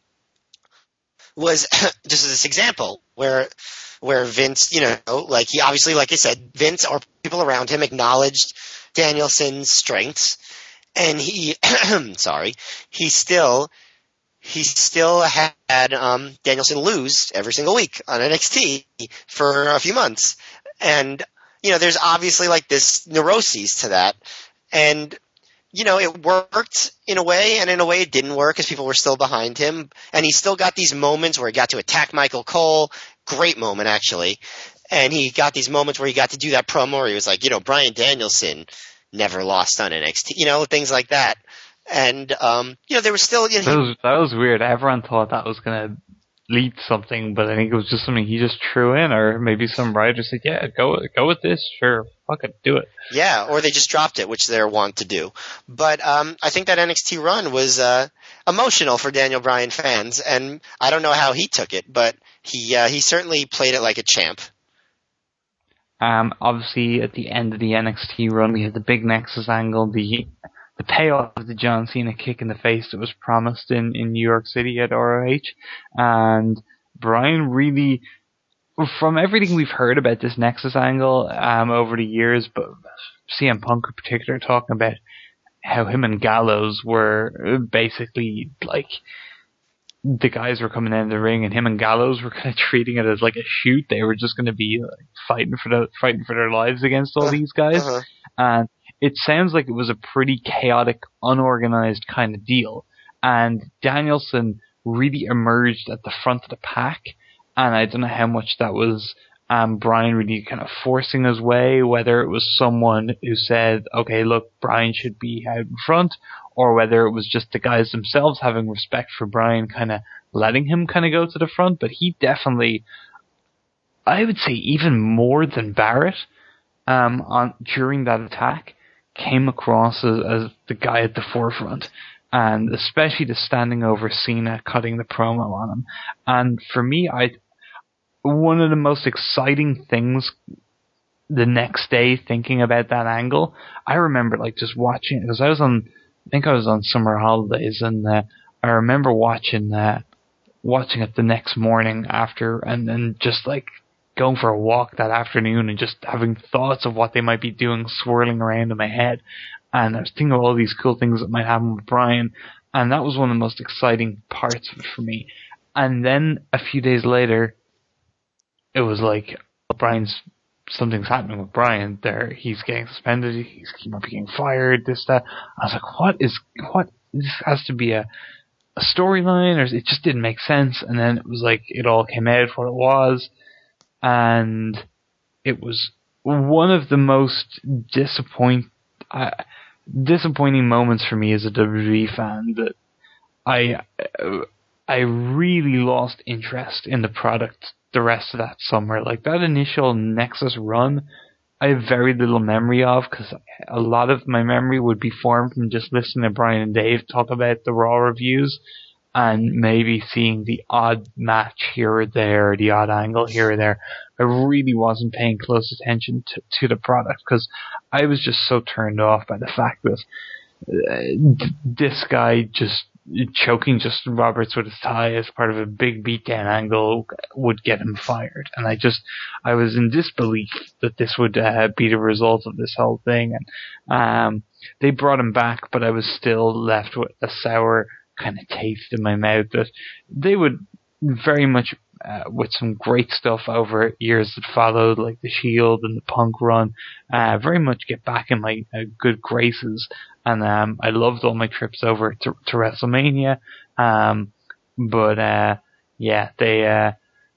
was just this example where, where Vince, you know, like he obviously, like I said, Vince or people around him acknowledged Danielson's strengths. And he, sorry, he still, he still had um, Danielson lose every single week on N X T for a few months. And, you know, there's obviously like this neuroses to that. And, you know, it worked in a way, and in a way it didn't work because people were still behind him. And he still got these moments where he got to attack Michael Cole. Great moment, actually. And he got these moments where he got to do that promo where he was like, you know, Bryan Danielson never lost on N X T, you know, things like that. And, um, you know, there was still, you know,
That
he,
was, that was weird. Everyone thought that was going to lead to something, but I think it was just something he just threw in, or maybe some writer said, yeah, go go with this, sure, fuck it, do it.
yeah, or they just dropped it, which they're wont to do. But um, I think that N X T run was uh, emotional for Daniel Bryan fans, and I don't know how he took it, but he uh, he certainly played it like a champ.
Um, obviously, at the end of the N X T run, we had the big Nexus angle, the the payoff of the John Cena kick in the face that was promised in, in New York City at R O H. And Bryan really, from everything we've heard about this Nexus angle um, over the years, but C M Punk in particular talking about how him and Gallows were basically like, the guys were coming in the ring, and him and Gallows were kind of treating it as like a shoot. They were just going to be like, fighting for the fighting for their lives against all these guys.
Uh-huh.
And it sounds like it was a pretty chaotic, unorganized kind of deal. And Danielson really emerged at the front of the pack. And I don't know how much that was um, Bryan really kind of forcing his way, whether it was someone who said, okay, look, Bryan should be out in front, or whether it was just the guys themselves having respect for Bryan, kind of letting him kind of go to the front. But he definitely, I would say even more than Barrett, um, on during that attack, came across as, as the guy at the forefront. And especially the standing over Cena, cutting the promo on him. And for me, I, one of the most exciting things the next day thinking about that angle, I remember like just watching it, because I was on, I think I was on summer holidays, and uh, I remember watching uh, watching it the next morning after, and then just like going for a walk that afternoon and just having thoughts of what they might be doing swirling around in my head. And I was thinking of all these cool things that might happen with Bryan, and that was one of the most exciting parts of it for me. And then a few days later, it was like, Bryan's, something's happening with Bryan there. He's getting suspended, he's he might be getting fired, this, that. I was like, what is, what, this has to be a, a storyline, or it just didn't make sense. And then it was like, it all came out for what it was, and it was one of the most disappoint, uh, disappointing moments for me as a W W E fan, that I, I really lost interest in the product the rest of that summer. Like that initial Nexus run, I have very little memory of, because a lot of my memory would be formed from just listening to Brian and Dave talk about the Raw reviews, and maybe seeing the odd match here or there, or the odd angle here or there. I really wasn't paying close attention to, to the product, because I was just so turned off by the fact that uh, this guy just choking Justin Roberts with his tie as part of a big beatdown angle would get him fired. And I just, I was in disbelief that this would uh, be the result of this whole thing. And um, they brought him back, but I was still left with a sour kind of taste in my mouth that they would very much, uh, with some great stuff over years that followed, like the Shield and the Punk run, uh, very much get back in my uh, good graces. And um, I loved all my trips over to, to WrestleMania. Um, but uh, yeah, they uh,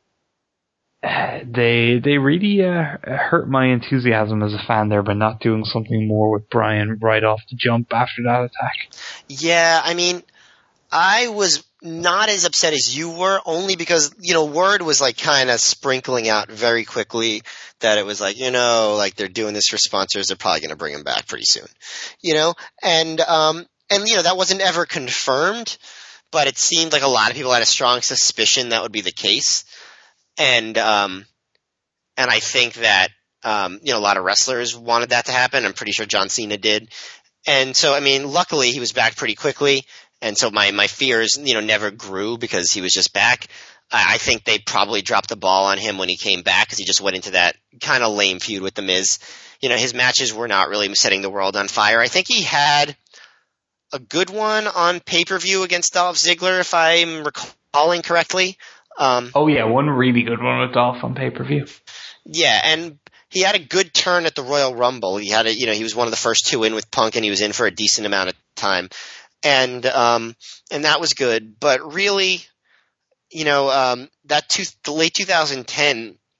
they they really uh, hurt my enthusiasm as a fan there by not doing something more with Bryan right off the jump after that attack.
Yeah, I mean, I was not as upset as you were, only because, you know, word was like kind of sprinkling out very quickly that it was like, you know, like they're doing this for sponsors, they're probably going to bring him back pretty soon, you know, and, um, and, you know, that wasn't ever confirmed, but it seemed like a lot of people had a strong suspicion that would be the case. And, um, and I think that, um, you know, a lot of wrestlers wanted that to happen. I'm pretty sure John Cena did. And so, I mean, luckily he was back pretty quickly. And so my, my fears, you know, never grew because he was just back. I, I think they probably dropped the ball on him when he came back, because he just went into that kind of lame feud with The Miz. You know, his matches were not really setting the world on fire. I think he had a good one on pay-per-view against Dolph Ziggler, if I'm recalling correctly. Um,
oh yeah, one really good one with Dolph on pay-per-view.
Yeah, and he had a good turn at the Royal Rumble. He had a, you know, he was one of the first two in with Punk, and he was in for a decent amount of time. And, um, and that was good, but really, you know, um, that two, the late twenty ten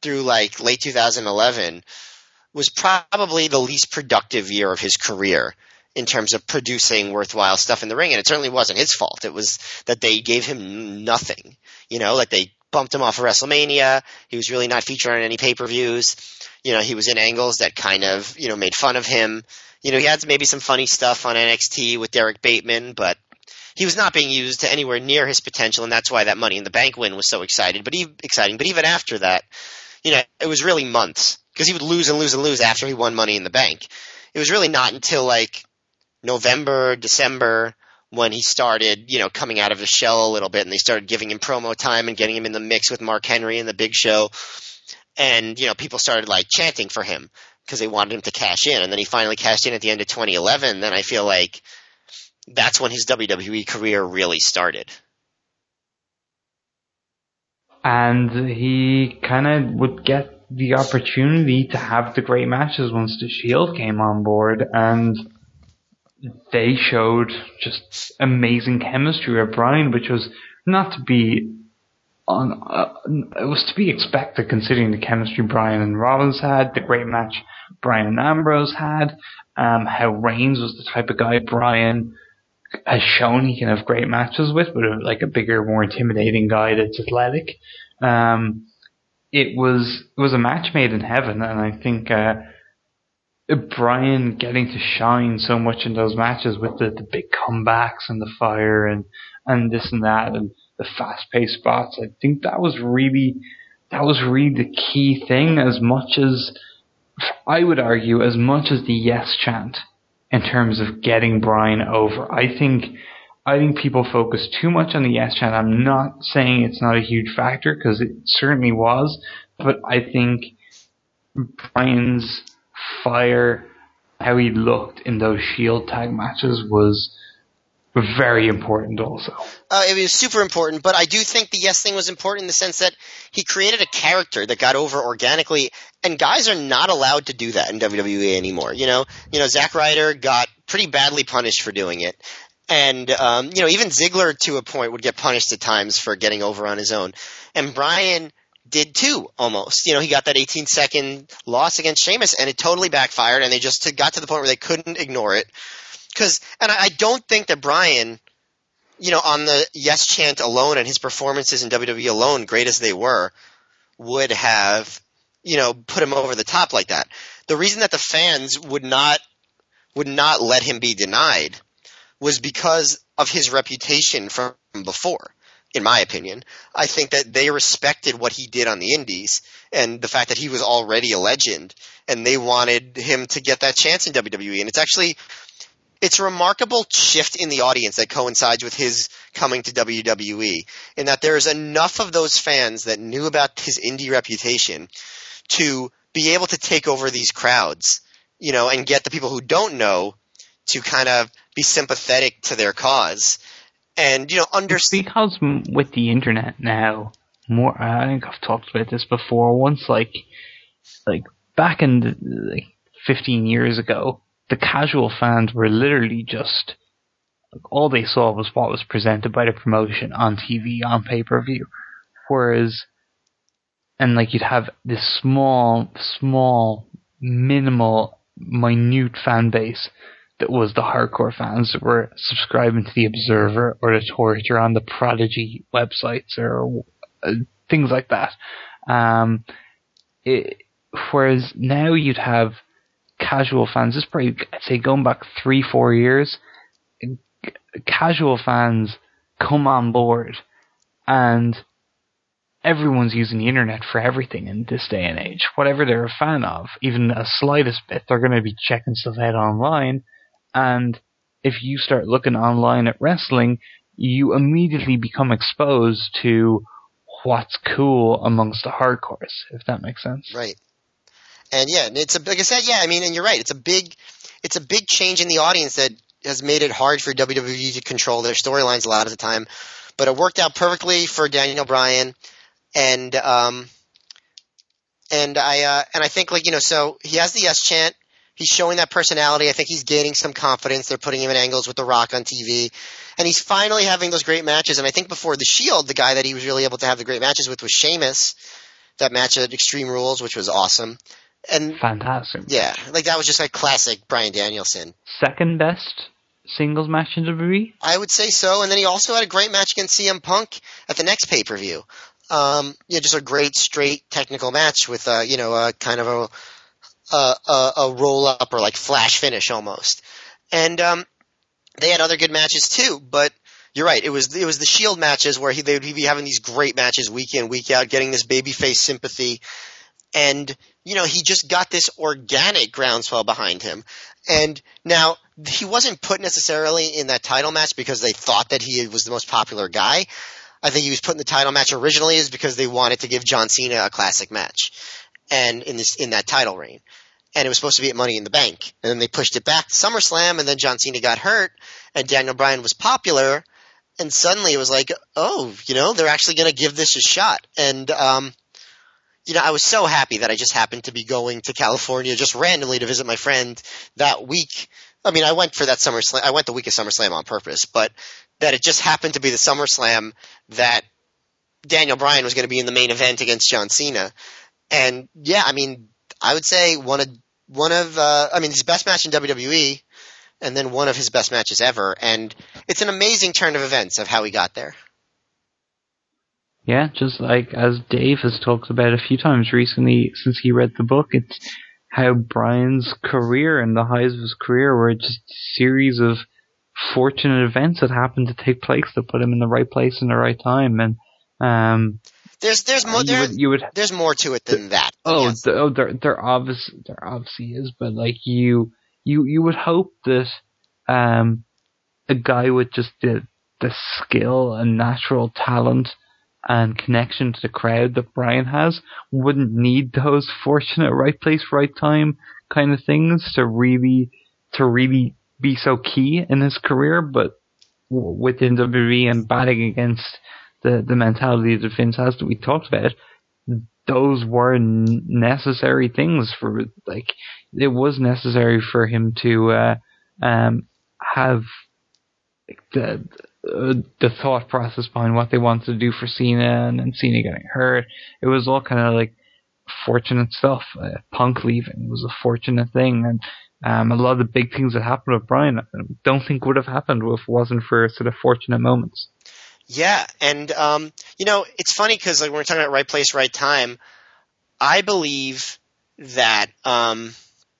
through like late two thousand eleven was probably the least productive year of his career in terms of producing worthwhile stuff in the ring. And it certainly wasn't his fault. It was that they gave him nothing. You know, like they bumped him off of WrestleMania. He was really not featured on any pay-per-views. You know, he was in angles that kind of, you know, made fun of him. You know, he had maybe some funny stuff on N X T with Derek Bateman, but he was not being used to anywhere near his potential, and that's why that Money in the Bank win was so excited. But he, exciting. But even after that, you know, it was really months because he would lose and lose and lose after he won Money in the Bank. It was really not until like November, December when he started, you know, coming out of his shell a little bit, and they started giving him promo time and getting him in the mix with Mark Henry and the Big Show. And, you know, people started like chanting for him because they wanted him to cash in. And then he finally cashed in at the end of twenty eleven. Then I feel like that's when his W W E career really started.
And he kind of would get the opportunity to have the great matches once the Shield came on board, and they showed just amazing chemistry with Bryan, which was not to be on. Uh, it was to be expected considering the chemistry Bryan and Rollins had, the great match Bryan and Ambrose had, um, how Reigns was the type of guy Bryan has shown he can have great matches with, but like a bigger, more intimidating guy that's athletic. Um, it was it was a match made in heaven, and I think uh, Bryan getting to shine so much in those matches with the, the big comebacks and the fire and, and this and that and the fast-paced spots, I think that was really that was really the key thing. As much as I would argue, as much as the yes chant in terms of getting Bryan over. I think I think people focus too much on the yes chant. I'm not saying it's not a huge factor, because it certainly was, but I think Bryan's fire, how he looked in those Shield tag matches was very important also.
Uh, it was super important, but I do think the yes thing was important in the sense that he created a character that got over organically, and guys are not allowed to do that in W W E anymore. You know, you know, Zack Ryder got pretty badly punished for doing it, and um, you know, even Ziggler to a point would get punished at times for getting over on his own, and Bryan did too, almost. You know, he got that eighteen second loss against Sheamus, and it totally backfired, and they just got to the point where they couldn't ignore it. Because, and I don't think that Bryan, you know, on the yes chant alone and his performances in W W E alone, great as they were, would have, you know, put him over the top like that. The reason that the fans would not, would not let him be denied was because of his reputation from before, in my opinion. I think that they respected what he did on the indies and the fact that he was already a legend, and they wanted him to get that chance in W W E. And it's actually, it's a remarkable shift in the audience that coincides with his coming to W W E, in that there's enough of those fans that knew about his indie reputation to be able to take over these crowds, you know, and get the people who don't know to kind of be sympathetic to their cause. And, you know, understand.
Because with the internet now, more, I think I've talked about this before, once like, like back in the, like fifteen years ago, the casual fans were literally just, like, all they saw was what was presented by the promotion on T V, on pay-per-view. Whereas, and like you'd have this small, small, minimal, minute fan base that was the hardcore fans that were subscribing to the Observer or the Torch or on the Prodigy websites or uh, things like that. Um, it, whereas now you'd have casual fans, this is probably, I'd say, going back three, four years, casual fans come on board and everyone's using the internet for everything in this day and age. Whatever they're a fan of, even a slightest bit, they're going to be checking stuff out online. And if you start looking online at wrestling, you immediately become exposed to what's cool amongst the hardcores, if that makes sense.
Right. And yeah, it's a, like I said, yeah, I mean, and you're right. It's a big, it's a big change in the audience that has made it hard for W W E to control their storylines a lot of the time. But it worked out perfectly for Daniel Bryan, and um, and I uh, and I think, like, you know, so he has the yes chant. He's showing that personality. I think he's gaining some confidence. They're putting him in angles with The Rock on T V, and he's finally having those great matches. And I think before the Shield, the guy that he was really able to have the great matches with was Sheamus. that match at Extreme Rules, which was awesome. And
fantastic.
Yeah, like that was just like classic Bryan Danielson.
Second best singles match in W W E?
I would say so. And then he also had a great match against C M Punk at the next pay-per-view. Um, yeah, just a great straight technical match with, uh, you know, a kind of a, a, a, a roll-up or like flash finish almost. And, um, they had other good matches too, but you're right. It was, it was the Shield matches where he, they would be having these great matches week in, week out, getting this babyface sympathy. And, you know, he just got this organic groundswell behind him. And now, he wasn't put necessarily in that title match because they thought that he was the most popular guy. I think he was put in the title match originally is because they wanted to give John Cena a classic match. And in this, in that title reign. And it was supposed to be at Money in the Bank. And then they pushed it back to SummerSlam, and then John Cena got hurt, and Daniel Bryan was popular, and suddenly it was like, oh, you know, they're actually going to give this a shot. And, um, you know, I was so happy that I just happened to be going to California just randomly to visit my friend that week. I mean, I went for that SummerSlam. I went the week of SummerSlam on purpose, but that it just happened to be the SummerSlam that Daniel Bryan was going to be in the main event against John Cena. And yeah, I mean, I would say one of, one of, uh, I mean, his best match in W W E, and then one of his best matches ever. And it's an amazing turn of events of how he got there.
Yeah, just like as Dave has talked about a few times recently since he read the book, it's how Bryan's career and the highs of his career were just a series of fortunate events that happened to take place that put him in the right place in the right time. And, um,
There's there's more there, you would, you would, there's more to it than that.
Oh,
yes.
the, oh, there there obviously there obviously is, but like you you you would hope that um a guy with just the the skill and natural talent and connection to the crowd that Bryan has wouldn't need those fortunate right place right time kind of things to really to really be so key in his career. But within W W E and batting against the, the mentality that Vince has that we talked about, those were necessary things for, like, it was necessary for him to, uh, um, have the, uh, the thought process behind what they wanted to do for Cena and, and Cena getting hurt. It was all kind of like fortunate stuff. Uh, Punk leaving was a fortunate thing, and um, a lot of the big things that happened with Bryan I don't think would have happened if it wasn't for sort of fortunate moments.
Yeah, and um, you know, it's funny because like when we're talking about right place, right time, I believe that um,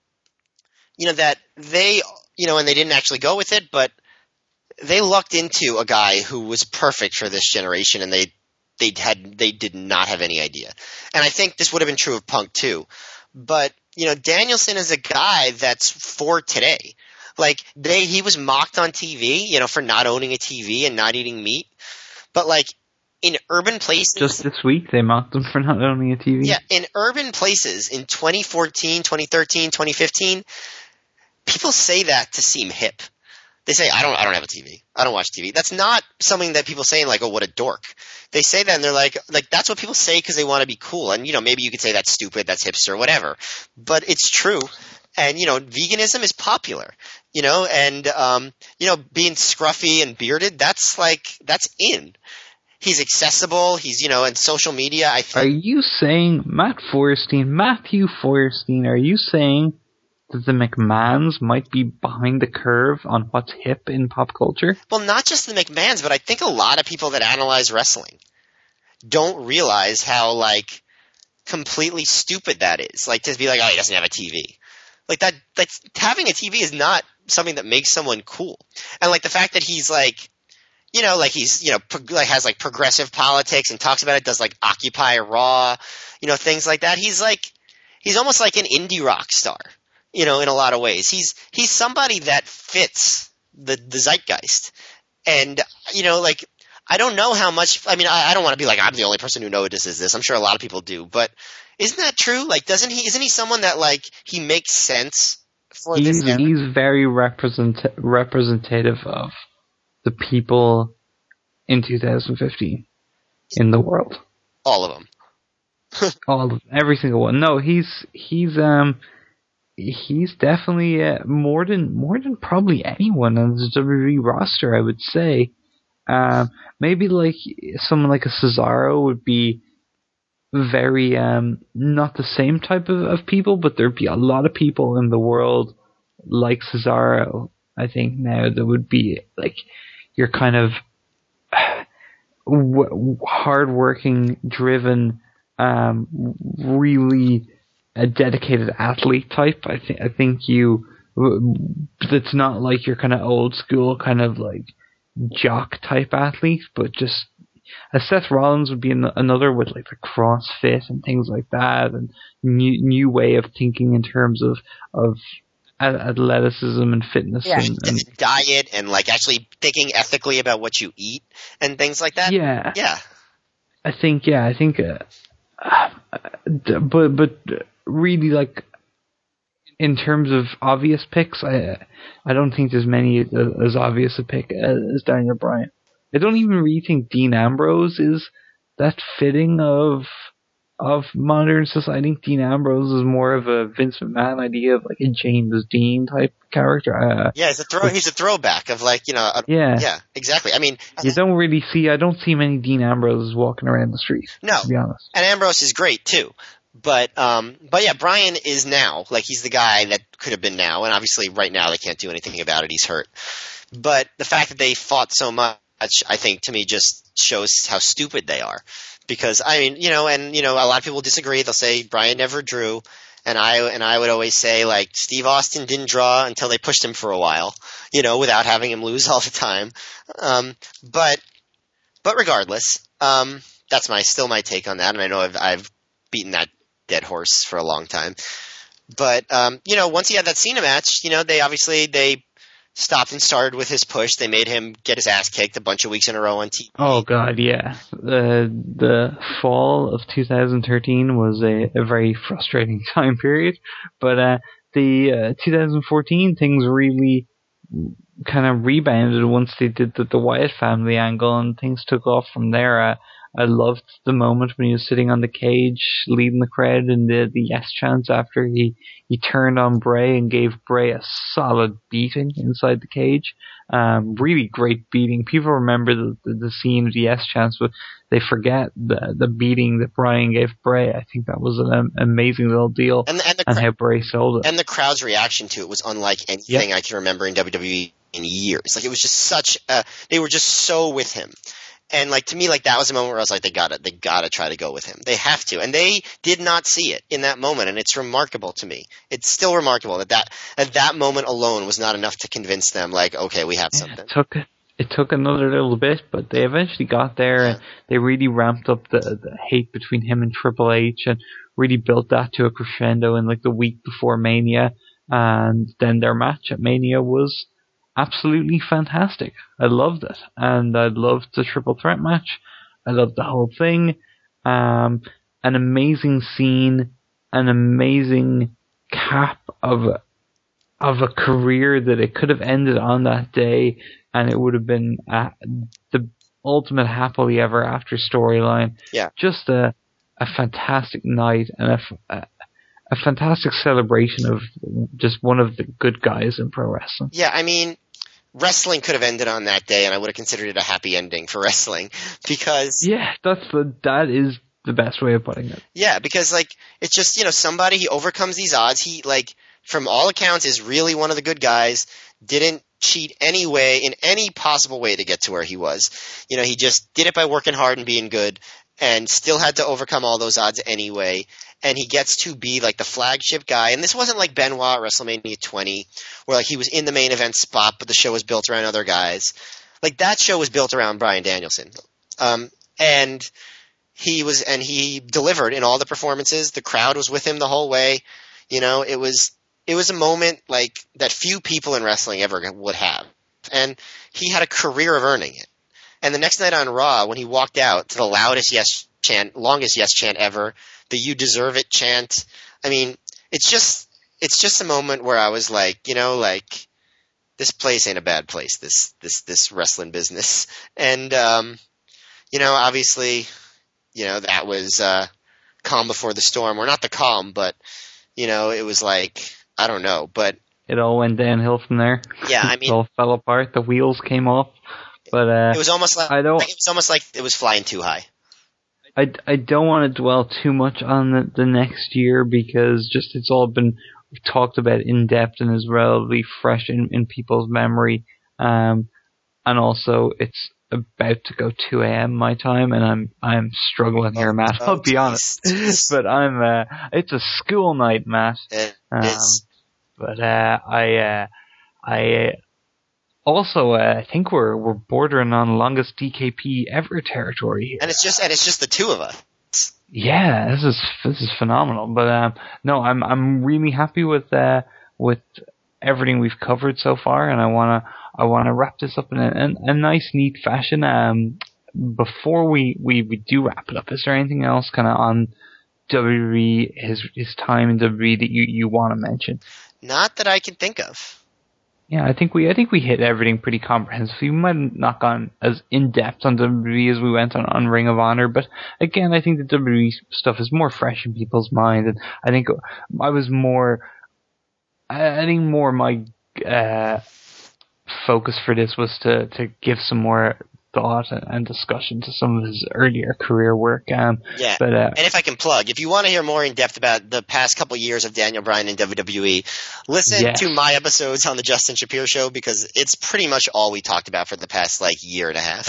you know that they, you know, and they didn't actually go with it, but they lucked into a guy who was perfect for this generation, and they they had they did not have any idea. And I think this would have been true of Punk too. But you know, Danielson is a guy that's for today. Like they, he was mocked on T V, you know, for not owning a T V and not eating meat. But like in urban places,
just this week they mocked him for not owning a T V.
Yeah, in urban places in twenty fourteen, twenty thirteen, twenty fifteen, people say that to seem hip. They say, "I don't, I don't have a T V. I don't watch T V." That's not something that people say like, "Oh, what a dork." They say that and they're like, like that's what people say because they want to be cool. And you know, maybe you could say that's stupid, that's hipster, whatever. But it's true. And, you know, veganism is popular, you know, and, um, you know, being scruffy and bearded, that's like, that's in. He's accessible. He's, you know, in social media, I think.
Are you saying, Matt Feuerstein, Matthew Feuerstein, are you saying that the McMahons might be behind the curve on what's hip in pop culture?
Well, not just the McMahons, but I think a lot of people that analyze wrestling don't realize how, like, completely stupid that is. Like, to be like, oh, he doesn't have a T V. Like that, that's having a T V is not something that makes someone cool. And like the fact that he's like, you know, like he's, you know, pro- like has like progressive politics and talks about it, does like Occupy Raw, you know, things like that. He's like, he's almost like an indie rock star, you know, in a lot of ways. He's, he's somebody that fits the, the zeitgeist. And, you know, like, I don't know how much, I mean, I, I don't want to be like, I'm the only person who notices this. I'm sure a lot of people do, but isn't that true? Like, doesn't he, isn't he someone that, like, he makes sense for
he's,
this era?
He's very represent, representative of the people in two thousand fifteen in the world.
All of them.
All of them. Every single one. No, he's, he's, um, he's definitely, uh, more than, more than probably anyone on the W W E roster, I would say. Um, maybe like, someone like a Cesaro would be very um not the same type of, of people, but there'd be a lot of people in the world like Cesaro. I think now that would be like your kind of w- hardworking, driven, um, really a dedicated athlete type. I think I think you. It's not like your kind of old school kind of like jock type athlete, but just. Uh, Seth Rollins would be an- another with like the CrossFit and things like that, and new new way of thinking in terms of of a- athleticism and fitness.
Yeah,
and, and
diet and like actually thinking ethically about what you eat and things like that.
yeah,
Yeah.
I think yeah, I think, uh, uh, but but really like in terms of obvious picks, I I don't think there's many as, as obvious a pick as, as Daniel Bryan. I don't even really think Dean Ambrose is that fitting of of modern society. I think Dean Ambrose is more of a Vince McMahon idea of like a James Dean type character. Uh,
Yeah, he's a throw.
which,
He's a throwback of like you know. A,
yeah,
yeah, exactly. I mean,
you don't really see. I don't see many Dean Ambroses walking around the street.
No,
to be honest.
And Ambrose is great too. But um, but yeah, Bryan is now like he's the guy that could have been now, and obviously right now they can't do anything about it. He's hurt. But the fact that they fought so much, I think, to me, just shows how stupid they are. Because I mean, you know, and you know, a lot of people disagree. They'll say Bryan never drew, and I and I would always say like Steve Austin didn't draw until they pushed him for a while, you know, without having him lose all the time. Um, but but regardless, um, that's my still my take on that, and I know I've I've beaten that dead horse for a long time. But um, you know, once he had that Cena match, you know, they obviously they. stopped and started with his push. They made him get his ass kicked a bunch of weeks in a row on T V.
Oh god, yeah. The the fall of two thousand thirteen was a, a very frustrating time period, but uh, the uh, two thousand fourteen things really kind of rebounded once they did the, the Wyatt family angle, and things took off from there. Uh, I loved the moment when he was sitting on the cage, leading the crowd in the, the yes chants after he, he turned on Bray and gave Bray a solid beating inside the cage. Um, really great beating. People remember the, the, the scene of the yes chants, but they forget the the beating that Bryan gave Bray. I think that was an um, amazing little deal,
and, the, and, the
and
cra-
how Bray sold it.
And the crowd's reaction to it was unlike anything yep. I can remember in W W E in years. Like it was just such a, they were just so with him. And like to me, like that was a moment where I was like, they gotta, they gotta try to go with him. They have to, and they did not see it in that moment, and it's remarkable to me. It's still remarkable that that that, that moment alone was not enough to convince them. Like, okay, we have something.
It took it took another little bit, but they eventually got there, and they really ramped up the the hate between him and Triple H, and really built that to a crescendo in like the week before Mania, and then their match at Mania was absolutely fantastic. I loved it, and I loved the triple threat match. I loved the whole thing. Um, an amazing scene, an amazing cap of a, of a career that it could have ended on that day, and it would have been uh, the ultimate happily ever after storyline.
Yeah,
just a a fantastic night and a. a A fantastic celebration of just one of the good guys in pro wrestling.
Yeah, I mean, wrestling could have ended on that day, and I would have considered it a happy ending for wrestling because
yeah, that's the that is the best way of putting it.
Yeah, because like it's just you know somebody he overcomes these odds. He like from all accounts is really one of the good guys. Didn't cheat any way in any possible way to get to where he was. You know, he just did it by working hard and being good, and still had to overcome all those odds anyway. And he gets to be like the flagship guy. And this wasn't like Benoit at WrestleMania twenty, where like he was in the main event spot, but the show was built around other guys. Like that show was built around Bryan Danielson. Um, and he was, and he delivered in all the performances. The crowd was with him the whole way. You know, it was, it was a moment like that few people in wrestling ever would have. And he had a career of earning it. And the next night on Raw, when he walked out to the loudest yes chant, longest yes chant ever, the "You deserve it" chant. I mean, it's just it's just a moment where I was like, you know, like this place ain't a bad place. This this this wrestling business, and um, you know, obviously, you know that was uh, calm before the storm, or not the calm, but you know, it was like I don't know, but
it all went downhill from there.
Yeah, I mean,
it all fell apart. The wheels came off, but uh,
it was almost like
I don't.
It was almost like it was flying too high.
I, I don't want to dwell too much on the, the next year because just it's all been talked about in depth and is relatively fresh in, in people's memory. Um, and also it's about to go two a.m. my time, and I'm I'm struggling here, Matt.
Oh,
I'll be honest, but I'm uh, it's a school night, Matt.
It
um,
is.
But uh, I uh, I. Uh, Also, uh, I think we're we're bordering on longest D K P ever territory here.
And it's just and it's just the two of us.
Yeah, this is this is phenomenal. But um, no, I'm I'm really happy with uh, with everything we've covered so far, and I wanna I wanna wrap this up in a, in a nice, neat fashion. Um, before we, we, we do wrap it up, is there anything else kind of on W W E, his his time in W W E that you, you want to mention?
Not that I can think of.
Yeah, I think we I think we hit everything pretty comprehensively. We might have not gone as in depth on W W E as we went on, on Ring of Honor, but again, I think the W W E stuff is more fresh in people's mind, and I think I was more, I think more my uh, focus for this was to to give some more thought and discussion to some of his earlier career work. Um,
yeah,
but, uh,
and if I can plug, if you want to hear more in depth about the past couple years of Daniel Bryan in W W E, listen
yes.
to my episodes on the Justin Shapiro Show, because it's pretty much all we talked about for the past like year and a half.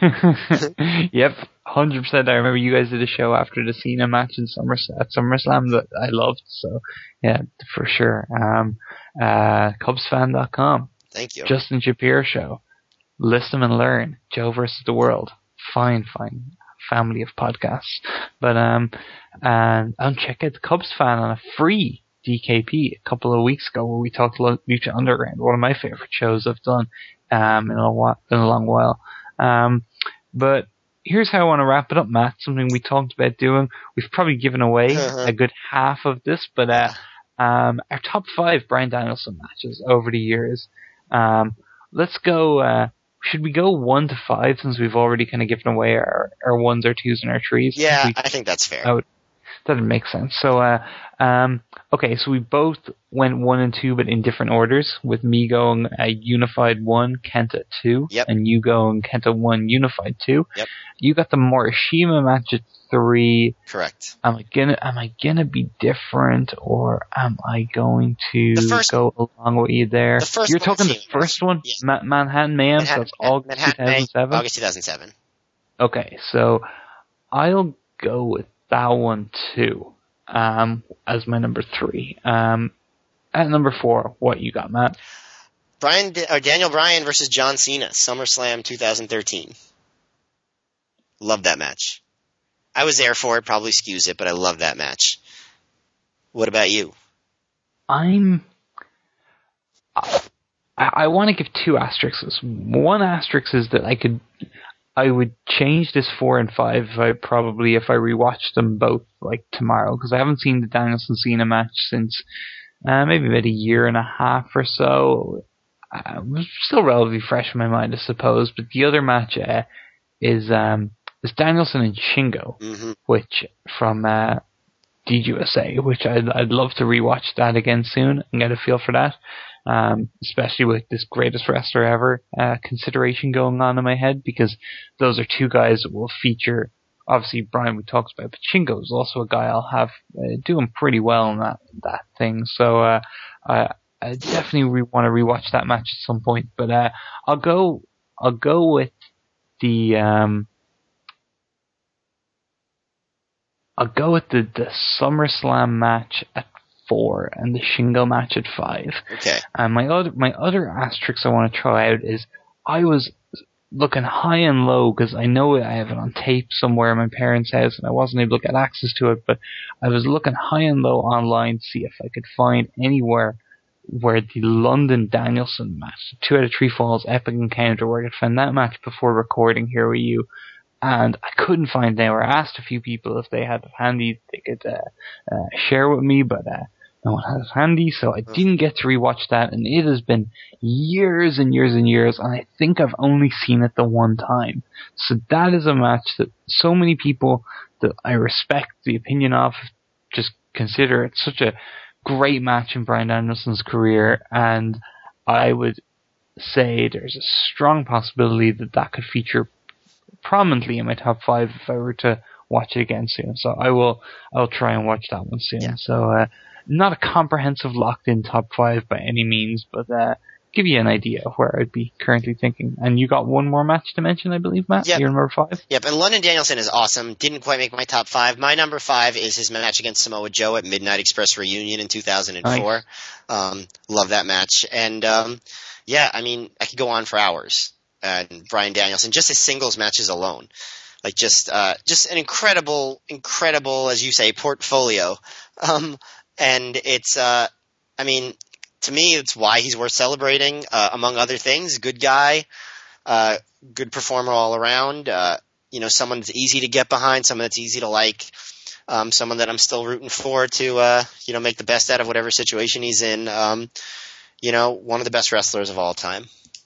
Yep, one hundred percent. I remember you guys did a show after the Cena match in Summers at SummerSlam that I loved. So yeah, for sure. Um, uh, Cubs fan dot com.
Thank you.
Justin Shapiro Show. Listen and learn. Joe versus the World. Fine, fine family of podcasts. But um, and and check out the Cubs Fan on a free D K P a couple of weeks ago, where we talked Lucha Underground, one of my favorite shows I've done um in a while, in a long while. Um, but here's how I want to wrap it up, Matt. Something we talked about doing. We've probably given away uh-huh. a good half of this, but uh, um, our top five Bryan Danielson matches over the years. Um, let's go. Uh, Should we go one to five, since we've already kind of given away our, our ones, our twos, and our threes?
Yeah,
we,
I think that's fair.
That would, that would make sense. So, uh, um, okay, so we both went one and two, but in different orders, with me going a unified one, Kenta two,
yep.
and you going Kenta one, unified two.
Yep.
You got the Morishima match at three.
Correct.
Am I gonna am I gonna be different, or am I going to
first,
go along with you there?
The first
You're talking the first one,
yeah.
Ma- Manhattan Mayhem.
Manhattan,
so that's August two thousand seven.
August two thousand seven.
Okay, so I'll go with that one too, um, as my number three. Um, at number four, what you got, Matt?
Brian or Daniel Bryan versus John Cena, SummerSlam two thousand thirteen. Love that match. I was there for it, probably skews it, but I love that match. What about you?
I'm... I, I want to give two asterisks. One asterisk is that I could... I would change this four and five if I probably if I rewatched them both like tomorrow, because I haven't seen the Danielson Cena match since uh, maybe about a year and a half or so. Uh, it was still relatively fresh in my mind, I suppose. But the other match uh, is... Um, It's Danielson and Shingo,
mm-hmm.
which from uh, D G U S A, which I'd, I'd love to rewatch that again soon and get a feel for that, um, especially with this greatest wrestler ever uh, consideration going on in my head, because those are two guys that will feature. Obviously, Brian we talked about, but Shingo is also a guy I'll have uh, doing pretty well in that that thing. So uh, I, I definitely re- want to rewatch that match at some point. But uh, I'll go I'll go with the. Um, I'll go with the, the SummerSlam match at four and the Shingo match at five.
Okay.
And my other my other asterisk I want to throw out is I was looking high and low, because I know I have it on tape somewhere in my parents' house and I wasn't able to get access to it, but I was looking high and low online to see if I could find anywhere where the London Danielson match, two out of three falls epic encounter, where I could find that match before recording here with you. And I couldn't find it anywhere. I asked a few people if they had it handy, they could uh, uh, share with me, but uh, no one had it handy, so I didn't get to rewatch that. And it has been years and years and years, and I think I've only seen it the one time. So that is a match that so many people that I respect the opinion of just consider it such a great match in Bryan Danielson's career, and I would say there's a strong possibility that that could feature prominently in my top five if I were to watch it again soon. So I will I'll try and watch that one soon.
Yeah.
So uh, not a comprehensive locked in top five by any means, but uh, give you an idea of where I'd be currently thinking. And you got one more match to mention, I believe, Matt?
Yep.
Your number five?
Yep, and London Danielson is awesome. Didn't quite make my top five. My number five is his match against Samoa Joe at Midnight Express Reunion in two thousand four.
Nice.
Um, love that match. And, um, yeah, I mean, I could go on for hours. And Bryan Danielson, just his singles matches alone. Like just, uh, just an incredible, incredible, as you say, portfolio. Um, and it's, uh, I mean, to me, it's why he's worth celebrating, uh, among other things. Good guy, uh, good performer all around, uh, you know, someone that's easy to get behind, someone that's easy to like, um, someone that I'm still rooting for to, uh, you know, make the best out of whatever situation he's in. Um, you know, one of the best wrestlers of all time.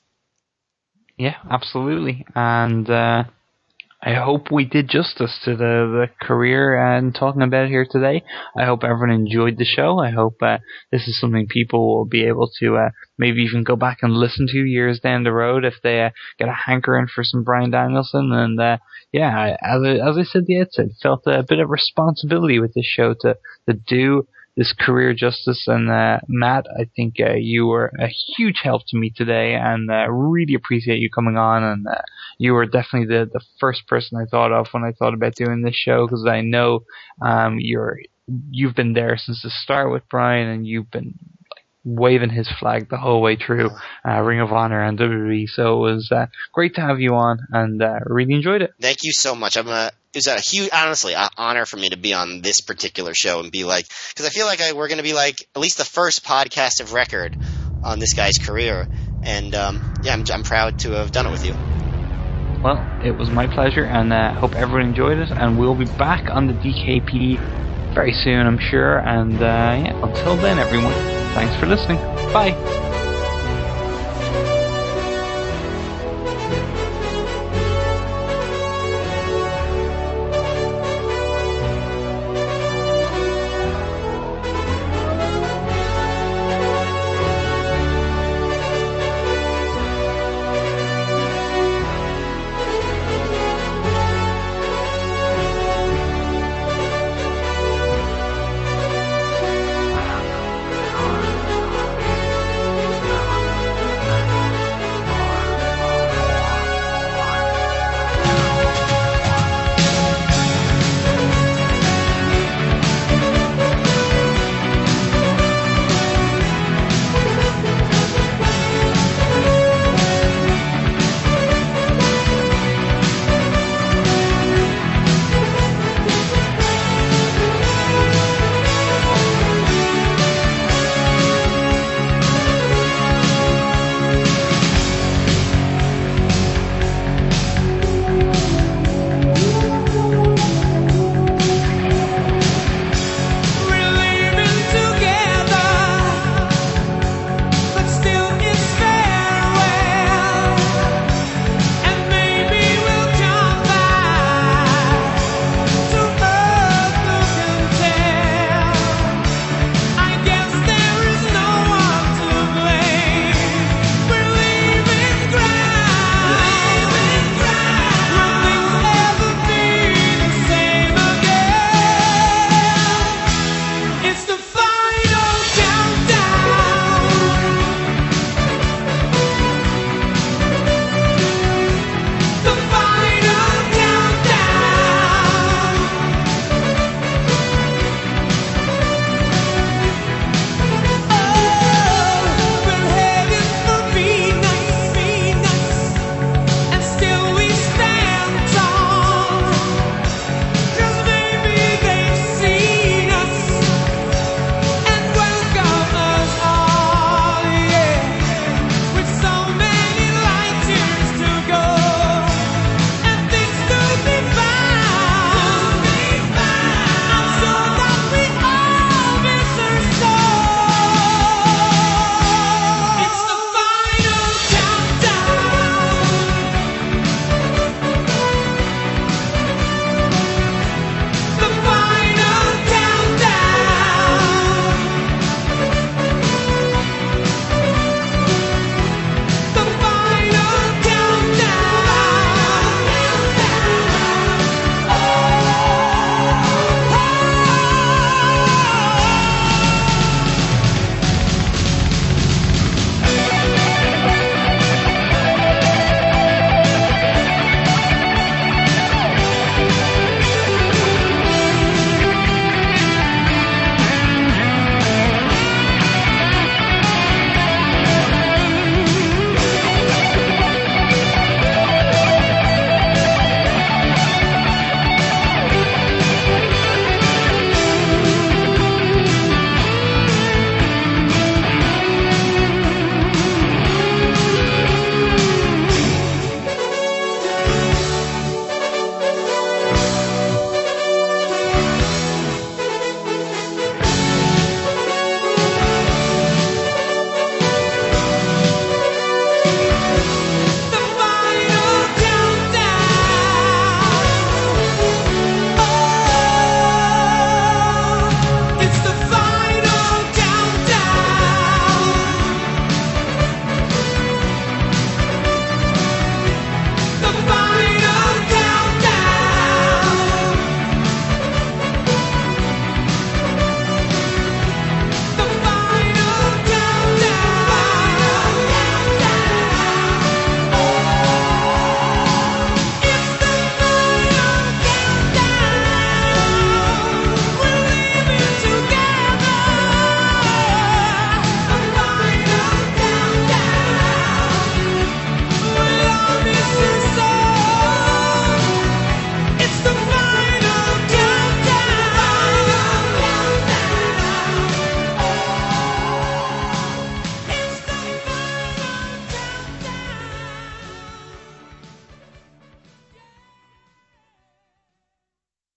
Yeah, absolutely. And, uh, I hope we did justice to the, the career and talking about it here today. I hope everyone enjoyed the show. I hope uh, this is something people will be able to uh, maybe even go back and listen to years down the road if they uh, get a hankering for some Bryan Danielson. And uh, yeah, I, as, I, as I said at the outset, felt a bit of responsibility with this show to, to do this career justice. And uh, Matt, I think uh, you were a huge help to me today, and uh, really appreciate you coming on. And uh, you were definitely the, the first person I thought of when I thought about doing this show, because I know um, you're you've been there since the start with Bryan, and you've been like, waving his flag the whole way through uh, Ring of Honor and W W E. So it was uh, great to have you on, and uh, really enjoyed it.
Thank you so much. I'm a It was a huge, honestly, an honor for me to be on this particular show and be like, because I feel like I, we're going to be like at least the first podcast of record on this guy's career, and um, yeah, I'm, I'm proud to have done it with you.
Well, it was my pleasure, and I uh, hope everyone enjoyed it, and we'll be back on the D K P very soon, I'm sure, and uh, yeah, until then, everyone, thanks for listening. Bye.